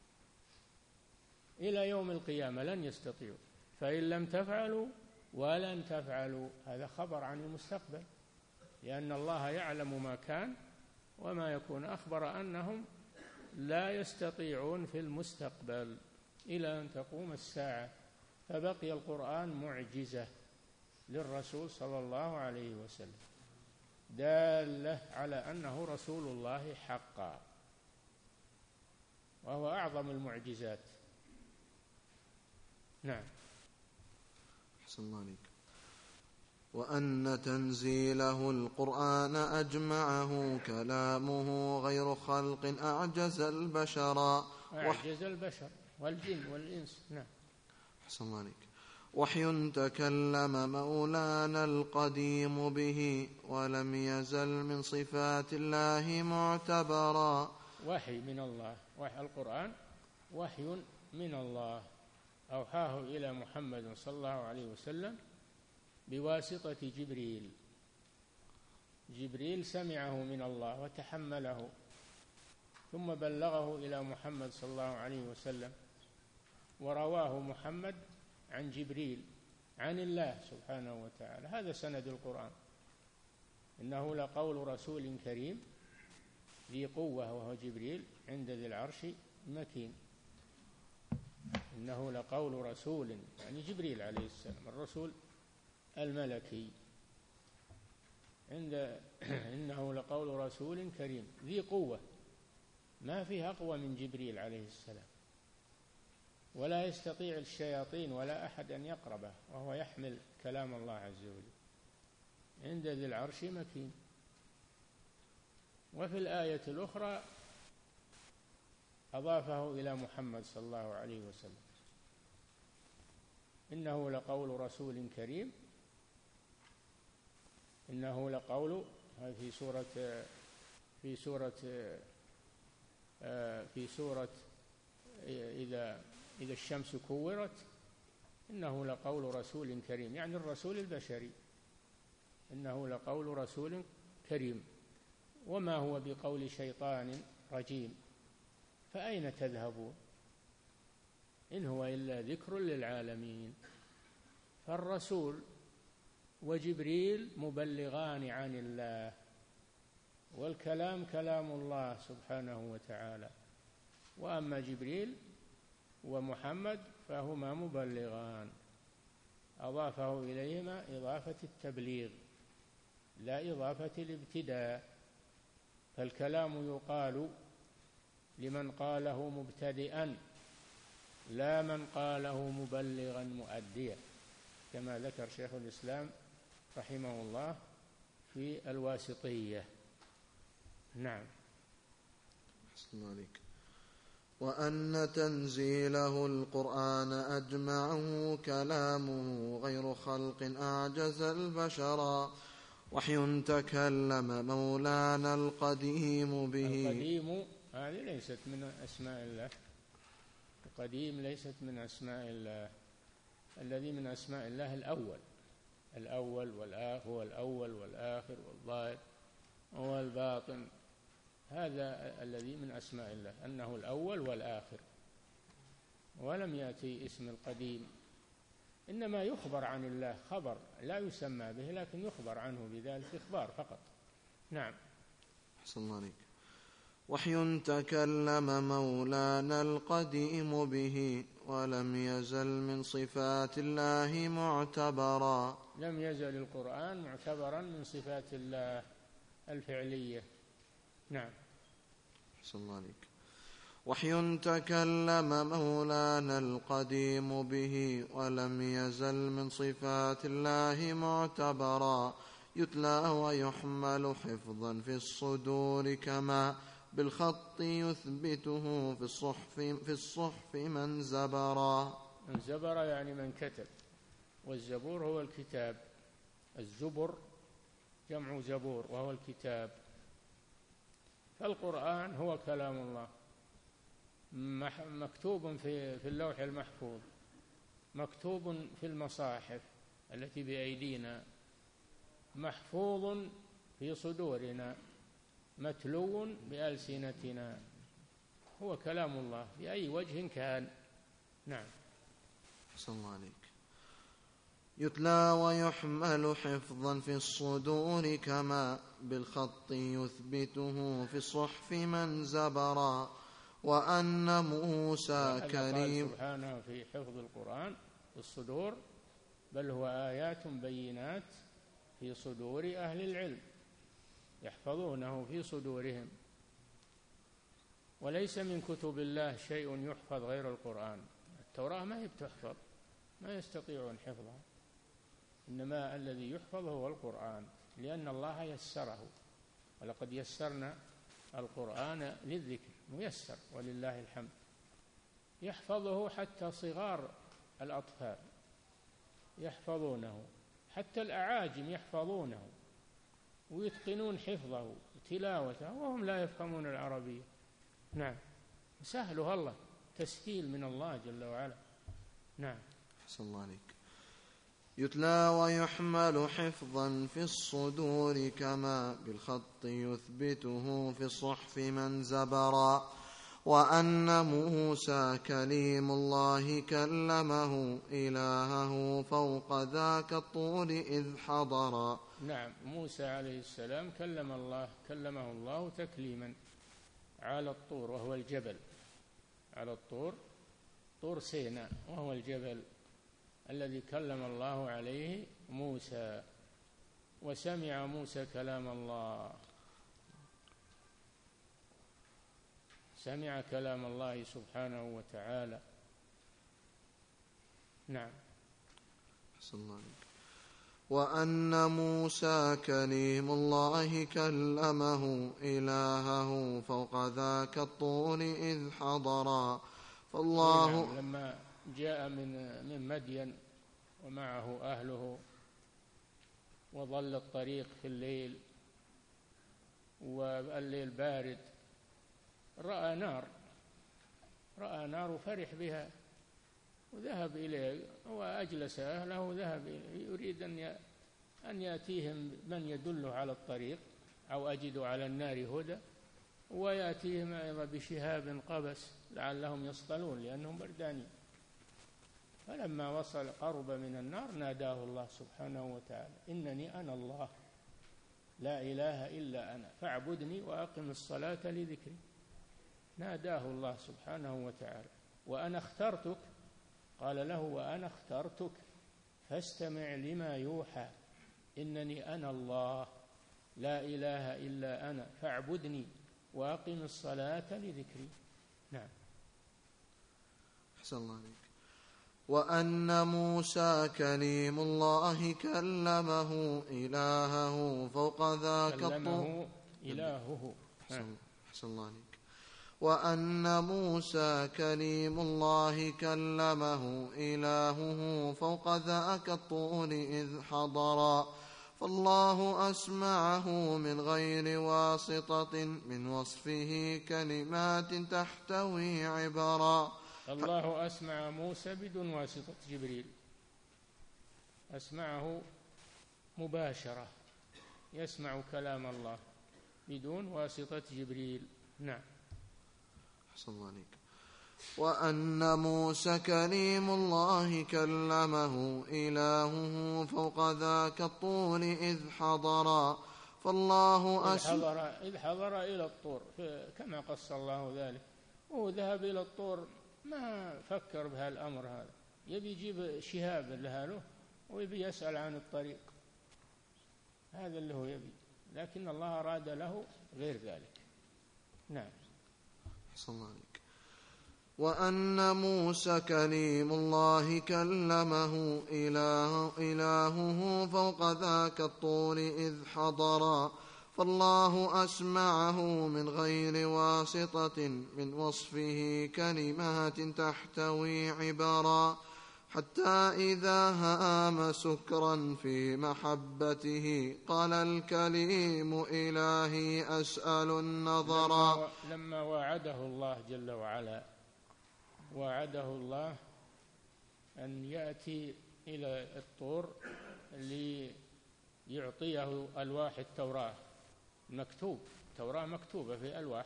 B: إلى يوم القيامة، لن يستطيعوا. فإن لم تفعلوا ولن تفعلوا، هذا خبر عن المستقبل، لأن الله يعلم ما كان وما يكون. أخبر أنهم لا يستطيعون في المستقبل إلى أن تقوم الساعة. فبقي القرآن معجزة للرسول صلى الله عليه وسلم، دالة على أنه رسول الله حقا، وهو أعظم المعجزات. نعم.
A: أحسن الله عليك. وأن تنزيله القرآن أجمعه كلامه غير خلق أعجز البشر.
B: أعجز البشر والجن والإنس. نعم.
A: أحسن الله عليك. وحي تكلم مولانا القديم به ولم يزل من صفات الله معتبرا.
B: وحي من الله، وحي القرآن وحي من الله أوحاه إلى محمد صلى الله عليه وسلم بواسطة جبريل. جبريل سمعه من الله وتحمله ثم بلغه إلى محمد صلى الله عليه وسلم، ورواه محمد عن جبريل عن الله سبحانه وتعالى. هذا سند القرآن. إنه لقول رسول كريم ذي قوة وهو جبريل عند ذي العرش مكين. إنه لقول رسول، يعني جبريل عليه السلام الرسول الملكي، عند إنه لقول رسول كريم ذي قوة، ما فيه أقوى من جبريل عليه السلام، ولا يستطيع الشياطين ولا أحد أن يقربه، وهو يحمل كلام الله عز وجل عند ذي العرش مكين. وفي الآية الأخرى أضافه إلى محمد صلى الله عليه وسلم. إنه لقول رسول كريم، إنه لقول في سورة في سورة في سورة إذا إذا الشمس كورت، إنه لقول رسول كريم، يعني الرسول البشري. إنه لقول رسول كريم وما هو بقول شيطان رجيم، فأين تذهبون إن هو إلا ذكر للعالمين. فالرسول وجبريل مبلغان عن الله، والكلام كلام الله سبحانه وتعالى، وأما جبريل ومحمد فهما مبلغان، أضافه إليهما إضافة التبليغ لا إضافة الابتداء. فالكلام يقال لمن قاله مبتدئا لا من قاله مبلغا مؤديا، كما ذكر شيخ الإسلام رحمه الله في الواسطية. نعم.
A: أحسن الله عليك. وأن تنزيله القرآن أجمعه كلامه غير خلق أعجز البشرا. وحي تكلم مولانا القديم به.
B: القديم هذه ليست من أسماء الله، القديم ليست من أسماء الله. الذي من أسماء الله الأول، الأول والآخر، هو الأول والآخر والظاهر والباطن، هذا الذي من أسماء الله، أنه الأول والآخر. ولم يأتي اسم القديم، إنما يخبر عن الله خبر لا يسمى به، لكن يخبر عنه بذلك إخبار فقط. نعم.
A: أحسن الله عليك. وحي تكلم مولانا القديم به ولم يزل من صفات الله معتبرا.
B: لم يزل القرآن معتبرا من صفات الله الفعلية. نعم.
A: أحسن الله عليك. وحي تكلم مولانا القديم به ولم يزل من صفات الله معتبرا. يتلى ويحمل حفظا في الصدور كما بالخط يثبته في الصحف في الصحف من زبرا.
B: من زبر يعني من كتب، والزبور هو الكتاب. الزبر جمع زبور وهو الكتاب. فالقرآن هو كلام الله، مكتوب في في اللوح المحفوظ، مكتوب في المصاحف التي بأيدينا، محفوظ في صدورنا، متلو بألسنتنا. هو كلام الله بأي وجه كان. نعم.
A: صلى الله عليك. يتلى ويحمل حفظا في الصدور كما بالخط يثبته في الصحف من زبرا. وأن موسى كريم.
B: قال سبحانه في حفظ القرآن في الصدور، بل هو آيات بينات في صدور أهل العلم يحفظونه في صدورهم. وليس من كتب الله شيء يحفظ غير القرآن. التوراة ما هي بتحفظ، ما يستطيعون حفظها، إنما الذي يحفظ هو القرآن، لأن الله يسره. ولقد يسرنا القرآن للذكر، ميسر ولله الحمد. يحفظه حتى صغار الأطفال يحفظونه، حتى الأعاجم يحفظونه ويتقنون حفظه وتلاوته وهم لا يفهمون العربية. نعم، سهله الله، تسهيل من الله جل وعلا. نعم.
A: أحسن الله عليك. يتلى ويحمل حفظا في الصدور كما بالخط يثبته في الصحف من زبرا، وأن موسى كليم الله كلمه إلهه فوق ذاك الطور إذ حضرا.
B: نعم، موسى عليه السلام كلم الله كلمه الله تكليما على الطور وهو الجبل، على الطور، طور سيناء وهو الجبل الذي كلم الله عليه موسى، وسمع موسى كلام الله، سمع كلام الله سبحانه وتعالى. نعم.
A: أحسن الله عليك. وأن موسى كليم الله كلمه إلهه فوق ذاك الطور إذ حضرا، فالله
B: نعم، لما جاء من من مدين ومعه أهله وظل الطريق في الليل والليل بارد، رأى نار رأى نار وفرح بها وذهب إليه وأجلس أهله وذهب إليه يريد أن يأتيهم من يدله على الطريق أو أجد على النار هدى، ويأتيهم أيضا بشهاب قبس لعلهم يصطلون لأنهم بردانين. فلما وصل قرب من النار ناداه الله سبحانه وتعالى: إنني أنا الله لا إله إلا أنا فاعبدني وأقم الصلاة لذكري. ناداه الله سبحانه وتعالى: وأنا اخترتك، قال له: وأنا اخترتك فاستمع لما يوحى إنني أنا الله لا إله إلا أنا فاعبدني وأقم الصلاة لذكري. نعم.
A: أحسن الله عليك. وأن موسى كليم الله كلمه إلهه فوق ذاك الطور
B: إلهه.
A: أحسن الله عليك. وأن موسى كليم الله كلمه إلهه فوق ذاك الطور إذ حضرا، فالله أسمعه من غير واسطة من وصفه كلمات تحتوي عبرا.
B: الله أسمع موسى بدون واسطة جبريل، أسمعه مباشرة، يسمع كلام الله بدون واسطة جبريل. نعم.
A: أحسن الله عليك. وأن موسى كليم الله كلمه إلهه فوق ذاك الطور إذ حضرا، فالله
B: إذ حضر, إذ حضر إلى الطور كما قص الله ذلك، وهو ذهب إلى الطور ما فكر بهالأمر هذا، يبي يجيب شهاب لها له ويبي يسأل عن الطريق، هذا اللي هو يبي، لكن الله أراد له غير ذلك. نعم.
A: أحسن الله عليك. وأن موسى كليم الله كلمه إله إلهه فوق ذاك الطور إذ حضرا، فالله أسمعه من غير واسطة من وصفه كلمات تحتوي عبرا، حتى إذا هام سكرا في محبته قال الكليم إلهي أسأل النظرا.
B: لما وعده الله جل وعلا، وعده الله أن يأتي إلى الطور ليعطيه ألواح التوراة، مكتوب التوراة مكتوبة في ألواح،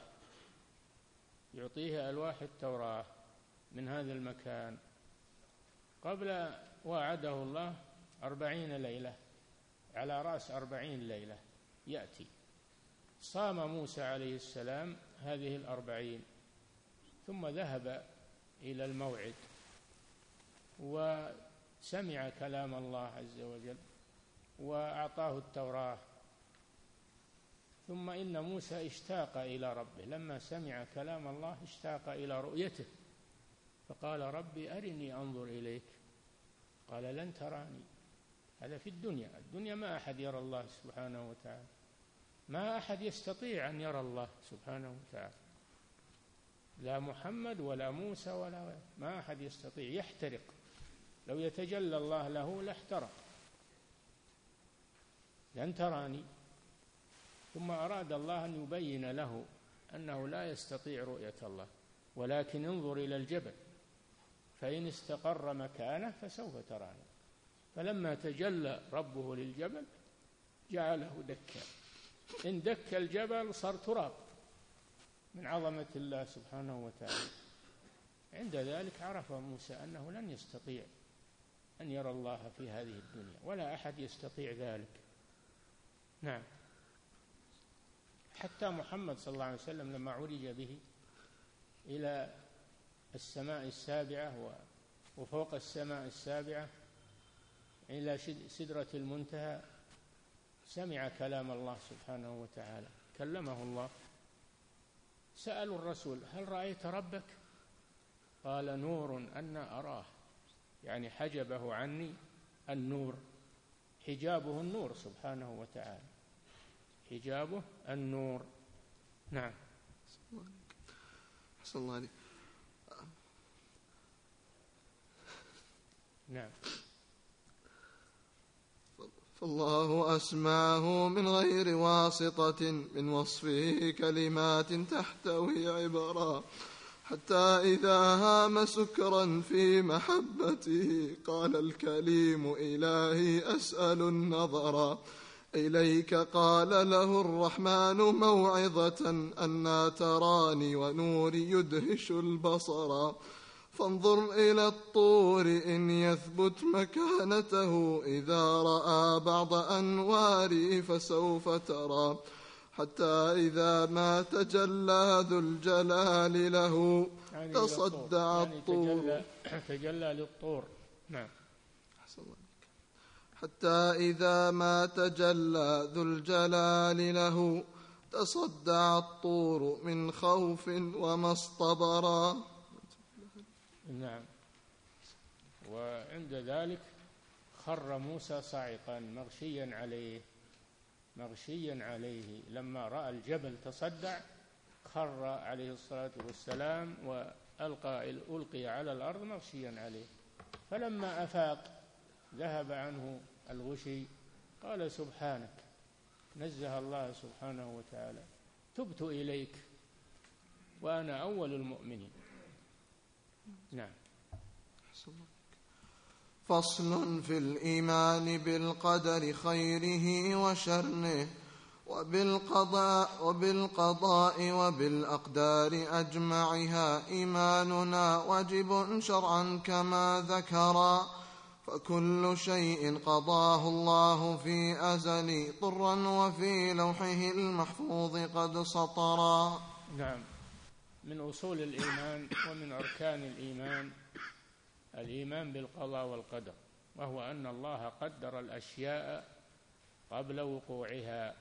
B: يعطيه ألواح التوراة من هذا المكان. قبل وعده الله أربعين ليلة، على رأس أربعين ليلة يأتي. صام موسى عليه السلام هذه الأربعين ثم ذهب إلى الموعد وسمع كلام الله عز وجل وأعطاه التوراة. ثم إن موسى اشتاق إلى ربه، لما سمع كلام الله اشتاق إلى رؤيته، فقال: ربي أرني أنظر إليك. قال: لن تراني. هذا في الدنيا، الدنيا ما أحد يرى الله سبحانه وتعالى، ما أحد يستطيع أن يرى الله سبحانه وتعالى. لا محمد ولا موسى ولا غيره، ما أحد يستطيع، يحترق. لو يتجلى الله له لاحترق. لن تراني. ثم أراد الله أن يبين له أنه لا يستطيع رؤية الله، ولكن انظر إلى الجبل فإن استقر مكانه فسوف تراني. فلما تجلى ربه للجبل جعله دكا، إن دك الجبل صار تراب من عظمة الله سبحانه وتعالى. عند ذلك عرف موسى أنه لن يستطيع أن يرى الله في هذه الدنيا، ولا أحد يستطيع ذلك. نعم. حتى محمد صلى الله عليه وسلم لما عرج به إلى السماء السابعة وفوق السماء السابعة إلى سدرة المنتهى سمع كلام الله سبحانه وتعالى، كلمه الله. سألوا الرسول: هل رأيت ربك؟ قال: نور أنا أراه، يعني حجبه عني النور، حجابه النور سبحانه وتعالى، حجابه النور. نعم.
A: أحسن الله عليك.
B: نعم.
A: فالله أسمعه من غير واسطة من وصفه كلمات تحتوي عبرا، حتى إذا هام سكرا في محبته قال الكليم إلهي أسأل النظرا، إليك قال له الرحمن موعظة أنا تراني ونوري يدهش البصرا، فانظر إلى الطور إن يثبت مكانته إذا رأى بعض أنواري فسوف ترى، حتى إذا ما تجلى ذو الجلال له
B: يعني
A: تصدع
B: يعني
A: الطور.
B: تجلى, تجلى للطور. نعم.
A: حتى إذا ما تجلى ذو الجلال له تصدع الطور من خوف وما اصطبرا.
B: نعم. وعند ذلك خر موسى صاعقا مغشيا عليه مغشيا عليه لما رأى الجبل تصدع خر عليه الصلاة والسلام وألقى ألقي على الأرض مغشيا عليه. فلما أفاق ذهب عنه الغشي، قال: سبحانك، نزه الله سبحانه وتعالى، تبت إليك وأنا أول المؤمنين. نعم.
A: فصل في الإيمان بالقدر خيره وشره وبالقضاء, وبالقضاء وبالأقدار أجمعها إيماننا واجب شرعا كما ذكرا، فكل شيء قضاه الله في أزل طرا وفي لوحه المحفوظ قد سطرا.
B: نعم. من أصول الإيمان ومن أركان الإيمان الإيمان بالقضاء والقدر، وهو أن الله قدر الأشياء قبل وقوعها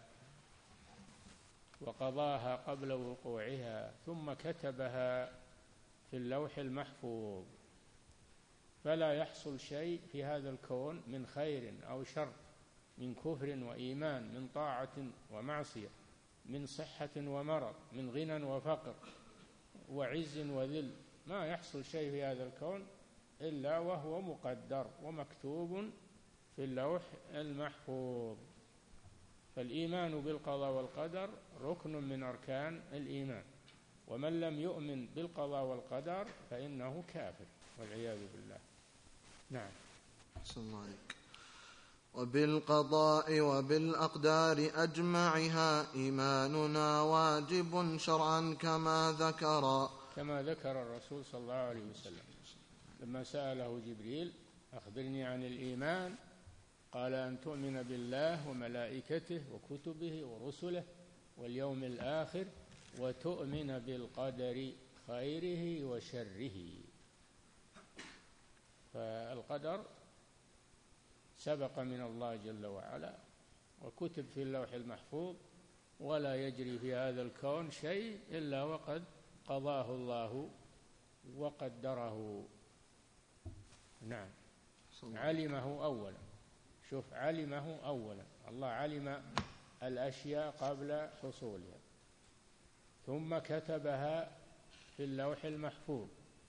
B: وقضاها قبل وقوعها ثم كتبها في اللوح المحفوظ، فلا يحصل شيء في هذا الكون من خير أو شر، من كفر وإيمان، من طاعة ومعصية، من صحة ومرض، من غنى وفقر وعز وذل، ما يحصل شيء في هذا الكون إلا وهو مقدر ومكتوب في اللوح المحفوظ. فالإيمان بالقضاء والقدر ركن من أركان الإيمان، ومن لم يؤمن بالقضاء والقدر فإنه كافر والعياذ بالله. نعم.
A: صلى الله عليك. وبالقضاء وبالأقدار أجمعها إيماننا واجب شرعا كما ذكر
B: كما ذكر الرسول صلى الله عليه وسلم لما سأله جبريل: أخبرني عن الإيمان، قال: أن تؤمن بالله وملائكته وكتبه ورسله واليوم الآخر وتؤمن بالقدر خيره وشره. فالقدر سبق من الله جل وعلا وكتب في اللوح المحفوظ، ولا يجري في هذا الكون شيء إلا وقد قضاه الله وقدره. نعم. علمه أولا. شوف، علمه أولا، الله علم الأشياء قبل حصولها، ثم كتبها في في اللوح المحفوظ،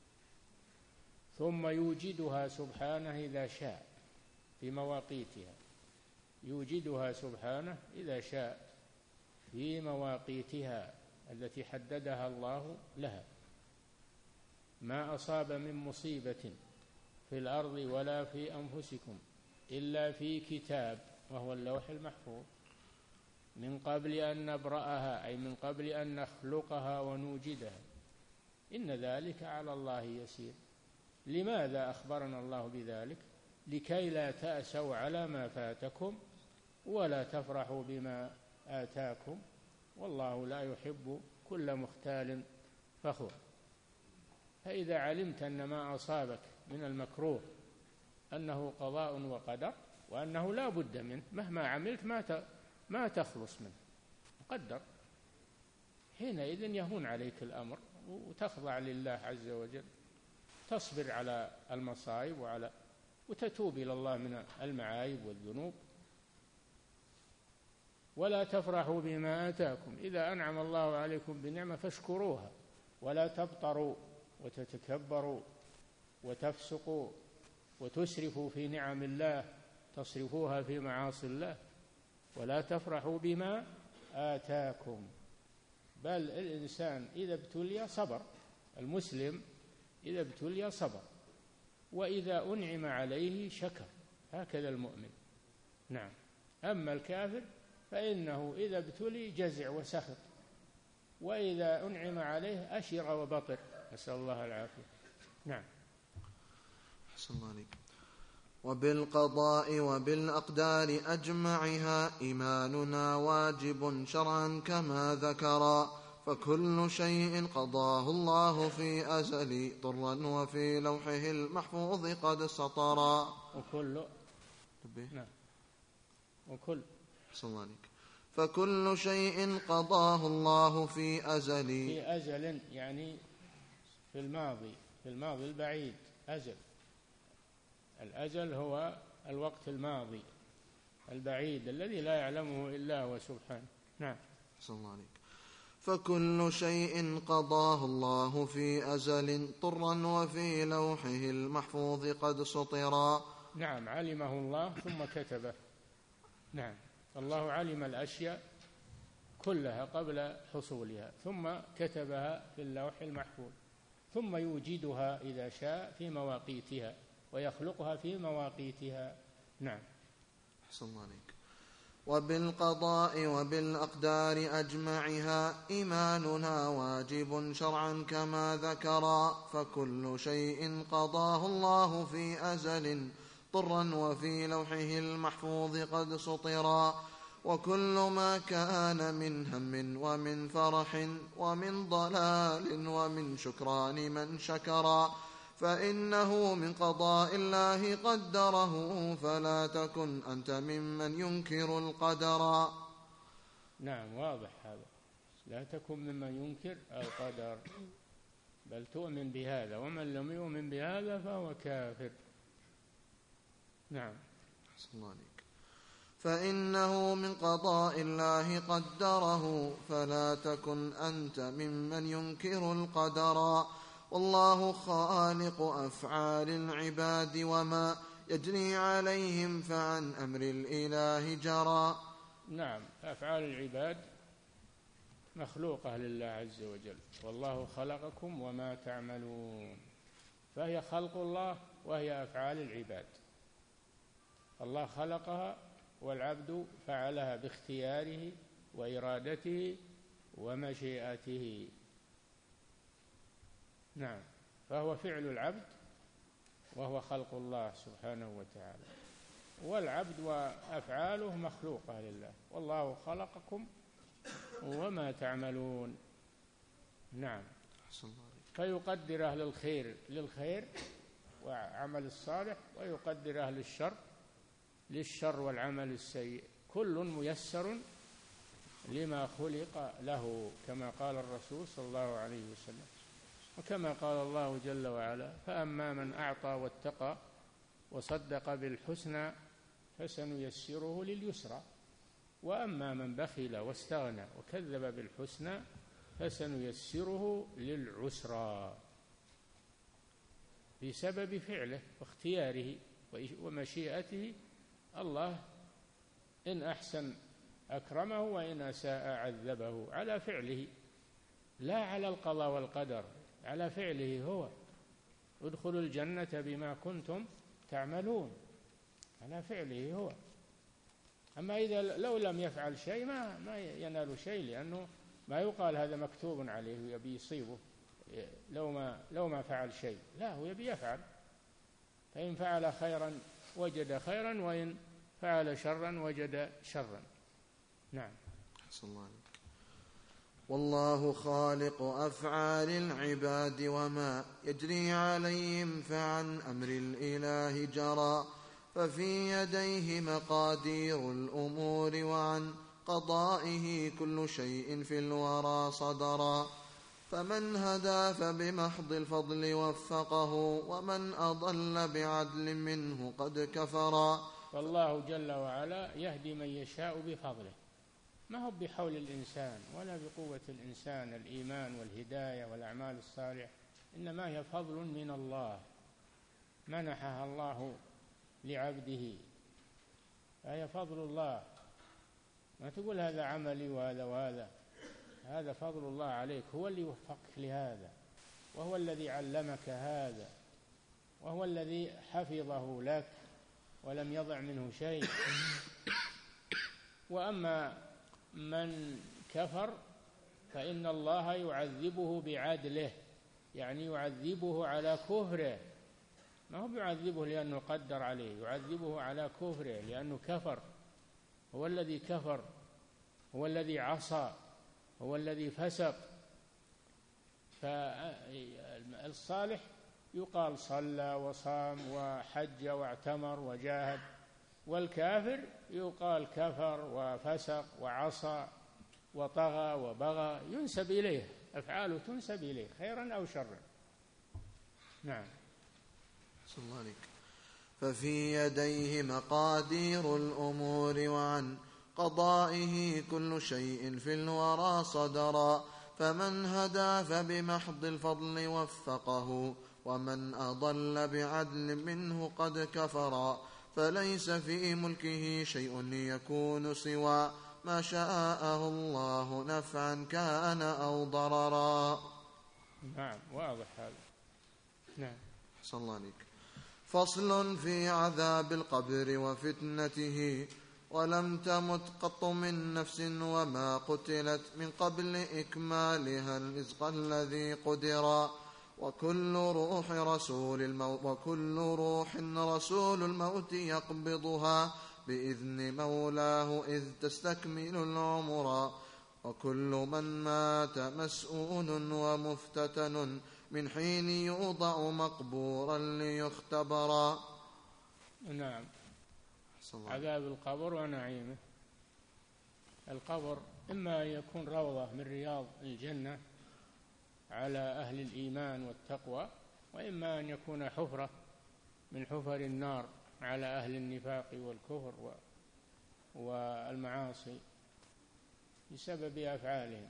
B: ثم يوجدها سبحانه إذا شاء في مواقيتها، يوجدها سبحانه إذا شاء في مواقيتها التي حددها الله لها. ما أصاب من مصيبة في الأرض ولا في أنفسكم إلا في كتاب، وهو اللوح المحفوظ، من قبل أن نبرأها، أي من قبل أن نخلقها ونوجدها، إن ذلك على الله يسير. لماذا أخبرنا الله بذلك؟ لكي لا تأسوا على ما فاتكم ولا تفرحوا بما آتاكم، والله لا يحب كل مختال فخور. فإذا علمت أن ما أصابك من المكروه أنه قضاء وقدر، وأنه لا بد منه، مهما عملت ما ما تخلص منه، مقدر، حينئذ يهون عليك الأمر وتخضع لله عز وجل، تصبر على المصائب وعلى وتتوب إلى الله من المعايب والذنوب. ولا تفرحوا بما آتاكم، إذا أنعم الله عليكم بنعمة فاشكروها، ولا تبطروا وتتكبروا وتفسقوا وتسرفوا في نعم الله، تصرفوها في معاصي الله. ولا تفرحوا بما آتاكم، بل الإنسان إذا ابتلي صبر، المسلم إذا ابتلي صبر، وإذا أنعم عليه شكر، هكذا المؤمن. نعم. أما الكافر فإنه إذا ابتلي جزع وسخط، وإذا أنعم عليه أشر وبطر، نسأل الله العافية. نعم.
A: أحسن الله عليك. وبالقضاء وبالأقدار أجمعها إيماننا واجب شرعا كما ذكر، فكل شيء قضاه الله في أزل طرا وفي لوحه المحفوظ قد سطرا.
B: وكل نعم وكل
A: أحسن الله عليك. فكل شيء قضاه الله في أزل،
B: في أزل يعني في الماضي، في الماضي البعيد. أزل، الأزل هو الوقت الماضي البعيد الذي لا يعلمه إلا هو سبحانه. نعم.
A: أحسن الله عليك. فكل شيء قضاه الله في أزل طرا وفي لوحه المحفوظ قد سطرا.
B: نعم، علمه الله ثم كتبه. نعم، الله علم الأشياء كلها قبل حصولها ثم كتبها في اللوح المحفوظ، ثم يوجدها إذا شاء في مواقيتها ويخلقها في مواقيتها. نعم.
A: أحسن الله عليك. وبالقضاء وبالأقدار أجمعها إيماننا واجب شرعا كما ذكرا، فكل شيء قضاه الله في أزل طرا وفي لوحه المحفوظ قد سطرا، وكل ما كان من هم ومن فرح ومن ضلال ومن شكران من شكرا، فإنه من قضاء الله قدره، فلا تكن أنت ممن ينكر القدر.
B: نعم، واضح هذا، لا تكن ممن ينكر القدر، بل تؤمن بهذا، ومن لم يؤمن بهذا فهو كافر. نعم.
A: أحسن الله عليك. فإنه من قضاء الله قدره، فلا تكن أنت ممن ينكر القدر، والله خالق أفعال العباد وما يجري عليهم فعن أمر الإله جرى.
B: نعم، أفعال العباد مخلوقة لله عز وجل، والله خلقكم وما تعملون، فهي خلق الله وهي أفعال العباد. الله خلقها والعبد فعلها باختياره وإرادته ومشيئته. نعم، فهو فعل العبد وهو خلق الله سبحانه وتعالى، والعبد وأفعاله مخلوقة لله، والله خلقكم وما تعملون. نعم. فيقدر أهل الخير للخير وعمل الصالح، ويقدر أهل الشر للشر والعمل السيء، كل ميسر لما خلق له، كما قال الرسول صلى الله عليه وسلم، وكما قال الله جل وعلا: فأما من أعطى واتقى وصدق بالحسنى فسنيسره لليسرى، وأما من بخل واستغنى وكذب بالحسنى فسنيسره للعسرى بسبب فعله واختياره ومشيئته. الله إن أحسن أكرمه وإن أساء عذبه على فعله، لا على القضاء والقدر، على فعله هو. ادخلوا الجنة بما كنتم تعملون، على فعله هو. أما إذا لو لم يفعل شيء ما ما ينال شيء، لأنه ما يقال هذا مكتوب عليه ويبي يصيبه لو ما لو ما فعل شيء، لا، هو يبي يفعل. فإن فعل خيرا وجد خيرا، وإن فعل شرا وجد شرا. نعم.
A: أحسن الله عليك. والله خالق أفعال العباد وما يجري عليهم، فعن أمر الإله جرى. ففي يديه مقادير الأمور، وعن قضائه كل شيء في الورى صدرا. فمن هدى فبمحض الفضل وفقه، ومن أضل بعدل منه قد كفرا.
B: والله جل وعلا يهدي من يشاء بفضله، ما هو بحول الإنسان ولا بقوة الإنسان. الإيمان والهداية والأعمال الصالحة إنما هي فضل من الله منحها الله لعبده، فهي فضل الله. ما تقول هذا عملي وهذا وهذا، هذا فضل الله عليك. هو اللي وفقك لهذا، وهو الذي علمك هذا، وهو الذي حفظه لك ولم يضع منه شيء. وأما من كفر فإن الله يعذبه بعدله، يعني يعذبه على كفره، ما هو يعذبه لأنه قدر عليه، يعذبه على كفره لأنه كفر. هو الذي كفر، هو الذي عصى، هو الذي فسق. فالصالح يقال صلى وصام وحج واعتمر وجاهد، والكافر يقال كفر وفسق وعصى وطغى وبغى، ينسب إليه، أفعاله تنسب إليه خيرا أو شرا. نعم.
A: صلى الله عليك. ففي يديه مقادير الأمور، وعن قضائه كل شيء في الورى صدرا. فمن هدى فبمحض الفضل وفقه، ومن أضل بعدل منه قد كفرا. فليس في ملكه شيء يكون سوى ما شاءه الله، نفعا كان أو ضررا.
B: نعم، واضح هذا. نعم.
A: صلى الله عليك. فصل في عذاب القبر وفتنته. ولم تمت قط من نفس، وما قتلت من قبل إكمالها الرزق الذي قدرا. وكل روح رسول الموت وكل روح رسول الموت يقبضها بإذن مولاه إذ تستكمل العمر. وكل من مات مسؤول ومفتتن من حين يوضع مقبورا ليختبرا.
B: نعم. عذاب القبر ونعيمه. القبر إما يكون روضة من رياض الجنة على أهل الإيمان والتقوى، وإما أن يكون حفرة من حفر النار على أهل النفاق والكفر والمعاصي بسبب أفعالهم.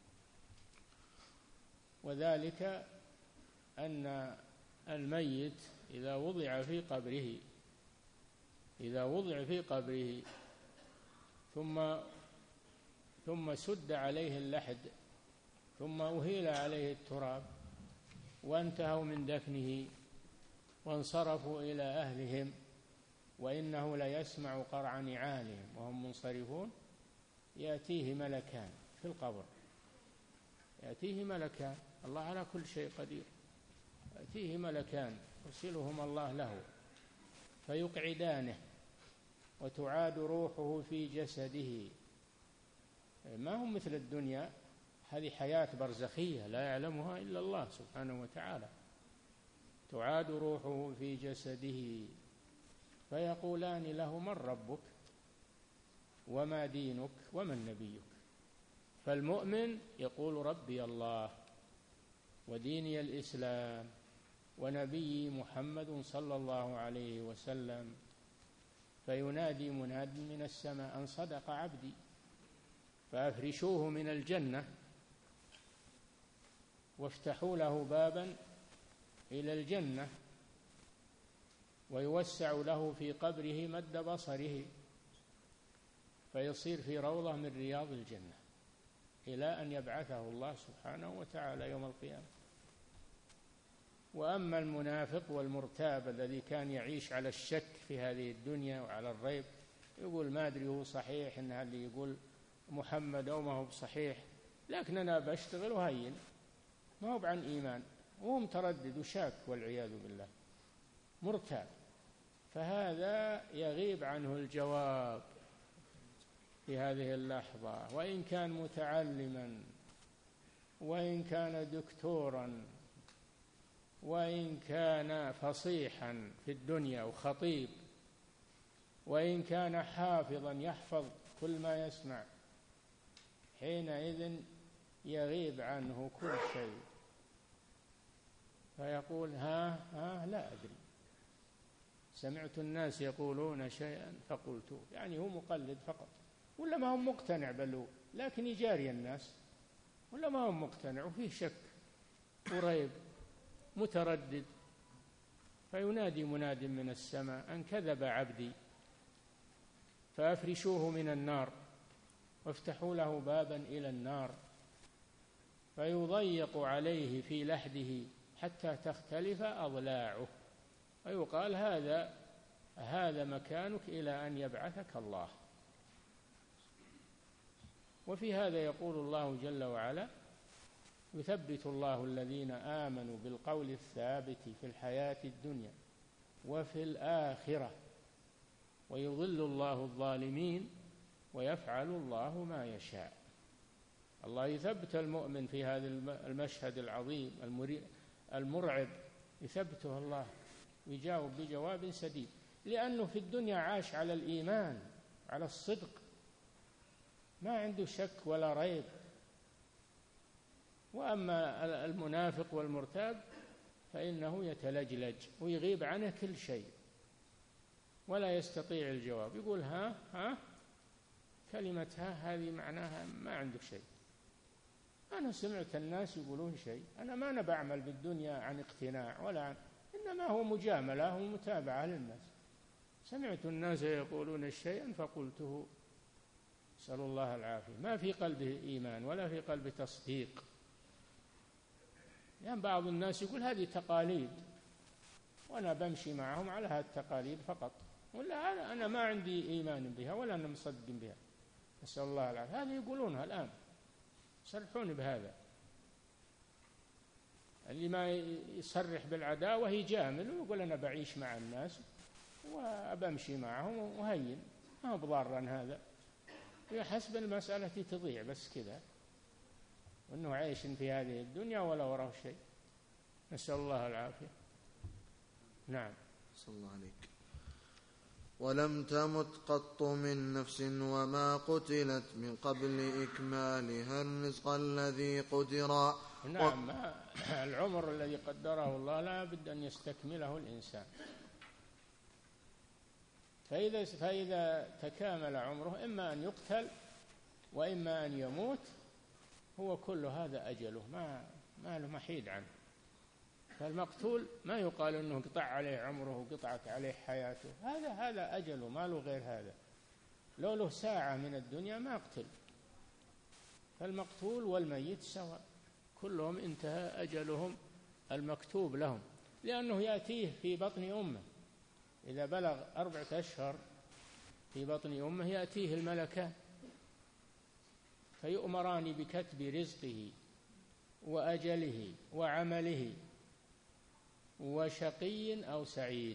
B: وذلك أن الميت إذا وضع في قبره إذا وضع في قبره ثم ثم سد عليه اللحد، ثم أهيل عليه التراب، وانتهوا من دفنه وانصرفوا إلى أهلهم، وإنه ليسمع قرع نعالهم وهم منصرفون، يأتيه ملكان في القبر، يأتيه ملكان، الله على كل شيء قدير، يأتيه ملكان يرسلهم الله له فيقعدانه، وتعاد روحه في جسده. ما هم مثل الدنيا، هذه حياة برزخية لا يعلمها إلا الله سبحانه وتعالى. تعاد روحه في جسده فيقولان له: من ربك وما دينك ومن نبيك؟ فالمؤمن يقول: ربي الله وديني الإسلام ونبي محمد صلى الله عليه وسلم. فينادي مناد من السماء: أن صدق عبدي فأفرشوه من الجنة. وافتحوا له بابا إلى الجنة ويوسع له في قبره مد بصره فيصير في روضة من رياض الجنة إلى أن يبعثه الله سبحانه وتعالى يوم القيامة. وأما المنافق والمرتاب الذي كان يعيش على الشك في هذه الدنيا وعلى الريب، يقول ما أدري هو صحيح إن اللي يقول محمد أو ما هو بصحيح، لكن أنا بشتغل وهين، ما هو عن إيمان، وهو متردد وشاك والعياذ بالله، مرتاب، فهذا يغيب عنه الجواب في هذه اللحظة، وإن كان متعلما، وإن كان دكتورا، وإن كان فصيحا في الدنيا وخطيب، وإن كان حافظا يحفظ كل ما يسمع، حينئذ يغيب عنه كل شيء، فيقول ها ها لا أدري، سمعت الناس يقولون شيئا فقلته، يعني هو مقلد فقط، ولا ما هو مقتنع بل لكن يجاري الناس، ولا ما هو مقتنع وفيه شك وريب متردد، فينادي مناد من السماء أن كذب عبدي فأفرشوه من النار وافتحوا له بابا إلى النار فيضيق عليه في لحده حتى تختلف أضلاعه، ويقال هذا هذا مكانك إلى أن يبعثك الله. وفي هذا يقول الله جل وعلا: يثبت الله الذين آمنوا بالقول الثابت في الحياة الدنيا وفي الآخرة ويضل الله الظالمين ويفعل الله ما يشاء. الله يثبت المؤمن في هذا المشهد العظيم المرعب، يثبته الله ويجاوب بجواب سديد، لأنه في الدنيا عاش على الإيمان على الصدق، ما عنده شك ولا ريب. وأما المنافق والمرتاب فإنه يتلجلج ويغيب عنه كل شيء ولا يستطيع الجواب، يقول ها ها، كلمة ها هذه معناها ما عنده شيء. أنا سمعت الناس يقولون شيء، أنا ما أنا بعمل بالدنيا عن اقتناع ولا عن، إنما هو مجاملة ومتابعة للناس، سمعت الناس يقولون شيئا فقلته، نسأل الله العافية. ما في قلبه إيمان ولا في قلبه تصديق. يعني بعض الناس يقول هذه تقاليد وأنا بمشي معهم على هذه التقاليد فقط، ولا أنا ما عندي إيمان بها ولا أنا مصدق بها، نسأل الله العافية. هذه يقولونها الآن، يصرحون بهذا. اللي ما يصرح بالعداوة يجامل ويقول أنا بعيش مع الناس وأبمشي معهم وهين، ما هو بضارا هذا، حسب المسألة تضيع بس كذا، وأنه عايش في هذه الدنيا ولا وراه شيء، نسأل الله العافية. نعم.
A: صلى الله عليك. ولم تمت قط من نفس وما قتلت من قبل إكمالها الرزق الذي قدر.
B: نعم. و... العمر الذي قدره الله لا بد أن يستكمله الإنسان، فإذا, فإذا تكامل عمره إما أن يقتل وإما أن يموت، هو كل هذا أجله، ما, ما له محيد عنه. فالمقتول ما يقال أنه قطع عليه عمره وقطعت عليه حياته، هذا هذا أجله، ما له غير هذا، لو له ساعة من الدنيا ما قتل. فالمقتول والميت سواء، كلهم انتهى أجلهم المكتوب لهم، لأنه يأتيه في بطن أمه، إذا بلغ أربعة أشهر في بطن أمه يأتيه الملكان فيؤمران بكتب رزقه وأجله وعمله وشقي أو سعيد،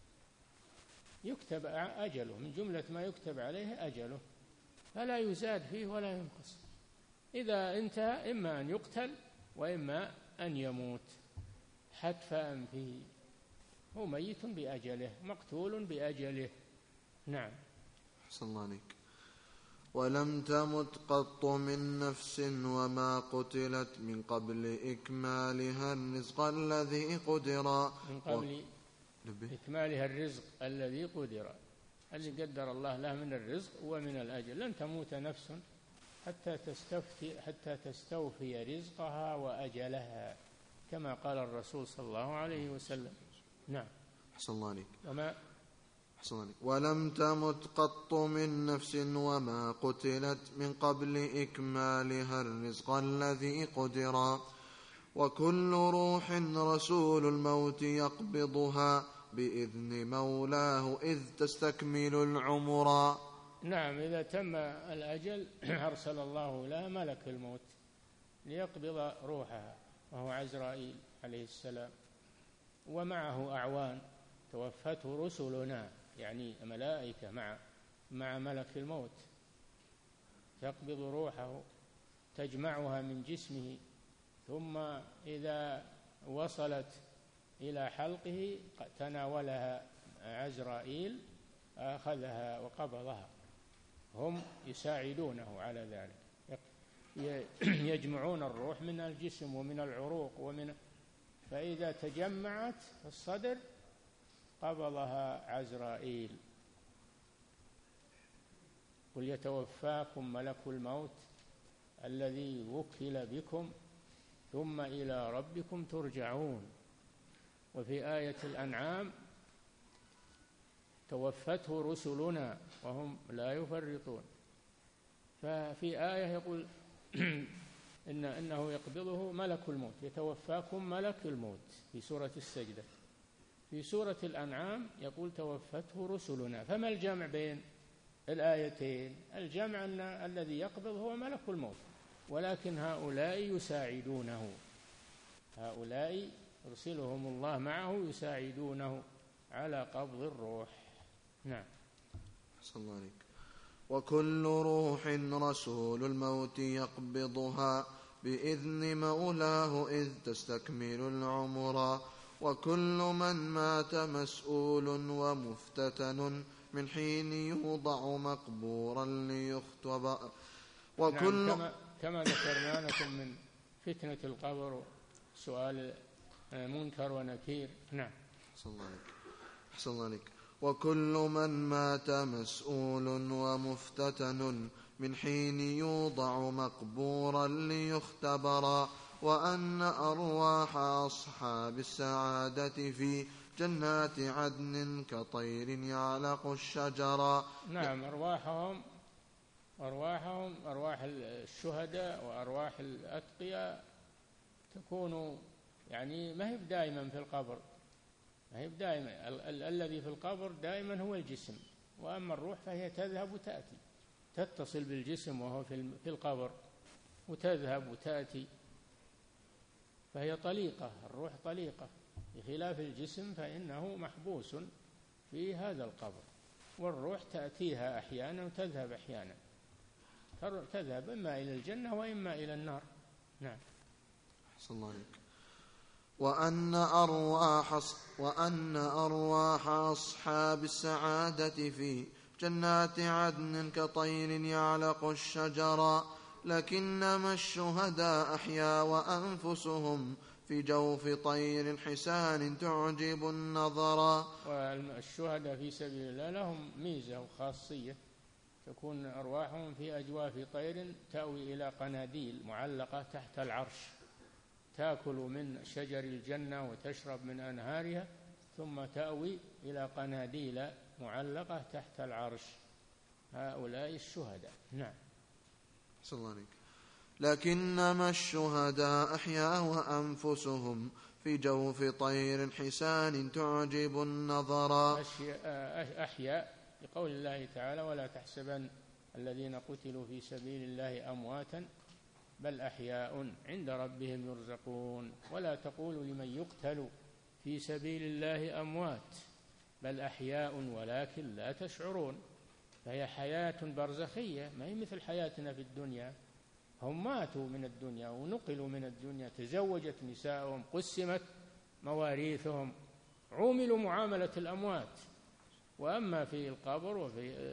B: يكتب أجله، من جملة ما يكتب عليه أجله، فلا يزاد فيه ولا ينقص. إذا انتهى إما أن يقتل وإما أن يموت حتف أنفه، هو ميت بأجله، مقتول بأجله. نعم.
A: صلى الله عليك. ولم تمت قط من نفس وما قتلت من قبل إكمالها الرزق الذي قدر.
B: من قبل و... إكمالها الرزق الذي قدر، اللي قدر الله له من الرزق ومن الأجل. لن تموت نفس حتى تستفتي حتى تستوفي رزقها وأجلها، كما قال الرسول صلى الله عليه وسلم. نعم.
A: أحسن الله عليك.
B: وما
A: أحسن الله عليك. ولم تمت قط من نفس وما قتلت من قبل إكمالها الرزق الذي قدرا، وكل روح رسول الموت يقبضها بإذن مولاه إذ تستكمل العمر.
B: نعم، إذا تم الأجل أرسل الله لها ملك الموت ليقبض روحها، وهو عزرائيل عليه السلام، ومعه أعوان توفته رسلنا، يعني ملائكة مع مع ملك الموت تقبض روحه تجمعها من جسمه، ثم إذا وصلت إلى حلقه تناولها عزرائيل أخذها وقبضها. هم يساعدونه على ذلك، يجمعون الروح من الجسم ومن العروق ومن، فإذا تجمعت في الصدر قبضها عزرائيل. قل يتوفاكم ملك الموت الذي وكل بكم ثم إلى ربكم ترجعون. وفي آية الأنعام توفته رسلنا وهم لا يفرطون. ففي آية يقول إن إنه يقبضه ملك الموت، يتوفاكم ملك الموت في سورة السجدة. في سورة الأنعام يقول توفته رسلنا. فما الجمع بين الآيتين؟ الجمع أن الذي يقبض هو ملك الموت، ولكن هؤلاء يساعدونه، هؤلاء يرسلهم الله معه يساعدونه على قبض الروح. نعم.
A: أحسن الله عليك. وكل روح رسول الموت يقبضها بإذن مولاه إذ تستكمل العمر، وكل من مات مسؤول ومفتتن من حين يوضع مقبورا ليختبر.
B: وكل نعم، كما, كما ذكرنا لكم من فتنة القبر سؤال منكر ونكير. نعم.
A: أحسن الله عليك. أحسن الله عليك. وكل من مات مسؤول ومفتتن من حين يوضع مقبورا ليختبر، وأن أرواح أصحاب السعادة في جنات عدن كطير يعلق الشجر.
B: نعم، أرواحهم أرواحهم أرواح الشهداء وأرواح الأتقياء تكون يعني ما هي دائما في القبر، ما هي دائما ال- ال- الذي في القبر دائما هو الجسم، وأما الروح فهي تذهب وتأتي، تتصل بالجسم وهو في القبر وتذهب وتأتي، فهي طليقة، الروح طليقة، بخلاف الجسم فإنه محبوس في هذا القبر، والروح تأتيها أحيانا وتذهب أحيانا، تذهب إما إلى الجنة وإما إلى النار. نعم.
A: أحسن الله عليك. وأن أرواح وأن أرواح أصحاب السعادة في جنات عدن كطير يعلق الشجر، لكنما الشهداء أحيا وأنفسهم في جوف طير حسان تعجب النظر.
B: والشهداء في سبيل الله لهم ميزة وخاصية، تكون أرواحهم في أجواف طير تأوي إلى قناديل معلقة تحت العرش، تأكل من شجر الجنة وتشرب من أنهارها، ثم تأوي إلى قناديل معلقة تحت العرش. هؤلاء الشهداء. نعم.
A: صلى الله عليك. لكنما الشهداء أحيا وأنفسهم في جوف طير حسان تعجب النظر.
B: أحيا لقول الله تعالى ولا تحسبن الذين قتلوا في سبيل الله أمواتا بل أحياء عند ربهم يرزقون. ولا تقولوا لمن يقتل في سبيل الله أموات بل أحياء ولكن لا تشعرون. فهي حياة برزخية، ما هي مثل حياتنا في الدنيا. هم ماتوا من الدنيا ونقلوا من الدنيا، تزوجت نساءهم، قسمت مواريثهم، عوملوا معاملة الأموات. وأما في القبر وفي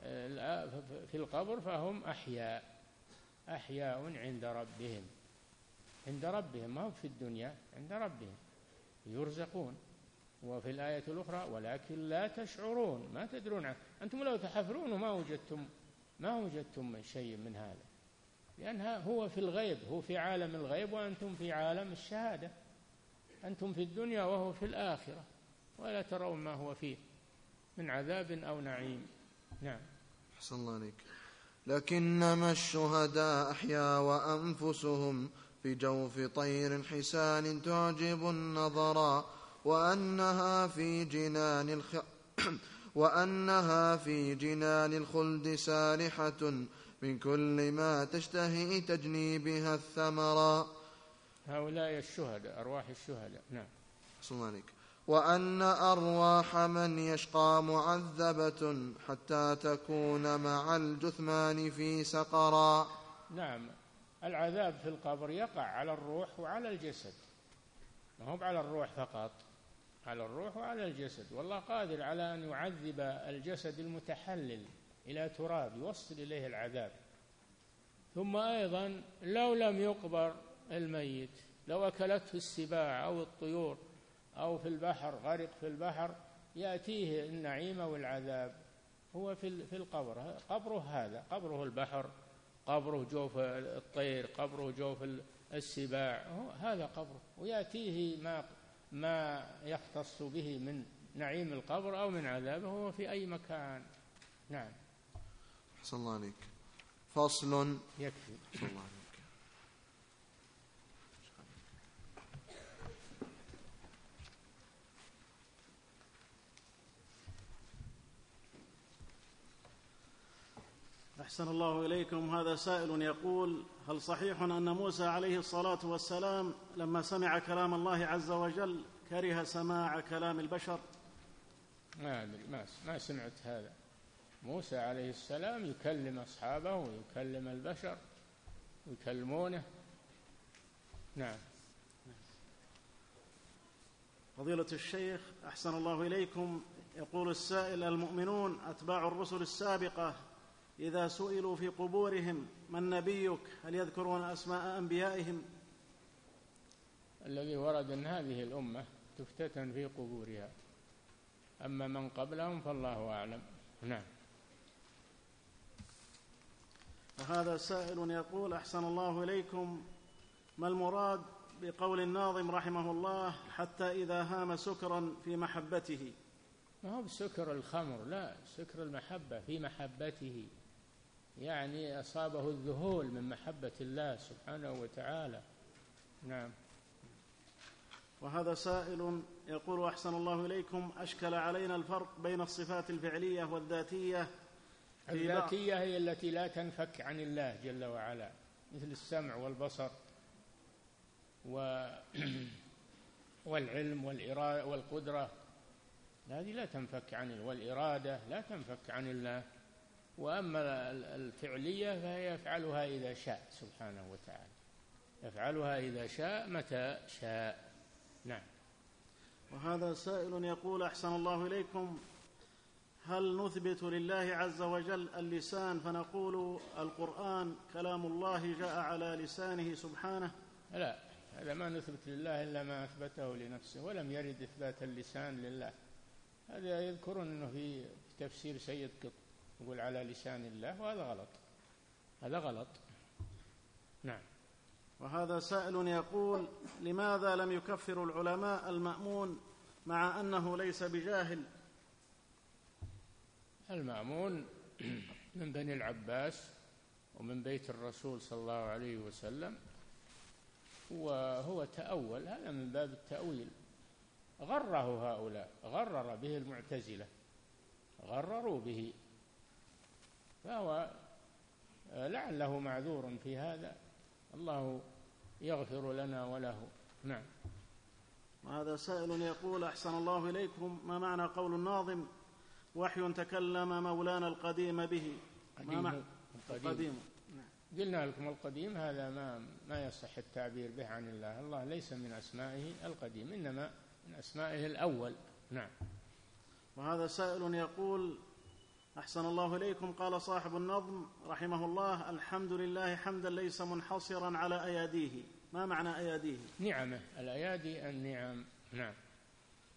B: في القبر فهم أحياء أحياء عند ربهم، عند ربهم، ما هم في الدنيا، عند ربهم يرزقون. وفي الآية الأخرى ولكن لا تشعرون، ما تدرون عنه. أنتم لو تحفرون ما وجدتم ما وجدتم شيء من هذا، لأنها هو في الغيب، هو في عالم الغيب وأنتم في عالم الشهادة، أنتم في الدنيا وهو في الآخرة، ولا ترون ما هو فيه من عذاب أو نعيم. نعم.
A: أحسن الله عليك. لكنما الشهداء أحيا وأنفسهم في جوف طير حسان تعجب النظرا، وأنها في جنان الخ... وأنها في جنان الخلد سارحة من كل ما تشتهي تجني بها الثمرا.
B: هؤلاء الشهداء، أرواح الشهداء. نعم.
A: أحسن الله عليك. وأن أرواح من يشقى معذبة حتى تكون مع الجثمان في سقرا.
B: نعم، العذاب في القبر يقع على الروح وعلى الجسد، ما هو على الروح فقط، على الروح وعلى الجسد. والله قادر على أن يعذب الجسد المتحلل إلى تراب يوصل إليه العذاب. ثم أيضا لو لم يقبر الميت، لو أكلته السباع أو الطيور أو في البحر، غرق في البحر، يأتيه النعيم والعذاب هو في في القبر. قبره هذا، قبره البحر، قبره جوف الطير، قبره جوف السباع، هذا قبره، ويأتيه ما ما يختص به من نعيم القبر أو من عذابه هو في أي مكان. نعم.
A: أحسن الله عليك. فصل.
B: يكفي.
A: أحسن الله عليك.
C: أحسن الله إليكم. هذا سائل يقول: هل صحيح أن موسى عليه الصلاة والسلام لما سمع كلام الله عز وجل كره سماع كلام البشر؟
B: ما أدري، ما ما سمعت هذا. موسى عليه السلام يكلم أصحابه ويكلم البشر ويكلمونه. نعم.
C: فضيلة الشيخ أحسن الله إليكم، يقول السائل: المؤمنون أتباع الرسل السابقة إذا سئلوا في قبورهم من نبيك هل يذكرون أسماء أنبيائهم؟
B: الذي ورد أن هذه الأمة تفتتن في قبورها، أما من قبلهم فالله أعلم. نعم.
C: وهذا سائل يقول: أحسن الله إليكم، ما المراد بقول الناظم رحمه الله: حتى إذا هام سكرا في محبته؟
B: ما هو بسكر الخمر، لا، سكر المحبة في محبته، يعني أصابه الذهول من محبة الله سبحانه وتعالى. نعم.
C: وهذا سائل يقول: أحسن الله إليكم، أشكل علينا الفرق بين الصفات الفعلية والذاتية.
B: الذاتية هي التي لا تنفك عن الله جل وعلا، مثل السمع والبصر والعلم والإرادة والقدرة، هذه لا تنفك عن الله، والإرادة لا تنفك عن الله. وأما الفعلية فهي يفعلها إذا شاء سبحانه وتعالى، يفعلها إذا شاء متى شاء. نعم.
C: وهذا سائل يقول: أحسن الله إليكم، هل نثبت لله عز وجل اللسان فنقول القرآن كلام الله جاء على لسانه سبحانه؟
B: لا، هذا ما نثبت لله إلا ما أثبته لنفسه، ولم يرد إثبات اللسان لله. هذا يذكرون أنه في تفسير سيد قطب يقول على لسان الله، وهذا غلط، هذا غلط. نعم.
C: وهذا سائل يقول: لماذا لم يكفر العلماء المأمون مع أنه ليس بجاهل؟
B: المأمون من بني العباس ومن بيت الرسول صلى الله عليه وسلم، وهو تأول، هذا من باب التأويل. غره هؤلاء، غرر به المعتزلة، غرروا به، فهو لعله معذور في هذا، الله يغفر لنا وله. نعم.
C: وهذا سائل يقول: أحسن الله إليكم، ما معنى قول الناظم: وحي تكلم مولانا القديم به؟ ما معنى
B: القديم؟ القديم. قلنا لكم القديم هذا ما ما يصح التعبير به عن الله، الله ليس من أسمائه القديم، إنما من أسمائه الأول. نعم.
C: وهذا سائل يقول: أحسن الله إليكم، قال صاحب النظم رحمه الله: الحمد لله حمدا ليس منحصرا على أياديه، ما معنى أياديه؟
B: نعمه، الأيادي النعم. نعم.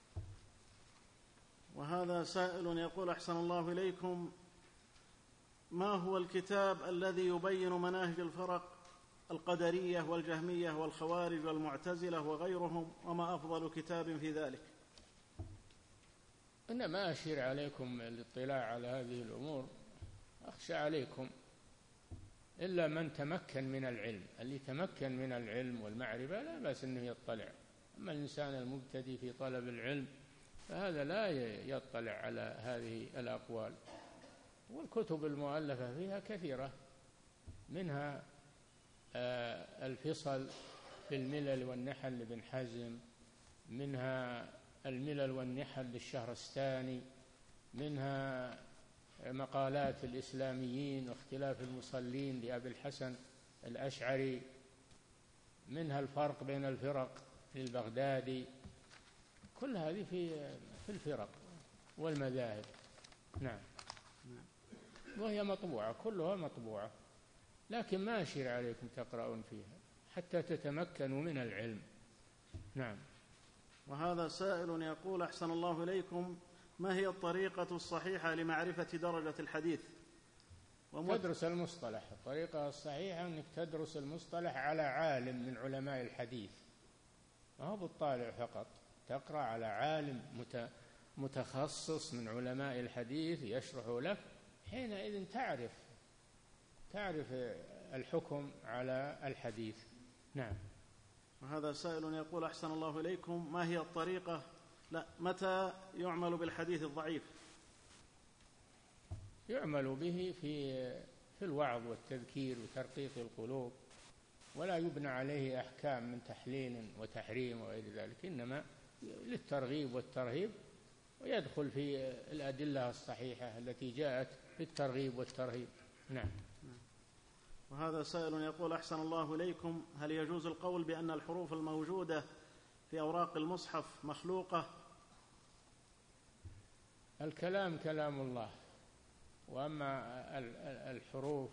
C: وهذا سائل يقول: أحسن الله إليكم، ما هو الكتاب الذي يبين مناهج الفرق القدرية والجهمية والخوارج والمعتزلة وغيرهم، وما أفضل كتاب في ذلك؟
B: أنا ما أشير عليكم الاطلاع على هذه الأمور، أخشى عليكم إلا من تمكن من العلم. اللي تمكن من العلم والمعرفة لا بأس أنه يطلع، أما الإنسان المبتدئ في طلب العلم فهذا لا يطلع على هذه الأقوال. والكتب المؤلفة فيها كثيرة، منها الفصل في الملل والنحل لابن حزم، منها الملل والنحل للشهرستاني، منها مقالات الإسلاميين واختلاف المصلين لأبي الحسن الأشعري، منها الفرق بين الفرق للبغدادي. كل هذه في في الفرق والمذاهب. نعم، وهي مطبوعة، كلها مطبوعة، لكن ما أشير عليكم تقرؤون فيها حتى تتمكنوا من العلم. نعم.
C: وهذا سائل يقول: أحسن الله إليكم، ما هي الطريقة الصحيحة لمعرفة درجة الحديث؟
B: تدرس المصطلح. الطريقة الصحيحة أنك تدرس المصطلح على عالم من علماء الحديث، ما هو بالطالع فقط، تقرأ على عالم متخصص من علماء الحديث يشرح لك، حينئذ تعرف تعرف الحكم على الحديث. نعم.
C: وهذا سائل يقول: أحسن الله إليكم، ما هي الطريقة لا متى يعمل بالحديث الضعيف؟
B: يعمل به في في الوعظ والتذكير وترقيق القلوب، ولا يبنى عليه أحكام من تحليل وتحريم وغير ذلك، إنما للترغيب والترهيب، ويدخل في الأدلة الصحيحة التي جاءت في الترغيب والترهيب. نعم.
C: وهذا سائل يقول: أحسن الله إليكم، هل يجوز القول بأن الحروف الموجودة في أوراق المصحف مخلوقة؟
B: الكلام كلام الله، وأما الحروف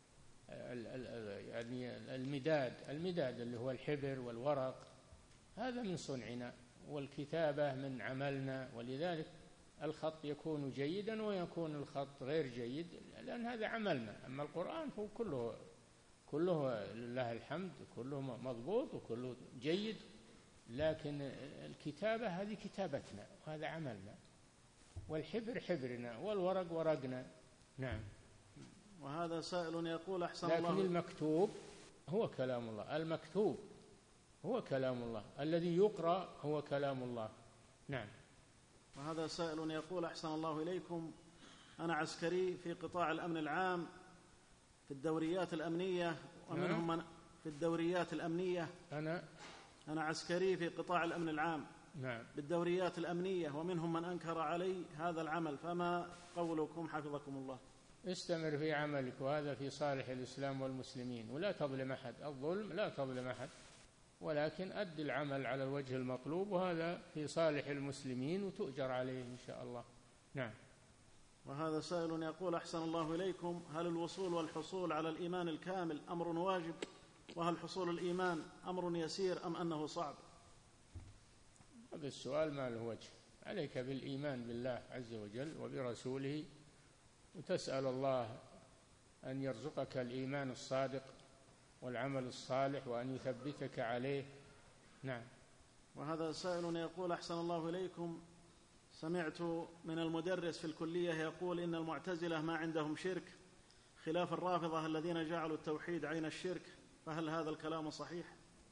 B: يعني المداد المداد اللي هو الحبر والورق هذا من صنعنا، والكتابة من عملنا، ولذلك الخط يكون جيدا ويكون الخط غير جيد، لأن هذا عملنا. أما القرآن فهو كله كله لله الحمد، كله مضبوط وكله جيد، لكن الكتابة هذه كتابتنا وهذا عملنا، والحبر حبرنا والورق ورقنا. نعم.
C: وهذا سائل يقول: أحسن
B: لكن
C: الله،
B: لكن المكتوب هو كلام الله، المكتوب هو كلام الله، الذي يقرأ هو كلام الله. نعم.
C: وهذا سائل يقول: أحسن الله إليكم، أنا عسكري في قطاع الأمن العام في الدوريات الأمنية، ومنهم من في الدوريات الأمنية أنا أنا عسكري في قطاع الأمن العام.
B: نعم.
C: بالدوريات الأمنية، ومنهم من أنكر علي هذا العمل، فما قولكم حفظكم الله؟
B: استمر في عملك، وهذا في صالح الإسلام والمسلمين، ولا تظلم أحد، الظلم لا تظلم أحد، ولكن أد العمل على الوجه المطلوب، وهذا في صالح المسلمين وتؤجر عليه إن شاء الله. نعم.
C: وهذا سائل يقول: أحسن الله إليكم، هل الوصول والحصول على الإيمان الكامل أمر واجب؟ وهل حصول الإيمان أمر يسير أم أنه صعب؟
B: هذا السؤال ما له وجه. عليك بالإيمان بالله عز وجل وبرسوله، وتسأل الله أن يرزقك الإيمان الصادق والعمل الصالح، وأن يثبتك عليه. نعم.
C: وهذا سائل يقول: أحسن الله إليكم، سمعت من المدرس في الكلية يقول إن المعتزلة ما عندهم شرك، خلاف الرافضة الذين جعلوا التوحيد عين الشرك، فهل هذا الكلام صحيح؟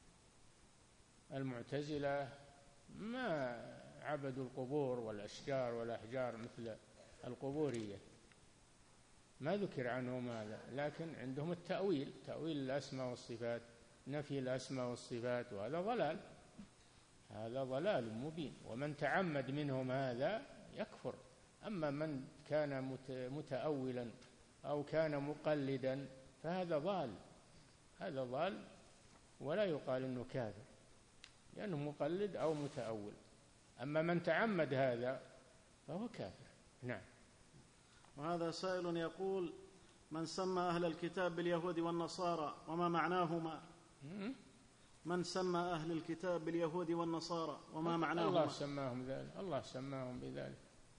B: المعتزلة ما عبدوا القبور والأشجار والأحجار مثل القبورية، ما ذكر عنهم هذا، لكن عندهم التأويل، تأويل الأسماء والصفات، نفي الأسماء والصفات، وهذا ضلال، هذا ضلال مبين، ومن تعمد منهم هذا يكفر. أما من كان متأولا أو كان مقلدا فهذا ضال، هذا ضال، ولا يقال إنه كافر لأنه مقلد أو متأول. أما من تعمد هذا فهو كافر. نعم.
C: وهذا سائل يقول: من سمى أهل الكتاب باليهود والنصارى وما معناهما؟ من سمى أهل الكتاب باليهود والنصارى وما معناهما؟
B: الله سماهم ذلك، الله سماهم بذلك،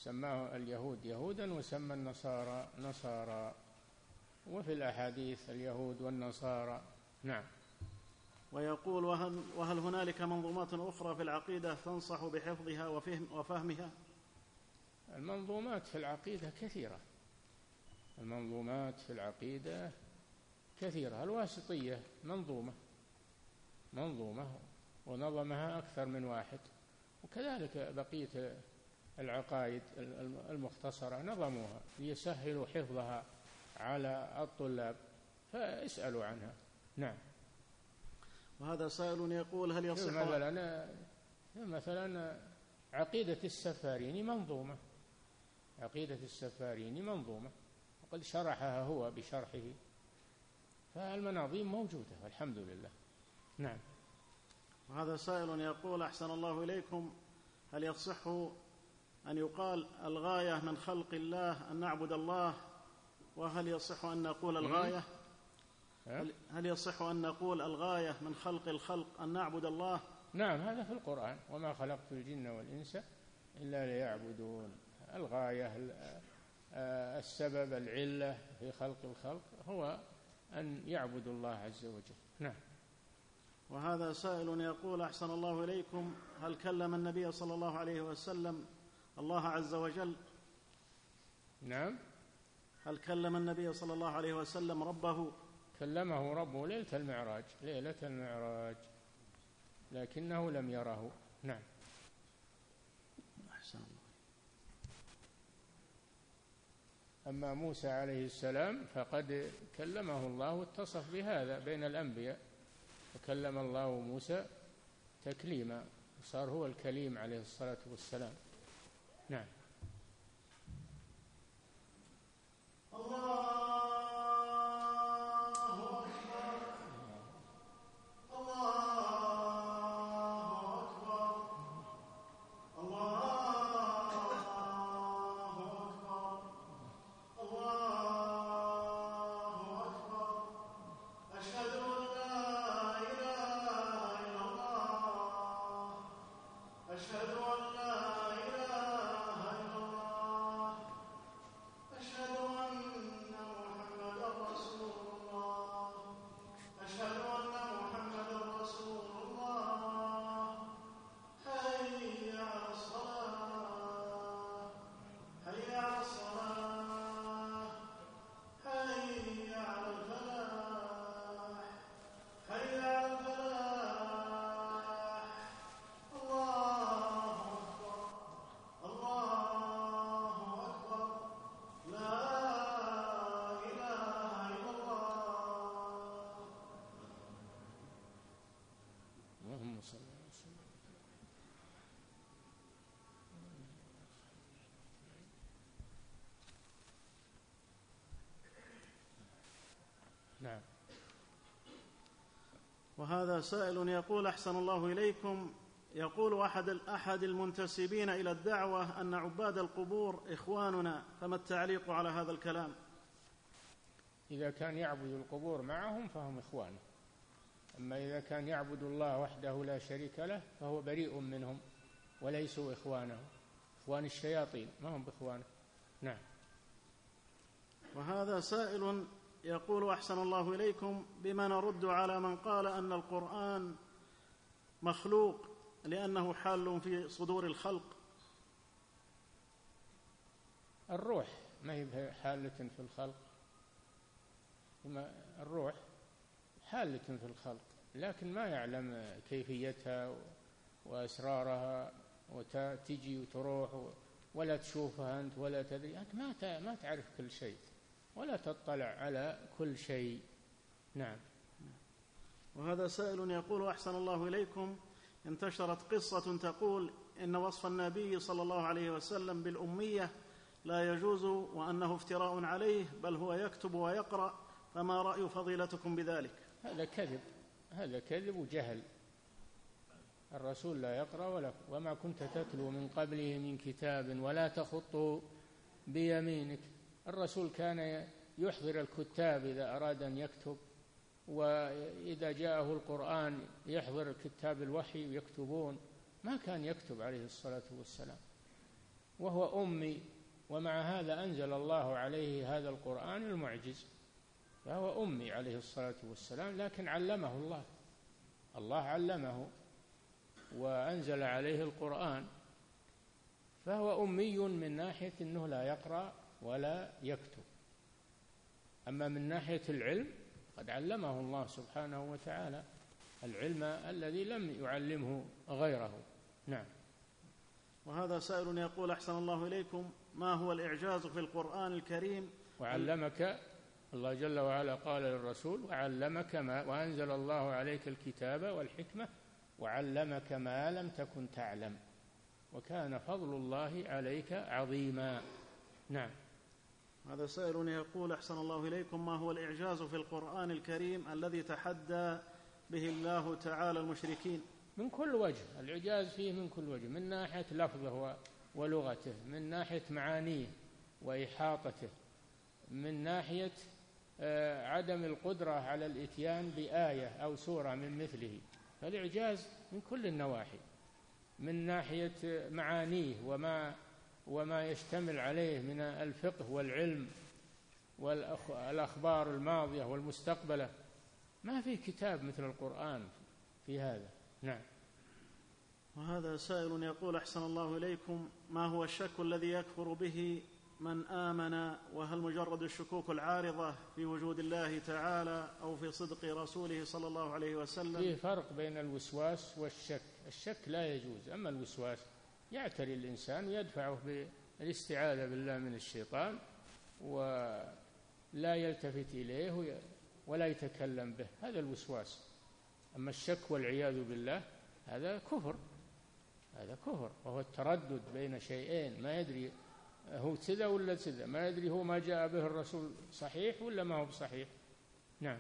B: سماه اليهود يهودا وسمى النصارى نصارى، وفي الأحاديث اليهود والنصارى. نعم.
C: ويقول وهل, وهل هنالك منظومات أخرى في العقيدة تنصح بحفظها وفهم وفهمها؟
B: المنظومات في العقيدة كثيرة، المنظومات في العقيدة كثيرة. الواسطية منظومة منظومة ونظمها أكثر من واحد، وكذلك بقية العقائد المختصرة نظموها ليسهلوا حفظها على الطلاب، فاسألوا عنها. نعم.
C: وهذا سائل يقول هل يصح
B: مثلا مثلا عقيدة السفاريني منظومة، عقيدة السفاريني منظومة وقد شرحها هو بشرحه، فالمناظيم موجودة والحمد لله. نعم.
C: وهذا سائل يقول أحسن الله إليكم، هل يصح أن يقال الغاية من خلق الله أن نعبد الله؟ وهل يصح أن نقول الغاية هل يصح أن نقول الغاية من خلق الخلق أن نعبد الله؟
B: نعم، هذا في القرآن، وما خلقت الجن والإنس إلا ليعبدون. الغاية السبب العلة في خلق الخلق هو أن يعبدوا الله عز وجل. نعم.
C: وهذا سائل يقول أحسن الله إليكم، هل كلم النبي صلى الله عليه وسلم الله عز وجل؟
B: نعم.
C: هل كلم النبي صلى الله عليه وسلم ربه؟
B: كلمه ربه ليلة المعراج ليلة المعراج لكنه لم يره. نعم.
C: أحسن الله.
B: أما موسى عليه السلام فقد كلمه الله واتصف بهذا بين الأنبياء، وكلم الله موسى تكليما، صار هو الكليم عليه الصلاة والسلام. نعم.
C: الله
B: نعم.
C: وهذا سائل يقول أحسن الله إليكم، يقول أحد أحد المنتسبين إلى الدعوة أن عباد القبور إخواننا، فما التعليق على هذا الكلام؟
B: إذا كان يعبد القبور معهم فهم إخوانه، أما إذا كان يعبد الله وحده لا شريك له فهو بريء منهم وليسوا إخوانه، إخوان الشياطين ما هم بإخوانه. نعم.
C: وهذا سائل يقول أحسن الله إليكم، بما نرد على من قال أن القرآن مخلوق لأنه حال في صدور الخلق؟
B: الروح ما هي حالة في الخلق، الروح حالة في الخلق لكن ما يعلم كيفيتها وأسرارها، وتجي وتروح ولا تشوفها أنت ولا تدري، أنت ما ما تعرف كل شيء ولا تطلع على كل شيء. نعم.
C: وهذا سائل يقول أحسن الله إليكم، انتشرت قصة تقول إن وصف النبي صلى الله عليه وسلم بالأمية لا يجوز وأنه افتراء عليه، بل هو يكتب ويقرأ، فما رأي فضيلتكم بذلك؟
B: هذا كذب، هذا كذب وجهل. الرسول لا يقرأ ولا وما كنت تتلو من قبله من كتاب ولا تخطه بيمينك. الرسول كان يحضر الكتاب إذا أراد أن يكتب، وإذا جاءه القرآن يحضر كتاب الوحي ويكتبون، ما كان يكتب عليه الصلاة والسلام. وهو أمي، ومع هذا أنزل الله عليه هذا القرآن المعجز، فهو أمي عليه الصلاة والسلام، لكن علمه الله، الله علمه وأنزل عليه القرآن، فهو أمي من ناحية أنه لا يقرأ ولا يكتب. أما من ناحية العلم قد علمه الله سبحانه وتعالى العلم الذي لم يعلمه غيره. نعم.
C: وهذا سائل يقول: أحسن الله إليكم، ما هو الإعجاز في القرآن الكريم؟
B: وعلمك، الله جل وعلا قال للرسول: وعلمك ما، وأنزل الله عليك الكتاب والحكمة وعلمك ما لم تكن تعلم وكان فضل الله عليك عظيما. نعم.
C: هذا سائل يقول: أحسن الله إليكم، ما هو الإعجاز في القرآن الكريم الذي تحدى به الله تعالى المشركين؟
B: من كل وجه، الإعجاز فيه من كل وجه، من ناحية لفظه ولغته، من ناحية معانيه وإحاطته، من ناحية عدم القدرة على الإتيان بآية أو سورة من مثله، فالإعجاز من كل النواحي، من ناحية معانيه وما وما يشتمل عليه من الفقه والعلم والأخبار الماضية والمستقبلة، ما في كتاب مثل القرآن في هذا. نعم.
C: وهذا سائل يقول: أحسن الله إليكم، ما هو الشك الذي يكفر به من آمن، وهل مجرد الشكوك العارضة في وجود الله تعالى أو في صدق رسوله صلى الله عليه وسلم؟
B: فيه فرق بين الوسواس والشك. الشك لا يجوز، أما الوسواس يعتري الإنسان ويدفعه بالاستعاذة بالله من الشيطان ولا يلتفت إليه ولا يتكلم به، هذا الوسواس. أما الشك والعياذ بالله هذا كفر، هذا كفر، وهو التردد بين شيئين، ما يدري هو كذا ولا كذا، ما يدري هو ما جاء به الرسول صحيح ولا ما هو بصحيح. نعم.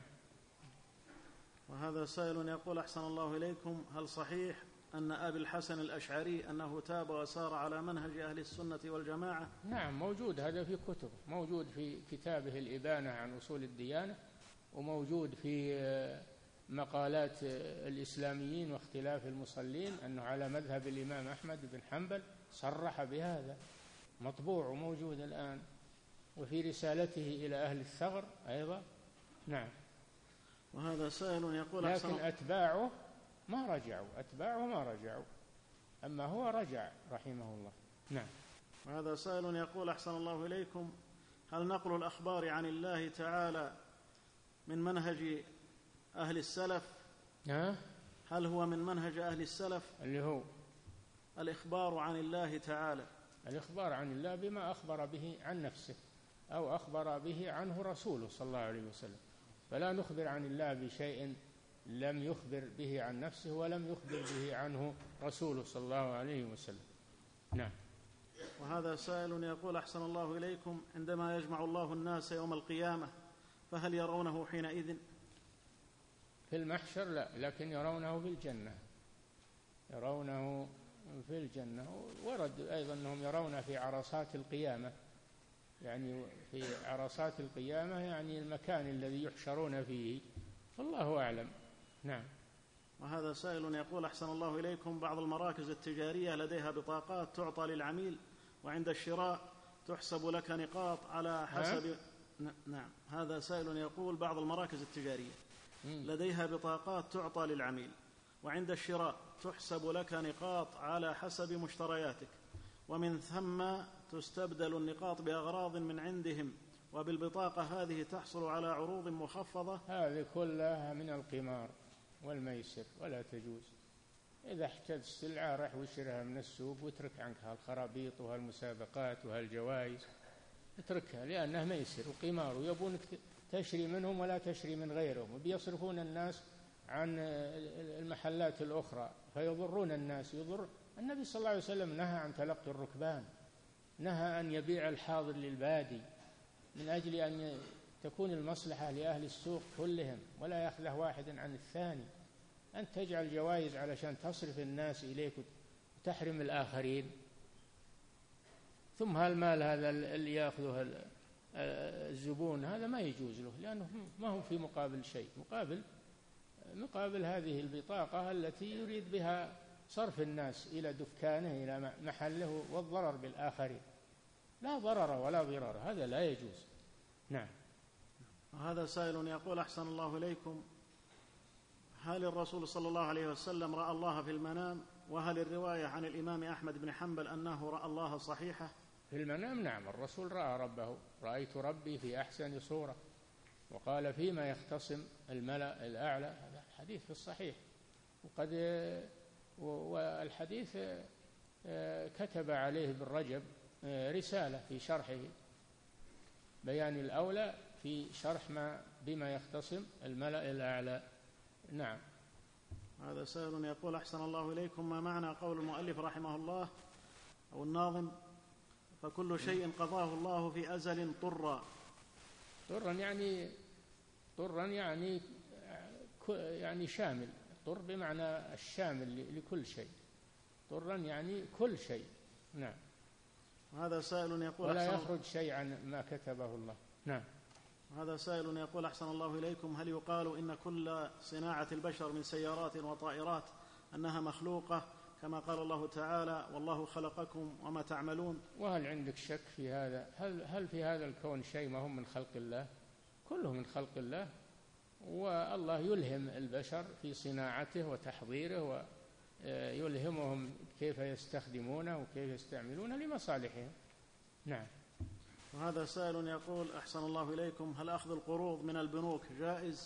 C: وهذا سائل يقول: أحسن الله إليكم، هل صحيح أن أبي الحسن الأشعري أنه تاب وسار على منهج أهل السنة والجماعة؟
B: نعم، موجود هذا في كتب، موجود في كتابه الإبانة عن أصول الديانة، وموجود في مقالات الإسلاميين واختلاف المصلين أنه على مذهب الإمام أحمد بن حنبل، صرح بهذا، مطبوع وموجود الآن، وفي رسالته إلى أهل الثغر أيضا. نعم.
C: وهذا سائل يقول:
B: لكن أتباعه ما رجعوا، أتباعه ما رجعوا، أما هو رجع رحمه الله. نعم.
C: وهذا سائل يقول: أحسن الله إليكم، هل نقل الأخبار عن الله تعالى من منهج أهل السلف؟
B: ها؟
C: هل هو من منهج أهل السلف
B: اللي هو
C: الإخبار عن الله تعالى؟
B: الإخبار عن الله بما أخبر به عن نفسه أو أخبر به عنه رسوله صلى الله عليه وسلم، فلا نخبر عن الله بشيء لم يخبر به عن نفسه ولم يخبر به عنه رسوله صلى الله عليه وسلم. نعم.
C: وهذا سائل يقول: أحسن الله إليكم، عندما يجمع الله الناس يوم القيامة فهل يرونه حينئذ؟
B: في المحشر لا، لكن يرونه في الجنة، يرونه في الجنة. ورد أيضا أنهم يرونه في عرصات القيامة، يعني في عرصات القيامة يعني المكان الذي يحشرون فيه، والله أعلم. نعم.
C: وهذا سائل يقول: أحسن الله إليكم، بعض المراكز التجارية لديها بطاقات تعطى للعميل، وعند الشراء تحسب لك نقاط على حسب. نعم. هذا سائل يقول: بعض المراكز التجارية لديها بطاقات تعطى للعميل، وعند الشراء تحسب لك نقاط على حسب مشترياتك، ومن ثم تستبدل النقاط بأغراض من عندهم، وبالبطاقة هذه تحصل على عروض مخفضة.
B: هذه كلها من القمار والميسر ولا تجوز. إذا احتجت سلعة رح واشتريها من السوق واترك عنك هالخرابيط وهالمسابقات وهالجوائز، اتركها، لأنها ميسر وقمار، ويبونك تشري منهم ولا تشري من غيرهم، وبيصرفون الناس عن المحلات الأخرى فيضرون الناس. يضر النبي صلى الله عليه وسلم نهى عن تلقي الركبان، نهى أن يبيع الحاضر للبادي، من أجل أن تكون المصلحة لأهل السوق كلهم ولا يخله واحد عن الثاني. أن تجعل جوائز علشان تصرف الناس إليك وتحرم الآخرين. ثم هالمال هذا اللي يأخذه الزبون هذا ما يجوز له، لأنه ما هو في مقابل شيء، مقابل مقابل هذه البطاقة التي يريد بها صرف الناس إلى دكانه إلى محله والضرر بالآخرين، لا ضرر ولا ضرار، هذا لا يجوز. نعم.
C: هذا سائل يقول أحسن الله إليكم، هل الرسول صلى الله عليه وسلم رأى الله في المنام؟ وهل الرواية عن الإمام أحمد بن حنبل أنه رأى الله صحيحة؟
B: في المنام نعم، الرسول رأى ربه، رأيت ربي في أحسن صورة. وقال فيما يختصم الملأ الأعلى، هذا حديث في الصحيح. وقد والحديث كتب عليه ابن رجب رسالة في شرحه، بيان الأولى في شرح ما بما يختصم الملأ الأعلى. نعم.
C: هذا سائل يقول أحسن الله إليكم، ما معنى قول المؤلف رحمه الله أو الناظم فكل شيء قضاه الله في أزل طرا؟
B: طرا يعني طرا يعني يعني شامل، طر بمعنى الشامل لكل شيء، طرا يعني كل شيء. نعم.
C: هذا سائل يقول
B: ولا يخرج شيء عن ما كتبه الله. نعم.
C: هذا سائل يقول أحسن الله إليكم، هل يقال إن كل صناعة البشر من سيارات وطائرات أنها مخلوقة كما قال الله تعالى والله خلقكم وما تعملون؟
B: وهل عندك شك في هذا؟ هل هل في هذا الكون شيء ما هم من خلق الله؟ كله من خلق الله، والله يلهم البشر في صناعته وتحضيره، ويلهمهم كيف يستخدمونه وكيف يستعملونه لمصالحهم. نعم.
C: وهذا سائل يقول أحسن الله إليكم، هل أخذ القروض من البنوك جائز؟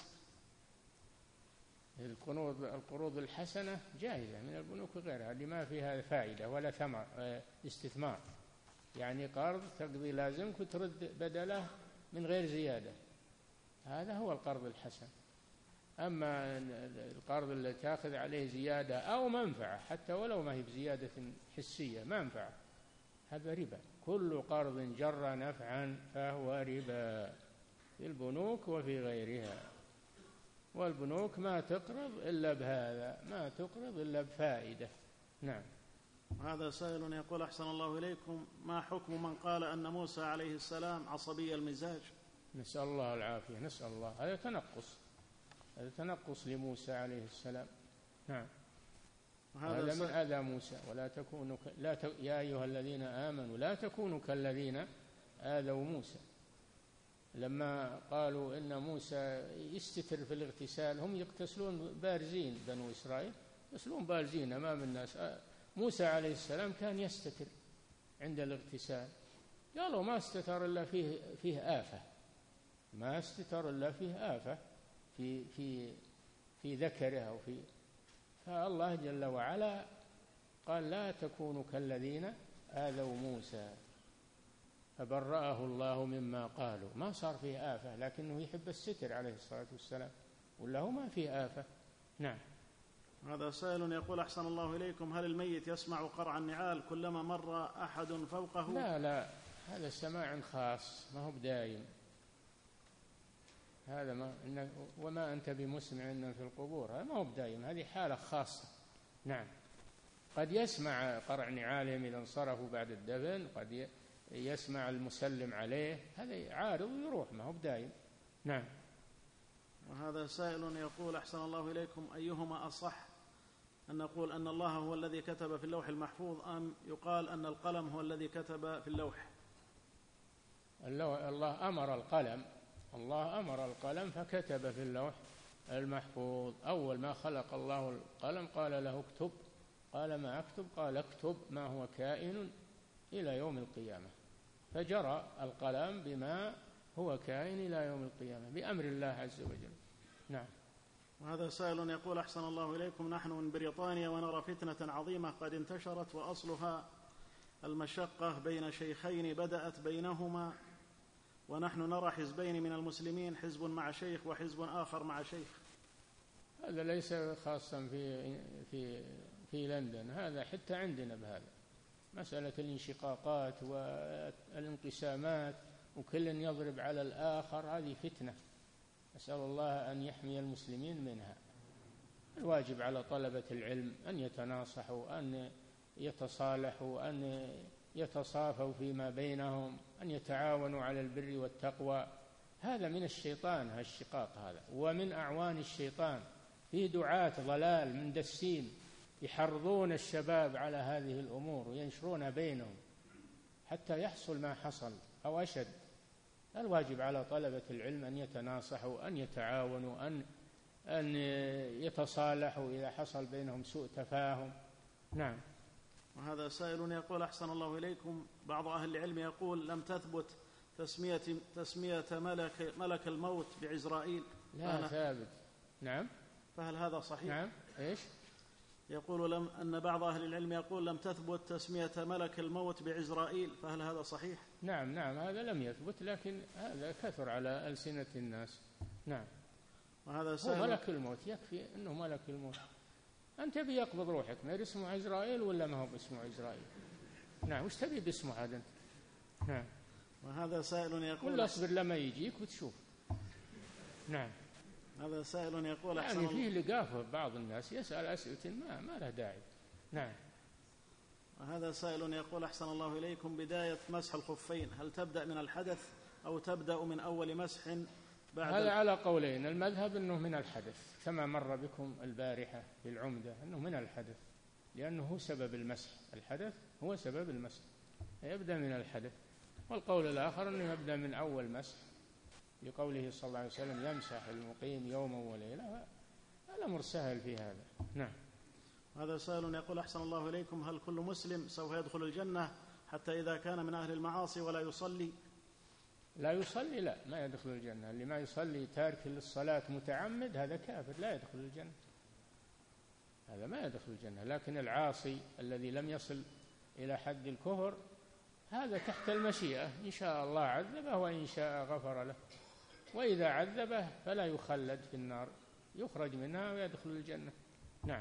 B: القروض القروض الحسنة جائزة من البنوك وغيرها، اللي ما فيها فائدة ولا ثمر استثمار، يعني قرض تقضي لازمك وترد بدله من غير زيادة، هذا هو القرض الحسن. أما القرض اللي تأخذ عليه زيادة أو منفعة حتى ولو ما هي بزيادة حسية، منفعة، هذا ربا. كل قرض جر نفعا فهو ربا في البنوك وفي غيرها، والبنوك ما تقرض إلا بهذا، ما تقرض إلا بفائدة. نعم.
C: هذا سائل يقول أحسن الله إليكم، ما حكم من قال أن موسى عليه السلام عصبي المزاج؟
B: نسأل الله العافية، نسأل الله، هذا تنقص، هذا تنقص لموسى عليه السلام. نعم. هذا من أذى موسى، ولا تكونوا لا ت... يا أيها الذين آمنوا لا تكونوا كالذين آذوا موسى. لما قالوا إن موسى يستتر في الاغتسال، هم يغتسلون بارزين، بنو إسرائيل يغتسلون بارزين أمام الناس، موسى عليه السلام كان يستتر عند الاغتسال، قالوا ما استتر إلا فيه فيه آفة، ما استتر إلا فيه آفة في في في ذكره أو في، فالله جل وعلا قال لا تكونوا كالذين آذوا موسى فبرأه الله مما قالوا، ما صار فيه آفة، لكنه يحب الستر عليه الصلاة والسلام، ولا هو ما فيه آفة. نعم.
C: هذا سائل يقول أحسن الله إليكم، هل الميت يسمع قرع النعال كلما مر أحد فوقه؟
B: لا لا، هذا سماع خاص ما هو بدايم، هذا ما إن وما أنت بمسمع إن في القبور، هذا ما هو بدايم، هذه حالة خاصة. نعم. قد يسمع قرع نعالهم إذا انصرفوا بعد الدفن، قد يسمع المسلم عليه، هذا عارض ويروح، ما هو بدايم. نعم.
C: وهذا سائل يقول أحسن الله إليكم، أيهما أصح، أن نقول أن الله هو الذي كتب في اللوح المحفوظ، أم يقال أن القلم هو الذي كتب في اللوح؟
B: الله أمر القلم، الله أمر القلم فكتب في اللوح المحفوظ. أول ما خلق الله القلم قال له اكتب، قال ما أكتب، قال اكتب ما هو كائن إلى يوم القيامة، فجرى القلم بما هو كائن إلى يوم القيامة بأمر الله عز وجل. نعم.
C: وهذا سائل يقول أحسن الله إليكم، نحن من بريطانيا ونرى فتنة عظيمة قد انتشرت، وأصلها المشقة بين شيخين بدأت بينهما، ونحن نرى حزبين من المسلمين، حزب مع شيخ وحزب آخر مع شيخ.
B: هذا ليس خاصا في في في لندن، هذا حتى عندنا بهذا، مسألة الانشقاقات والانقسامات وكل يضرب على الآخر، هذه فتنة، نسأل الله أن يحمي المسلمين منها. الواجب على طلبة العلم أن يتناصحوا، أن يتصالحوا، أن يتصافوا فيما بينهم، أن يتعاونوا على البر والتقوى. هذا من الشيطان، هالشقاق هذا، ومن أعوان الشيطان، في دعاة ضلال مندسين يحرضون الشباب على هذه الأمور وينشرون بينهم حتى يحصل ما حصل أو أشد. الواجب على طلبة العلم أن يتناصحوا، أن يتعاونوا، أن أن يتصالحوا إذا حصل بينهم سوء تفاهم. نعم.
C: وهذا سائل يقول: أحسن الله إليكم، بعض أهل العلم يقول لم تثبت تسمية تسمية ملك ملك الموت بعزرائيل.
B: لا ثابت. نعم.
C: فهل هذا صحيح؟
B: نعم. إيش؟
C: يقول لم أن بعض أهل العلم يقول لم تثبت تسمية ملك الموت بعزرائيل، فهل هذا صحيح؟
B: نعم نعم هذا لم يثبت، لكن هذا كثر على ألسنة الناس. نعم.
C: وهذا
B: هو ملك الموت، يكفي أنه ملك الموت. أنت تبي يقبض روحك، ما اسمه عزرائيل ولا ما هو باسمه عزرائيل؟ نعم. وش تبي باسمه هذا أنت؟ نعم.
C: وهذا سائل يقول:
B: ولا اصبر لما يجيك وتشوف. نعم.
C: هذا سائل يقول:
B: يعني الله فيه لقافة بعض الناس يسأل أسئلة ما ما له داعي. نعم.
C: وهذا سائل يقول: أحسن الله إليكم، بداية مسح الخفين هل تبدأ من الحدث أو تبدأ من أول مسح بعد؟
B: هذا على قولين. المذهب أنه من الحدث كما مر بكم البارحة في العمدة، أنه من الحدث لأنه هو سبب المسح. الحدث هو سبب المسح، يبدأ من الحدث. والقول الآخر أنه يبدأ من أول مسح لقوله صلى الله عليه وسلم: يمسح المقيم يوما وليلة. الأمر سهل في هذا. نعم.
C: هذا سائل يقول: أحسن الله إليكم، هل كل مسلم سوف يدخل الجنة حتى إذا كان من أهل المعاصي ولا يصلي؟
B: لا يصلي لا ما يدخل الجنة. اللي ما يصلي تارك للصلاة متعمد هذا كافر لا يدخل الجنة، هذا ما يدخل الجنة. لكن العاصي الذي لم يصل إلى حد الكفر هذا تحت المشيئة، إن شاء الله عذبه وإن شاء غفر له. وإذا عذبه فلا يخلد في النار، يخرج منها ويدخل الجنة. نعم.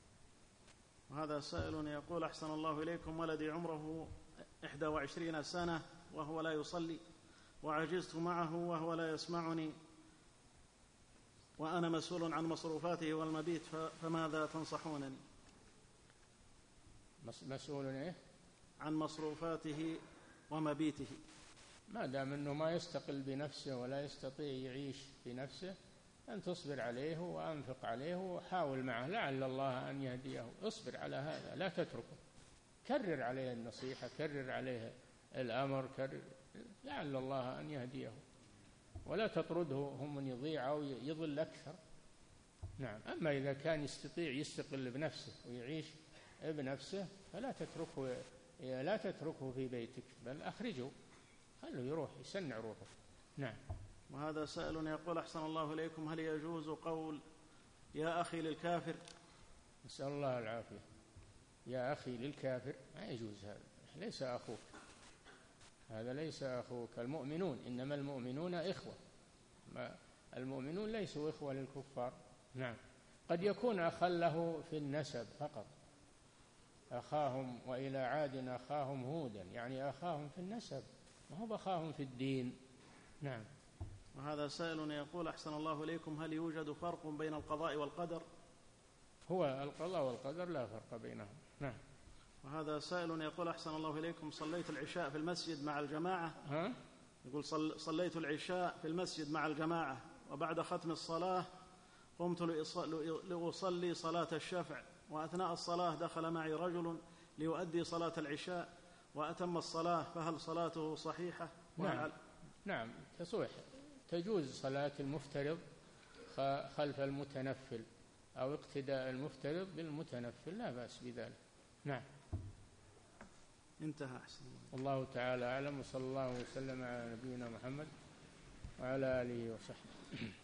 C: وهذا سائل يقول: أحسن الله إليكم، ولدي عمره إحدى وعشرين سنة وهو لا يصلي، وعجزت معه وهو لا يسمعني، وأنا مسؤول عن مصروفاته والمبيت، فماذا تنصحونني؟
B: مسؤول إيه؟
C: عن مصروفاته ومبيته.
B: ما دام أنه ما يستقل بنفسه ولا يستطيع يعيش بنفسه أن تصبر عليه وأنفق عليه وحاول معه لعل الله أن يهديه. اصبر على هذا، لا تتركه، كرر عليه النصيحة، كرر عليه الأمر، كرر لعل الله أن يهديه، ولا تطرده هم من يضيع أو يضل أكثر. نعم. أما إذا كان يستطيع يستقل بنفسه ويعيش بنفسه فلا تتركه لا تتركه في بيتك، بل أخرجه، خليه يروح يسنع روحه. نعم.
C: وهذا سائل يقول: أحسن الله إليكم، هل يجوز قول يا أخي للكافر؟
B: نسأل الله العافية. يا أخي للكافر ما يجوز، هذا ليس أخوك، هذا ليس أخوك. المؤمنون إنما المؤمنون إخوة، ما المؤمنون ليسوا إخوة للكفار. نعم. قد يكون أخا له في النسب فقط، أخاهم وإلى عاد أخاهم هودا، يعني أخاهم في النسب ما هو أخاهم في الدين. نعم.
C: وهذا سائل يقول: أحسن الله إليكم، هل يوجد فرق بين القضاء والقدر؟
B: هو القضاء والقدر لا فرق بينهم. نعم.
C: وهذا سائل يقول: أحسن الله إليكم، صليت العشاء في المسجد مع الجماعة.
B: ها؟
C: يقول: صليت العشاء في المسجد مع الجماعة، وبعد ختم الصلاة قمت لأصلي صلاة الشفع، وأثناء الصلاة دخل معي رجل ليؤدي صلاة العشاء وأتم الصلاة، فهل صلاته صحيحة؟
B: نعم. نعم تصح، تجوز صلاة المفترض خلف المتنفل أو اقتداء المفترض بالمتنفل، لا بأس بذلك. نعم.
C: انتهى. أحسن الله.
B: والله تعالى أعلم، وصلى الله وسلم على نبينا محمد وعلى آله وصحبه.